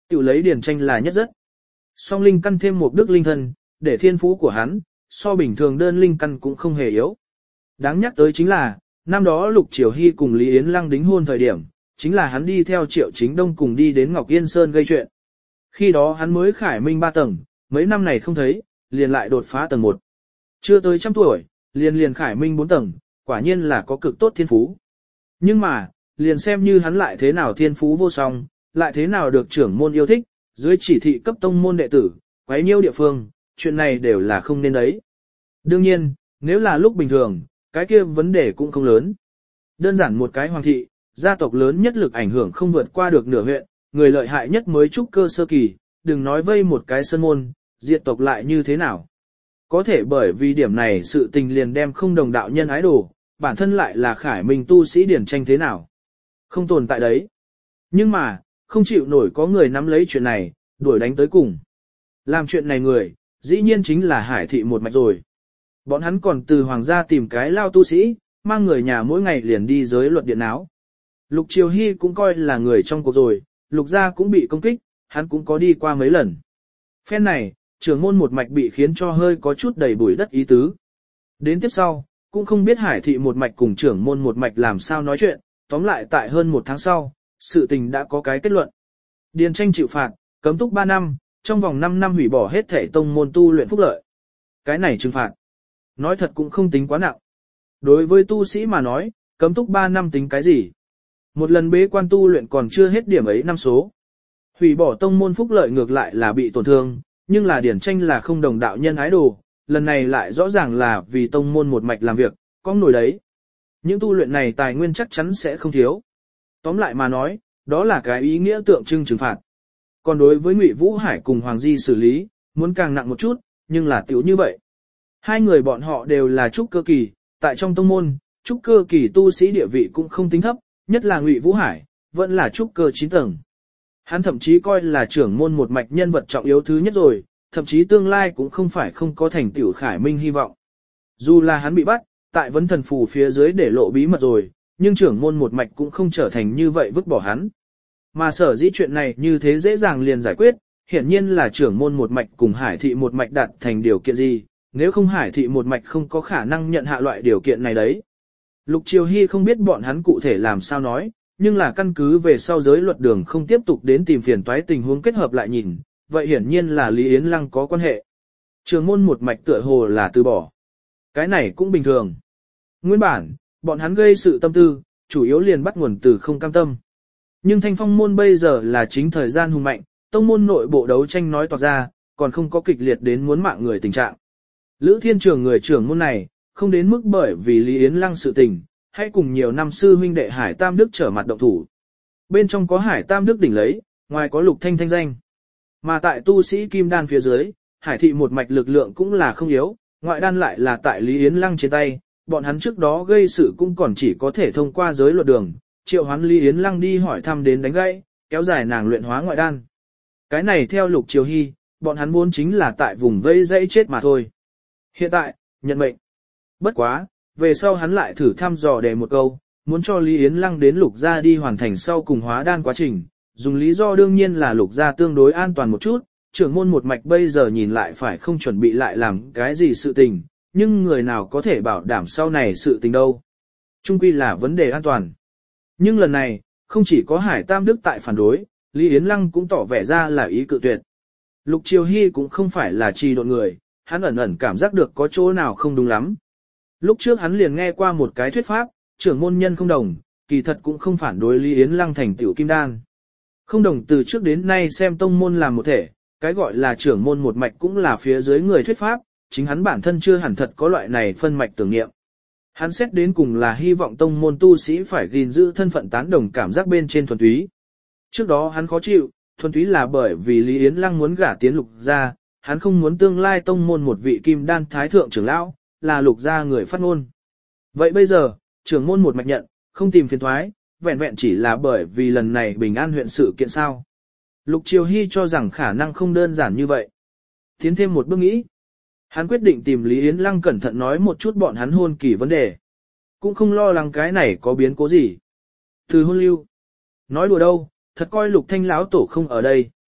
Tiểu lấy Điền Tranh là nhất rất. Song linh căn thêm một đức linh thân, để thiên phú của hắn, so bình thường đơn linh căn cũng không hề yếu. Đáng nhắc tới chính là, năm đó Lục Triều Hy cùng Lý Yến Lăng đính hôn thời điểm, chính là hắn đi theo Triệu Chính Đông cùng đi đến Ngọc Yên Sơn gây chuyện. Khi đó hắn mới khải minh 3 tầng, mấy năm này không thấy, liền lại đột phá tầng 1. Chưa tới trăm tuổi, liền khải minh 4 tầng, quả nhiên là có cực tốt thiên phú. Nhưng mà, liền xem như hắn lại thế nào thiên phú vô song, lại thế nào được trưởng môn yêu thích, dưới chỉ thị cấp tông môn đệ tử, quấy nhiêu địa phương, chuyện này đều là không nên đấy. Đương nhiên, nếu là lúc bình thường, cái kia vấn đề cũng không lớn. Đơn giản một cái hoàng thị, gia tộc lớn nhất lực ảnh hưởng không vượt qua được nửa huyện, người lợi hại nhất mới trúc cơ sơ kỳ, đừng nói vây một cái sân môn, diệt tộc lại như thế nào. Có thể bởi vì điểm này sự tình liền đem không đồng đạo nhân ái đồ, bản thân lại là khải minh tu sĩ Điển Tranh thế nào. Không tồn tại đấy. Nhưng mà, không chịu nổi có người nắm lấy chuyện này, đuổi đánh tới cùng. Làm chuyện này người, dĩ nhiên chính là Hải thị một mạch rồi. Bọn hắn còn từ hoàng gia tìm cái lao tu sĩ, mang người nhà mỗi ngày liền đi giới luật điện áo. Lục Triều Hy cũng coi là người trong cuộc rồi, Lục gia cũng bị công kích, hắn cũng có đi qua mấy lần. Phen này, trưởng môn một mạch bị khiến cho hơi có chút đầy bụi đất ý tứ. Đến tiếp sau, cũng không biết Hải thị một mạch cùng trưởng môn một mạch làm sao nói chuyện, tóm lại tại hơn 1 tháng sau, sự tình đã có cái kết luận. Điền Tranh chịu phạt, cấm túc 3 năm, trong vòng 5 năm hủy bỏ hết thể tông môn tu luyện phúc lợi. Cái này trừng phạt, nói thật cũng không tính quá nặng. Đối với tu sĩ mà nói, cấm túc 3 năm tính cái gì? Một lần bế quan tu luyện còn chưa hết điểm ấy năm số. Hủy bỏ tông môn phúc lợi ngược lại là bị tổn thương, nhưng là Điển Tranh là không đồng đạo nhân ái đồ, lần này lại rõ ràng là vì tông môn một mạch làm việc, có nổi đấy. Những tu luyện này tài nguyên chắc chắn sẽ không thiếu. Tóm lại mà nói, đó là cái ý nghĩa tượng trưng trừng phạt. Còn đối với Ngụy Vũ Hải cùng Hoàng Di xử lý, muốn càng nặng một chút, nhưng là tiểu như vậy. Hai người bọn họ đều là trúc cơ kỳ, tại trong tông môn, trúc cơ kỳ tu sĩ địa vị cũng không tính thấp, nhất là Ngụy Vũ Hải, vẫn là trúc cơ 9 tầng. Hắn thậm chí coi là trưởng môn một mạch nhân vật trọng yếu thứ nhất rồi, thậm chí tương lai cũng không phải không có thành tựu khải minh hy vọng. Dù là hắn bị bắt, tại vấn thần phù phía dưới để lộ bí mật rồi, nhưng trưởng môn một mạch cũng không trở thành như vậy vứt bỏ hắn. Mà sở dĩ chuyện này như thế dễ dàng liền giải quyết, hiển nhiên là trưởng môn một mạch cùng Hải thị một mạch đạt thành điều kiện gì, nếu không Hải thị một mạch không có khả năng nhận hạ loại điều kiện này đấy. Lục Triều Hy không biết bọn hắn cụ thể làm sao nói, nhưng là căn cứ về sau giới luật đường không tiếp tục đến tìm phiền toái tình huống kết hợp lại nhìn, vậy hiển nhiên là Lý Yến Lăng có quan hệ. Trưởng môn một mạch tựa hồ là từ bỏ. Cái này cũng bình thường. Nguyên bản, bọn hắn gây sự tâm tư, chủ yếu liền bắt nguồn từ không cam tâm. Nhưng Thanh Phong môn bây giờ là chính thời gian hùng mạnh, tông môn nội bộ đấu tranh nói toạc ra, còn không có kịch liệt đến muốn mạng người tình trạng. Lữ Thiên Trường người trưởng môn này, không đến mức bởi vì Lý Yến Lăng sự tình, hãy cùng nhiều năm sư huynh đệ Hải Tam Đức trở mặt động thủ. Bên trong có Hải Tam Đức đỉnh lấy, ngoài có Lục Thanh thanh danh. Mà tại tu sĩ Kim Đan phía dưới, Hải thị một mạch lực lượng cũng là không yếu, ngoại đan lại là tại Lý Yến Lăng trên tay, bọn hắn trước đó gây sự cũng còn chỉ có thể thông qua giới luật đường, triệu hoán Lý Yến Lăng đi hỏi thăm đến đánh gãy, kéo dài nàng luyện hóa ngoại đan. Cái này theo Lục Triều Hy, bọn hắn vốn chính là tại vùng vây dãy chết mà thôi. Hiện tại, nhận mệnh. Bất quá, về sau hắn lại thử thăm dò đề một câu, muốn cho Lý Yến Lăng đến Lục gia đi hoàn thành sau cùng hóa đan quá trình, dùng lý do đương nhiên là Lục gia tương đối an toàn một chút, trưởng môn một mạch bây giờ nhìn lại phải không chuẩn bị lại làm cái gì sự tình, nhưng người nào có thể bảo đảm sau này sự tình đâu. Chung quy là vấn đề an toàn. Nhưng lần này, không chỉ có Hải Tam Đức tại phản đối, Lý Yến Lăng cũng tỏ vẻ ra là ý cự tuyệt. Lục Triều Hy cũng không phải là trì độn người, hắn ẩn ẩn cảm giác được có chỗ nào không đúng lắm. Lúc trước hắn liền nghe qua một cái thuyết pháp, trưởng môn nhân không đồng, kỳ thật cũng không phản đối Lý Yến Lăng thành tiểu kim đan. Không đồng từ trước đến nay xem tông môn làm một thể, cái gọi là trưởng môn một mạch cũng là phía dưới người thuyết pháp, chính hắn bản thân chưa hẳn thật có loại này phân mạch tưởng niệm. Hắn xét đến cùng là hy vọng tông môn tu sĩ phải gìn giữ thân phận tán đồng cảm giác bên trên thuần túy. Trước đó hắn khó chịu, thuần túy là bởi vì Lý Yến Lăng muốn gả tiến Lục gia, hắn không muốn tương lai tông môn một vị kim đan thái thượng trưởng lão, là Lục gia người phát ngôn. Vậy bây giờ, trưởng môn một mạch nhận, không tìm phiền thoái, vẹn vẹn chỉ là bởi vì lần này Bình An huyện sự kiện sao. Lục Triều Hy cho rằng khả năng không đơn giản như vậy. Tiến thêm một bước nghĩ. Hắn quyết định tìm Lý Yến Lăng cẩn thận nói một chút bọn hắn hôn kỳ vấn đề. Cũng không lo lắng cái này có biến cố gì. Từ hôn lưu. Nói đùa đâu, thật coi Lục Thanh lão tổ không ở đây.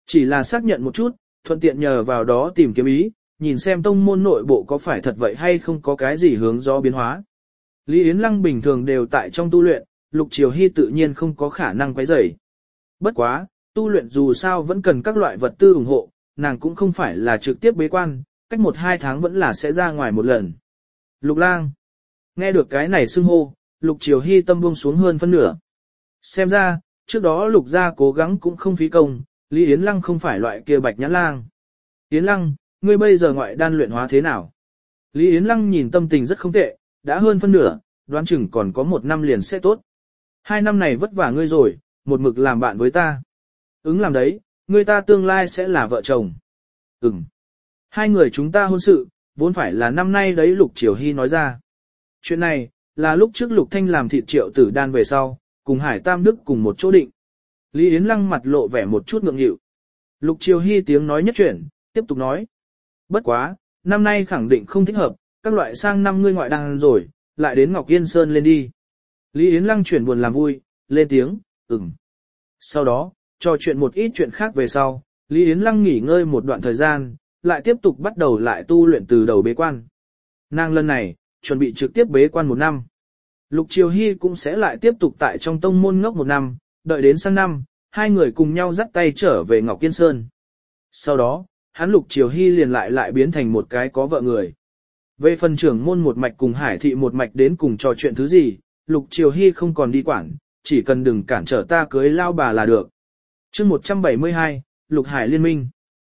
Chỉ là xác nhận một chút, thuận tiện nhờ vào đó tìm kiếm ý, nhìn xem tông môn nội bộ có phải thật vậy hay không có cái gì hướng do biến hóa. Lý Yến Lăng bình thường đều tại trong tu luyện, Lục Triều Hy tự nhiên không có khả năng quấy rầy. Bất quá, tu luyện dù sao vẫn cần các loại vật tư ủng hộ, nàng cũng không phải là trực tiếp bế quan, cách 1-2 tháng vẫn là sẽ ra ngoài một lần. Lục Lang. Nghe được cái này xưng hô, Lục Triều Hy tâm buông xuống hơn phân nửa. Xem ra, trước đó Lục gia cố gắng cũng không phí công, Lý Yến Lăng không phải loại kia bạch nhãn lang. Yến Lăng, ngươi bây giờ ngoại đan luyện hóa thế nào? Lý Yến Lăng nhìn tâm tình rất không tệ, đã hơn phân nửa, đoán chừng còn có 1 năm liền sẽ tốt. 2 năm này vất vả ngươi rồi, một mực làm bạn với ta. Ứng làm đấy, ngươi ta tương lai sẽ là vợ chồng. Hai người chúng ta hôn sự, vốn phải là năm nay đấy, Lục Triều Hy nói ra. Chuyện này, là lúc trước Lục Thanh làm thịt Triệu Tử Đan về sau, cùng Hải Tam Đức cùng một chỗ định. Lý Yến Lăng mặt lộ vẻ một chút ngượng nghịu. Lục Triều Hy tiếng nói nhất chuyển, tiếp tục nói. Bất quá, năm nay khẳng định không thích hợp, các loại sang năm ngươi ngoại đan rồi, lại đến Ngọc Yên Sơn lên đi. Lý Yến Lăng chuyển buồn làm vui, lên tiếng, Sau đó, trò chuyện một ít chuyện khác về sau, Lý Yến Lăng nghỉ ngơi một đoạn thời gian, lại tiếp tục bắt đầu lại tu luyện từ đầu bế quan. Nàng lần này, chuẩn bị trực tiếp bế quan 1 năm. Lục Triều Hy cũng sẽ lại tiếp tục tại trong tông môn ngốc 1 năm, đợi đến sang năm, hai người cùng nhau dắt tay trở về Ngọc Yên Sơn. Sau đó, hắn Lục Triều Hy liền lại biến thành một cái có vợ người. Về phần trưởng môn một mạch cùng Hải thị một mạch đến cùng trò chuyện thứ gì, Lục Triều Hy không còn đi quản, chỉ cần đừng cản trở ta cưới lao bà là được. Chương 172, Lục Hải liên minh.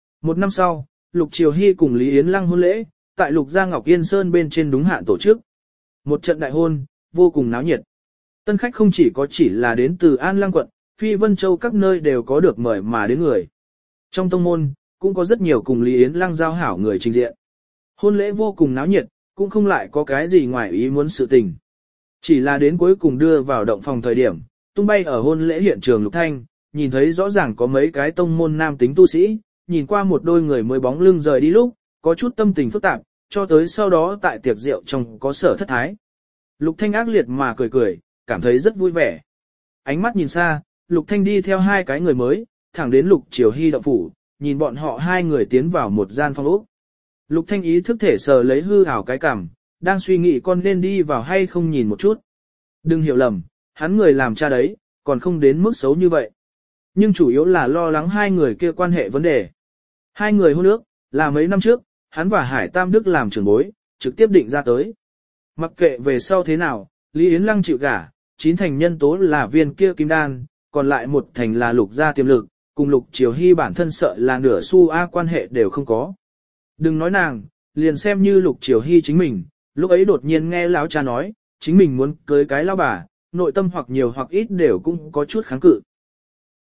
1 năm sau, Lục Triều Hy cùng Lý Yến Lăng hôn lễ, tại Lục gia Ngọc Yên Sơn bên trên đúng hạn tổ chức. Một trận đại hôn, vô cùng náo nhiệt. Tân khách không chỉ là đến từ An Lăng quận, Phi Vân Châu các nơi đều có được mời mà đến người. Trong tông môn, cũng có rất nhiều cùng Lý Yến Lăng giao hảo người trình diện. Hôn lễ vô cùng náo nhiệt, cũng không lại có cái gì ngoài ý muốn sự tình. Chỉ là đến cuối cùng đưa vào động phòng thời điểm, tung bay ở hôn lễ hiện trường Lục Thanh, nhìn thấy rõ ràng có mấy cái tông môn nam tính tu sĩ, nhìn qua một đôi người mới bóng lưng rời đi lúc, có chút tâm tình phức tạp, cho tới sau đó tại tiệc rượu trong có sở thất thái. Lục Thanh ác liệt mà cười, cảm thấy rất vui vẻ. Ánh mắt nhìn xa, Lục Thanh đi theo 2 cái người mới, thẳng đến Lục Triều Hy động phủ, nhìn bọn họ 2 người tiến vào một gian phòng ốc. Lục Thanh ý thức thể sờ lấy hư ảo cái cằm, đang suy nghĩ con nên đi vào hay không nhìn một chút. Đừng hiểu lầm, hắn người làm cha đấy, còn không đến mức xấu như vậy. Nhưng chủ yếu là lo lắng 2 người kia quan hệ vấn đề. 2 người hôn ước, là mấy năm trước, hắn và Hải Tam Đức làm trưởng bối, trực tiếp định ra tới. Mặc kệ về sau thế nào, Lý Yến Lăng chịu gả, 9 thành nhân tố là viên kia kim đan, còn lại 1 thành là Lục gia tiềm lực, cùng Lục Triều Hy bản thân sợ là nửa xu quan hệ đều không có. Đừng nói nàng, liền xem như Lục Triều Hy chính mình, lúc ấy đột nhiên nghe lão cha nói, chính mình muốn cưới cái lão bà, nội tâm hoặc nhiều hoặc ít đều cũng có chút kháng cự.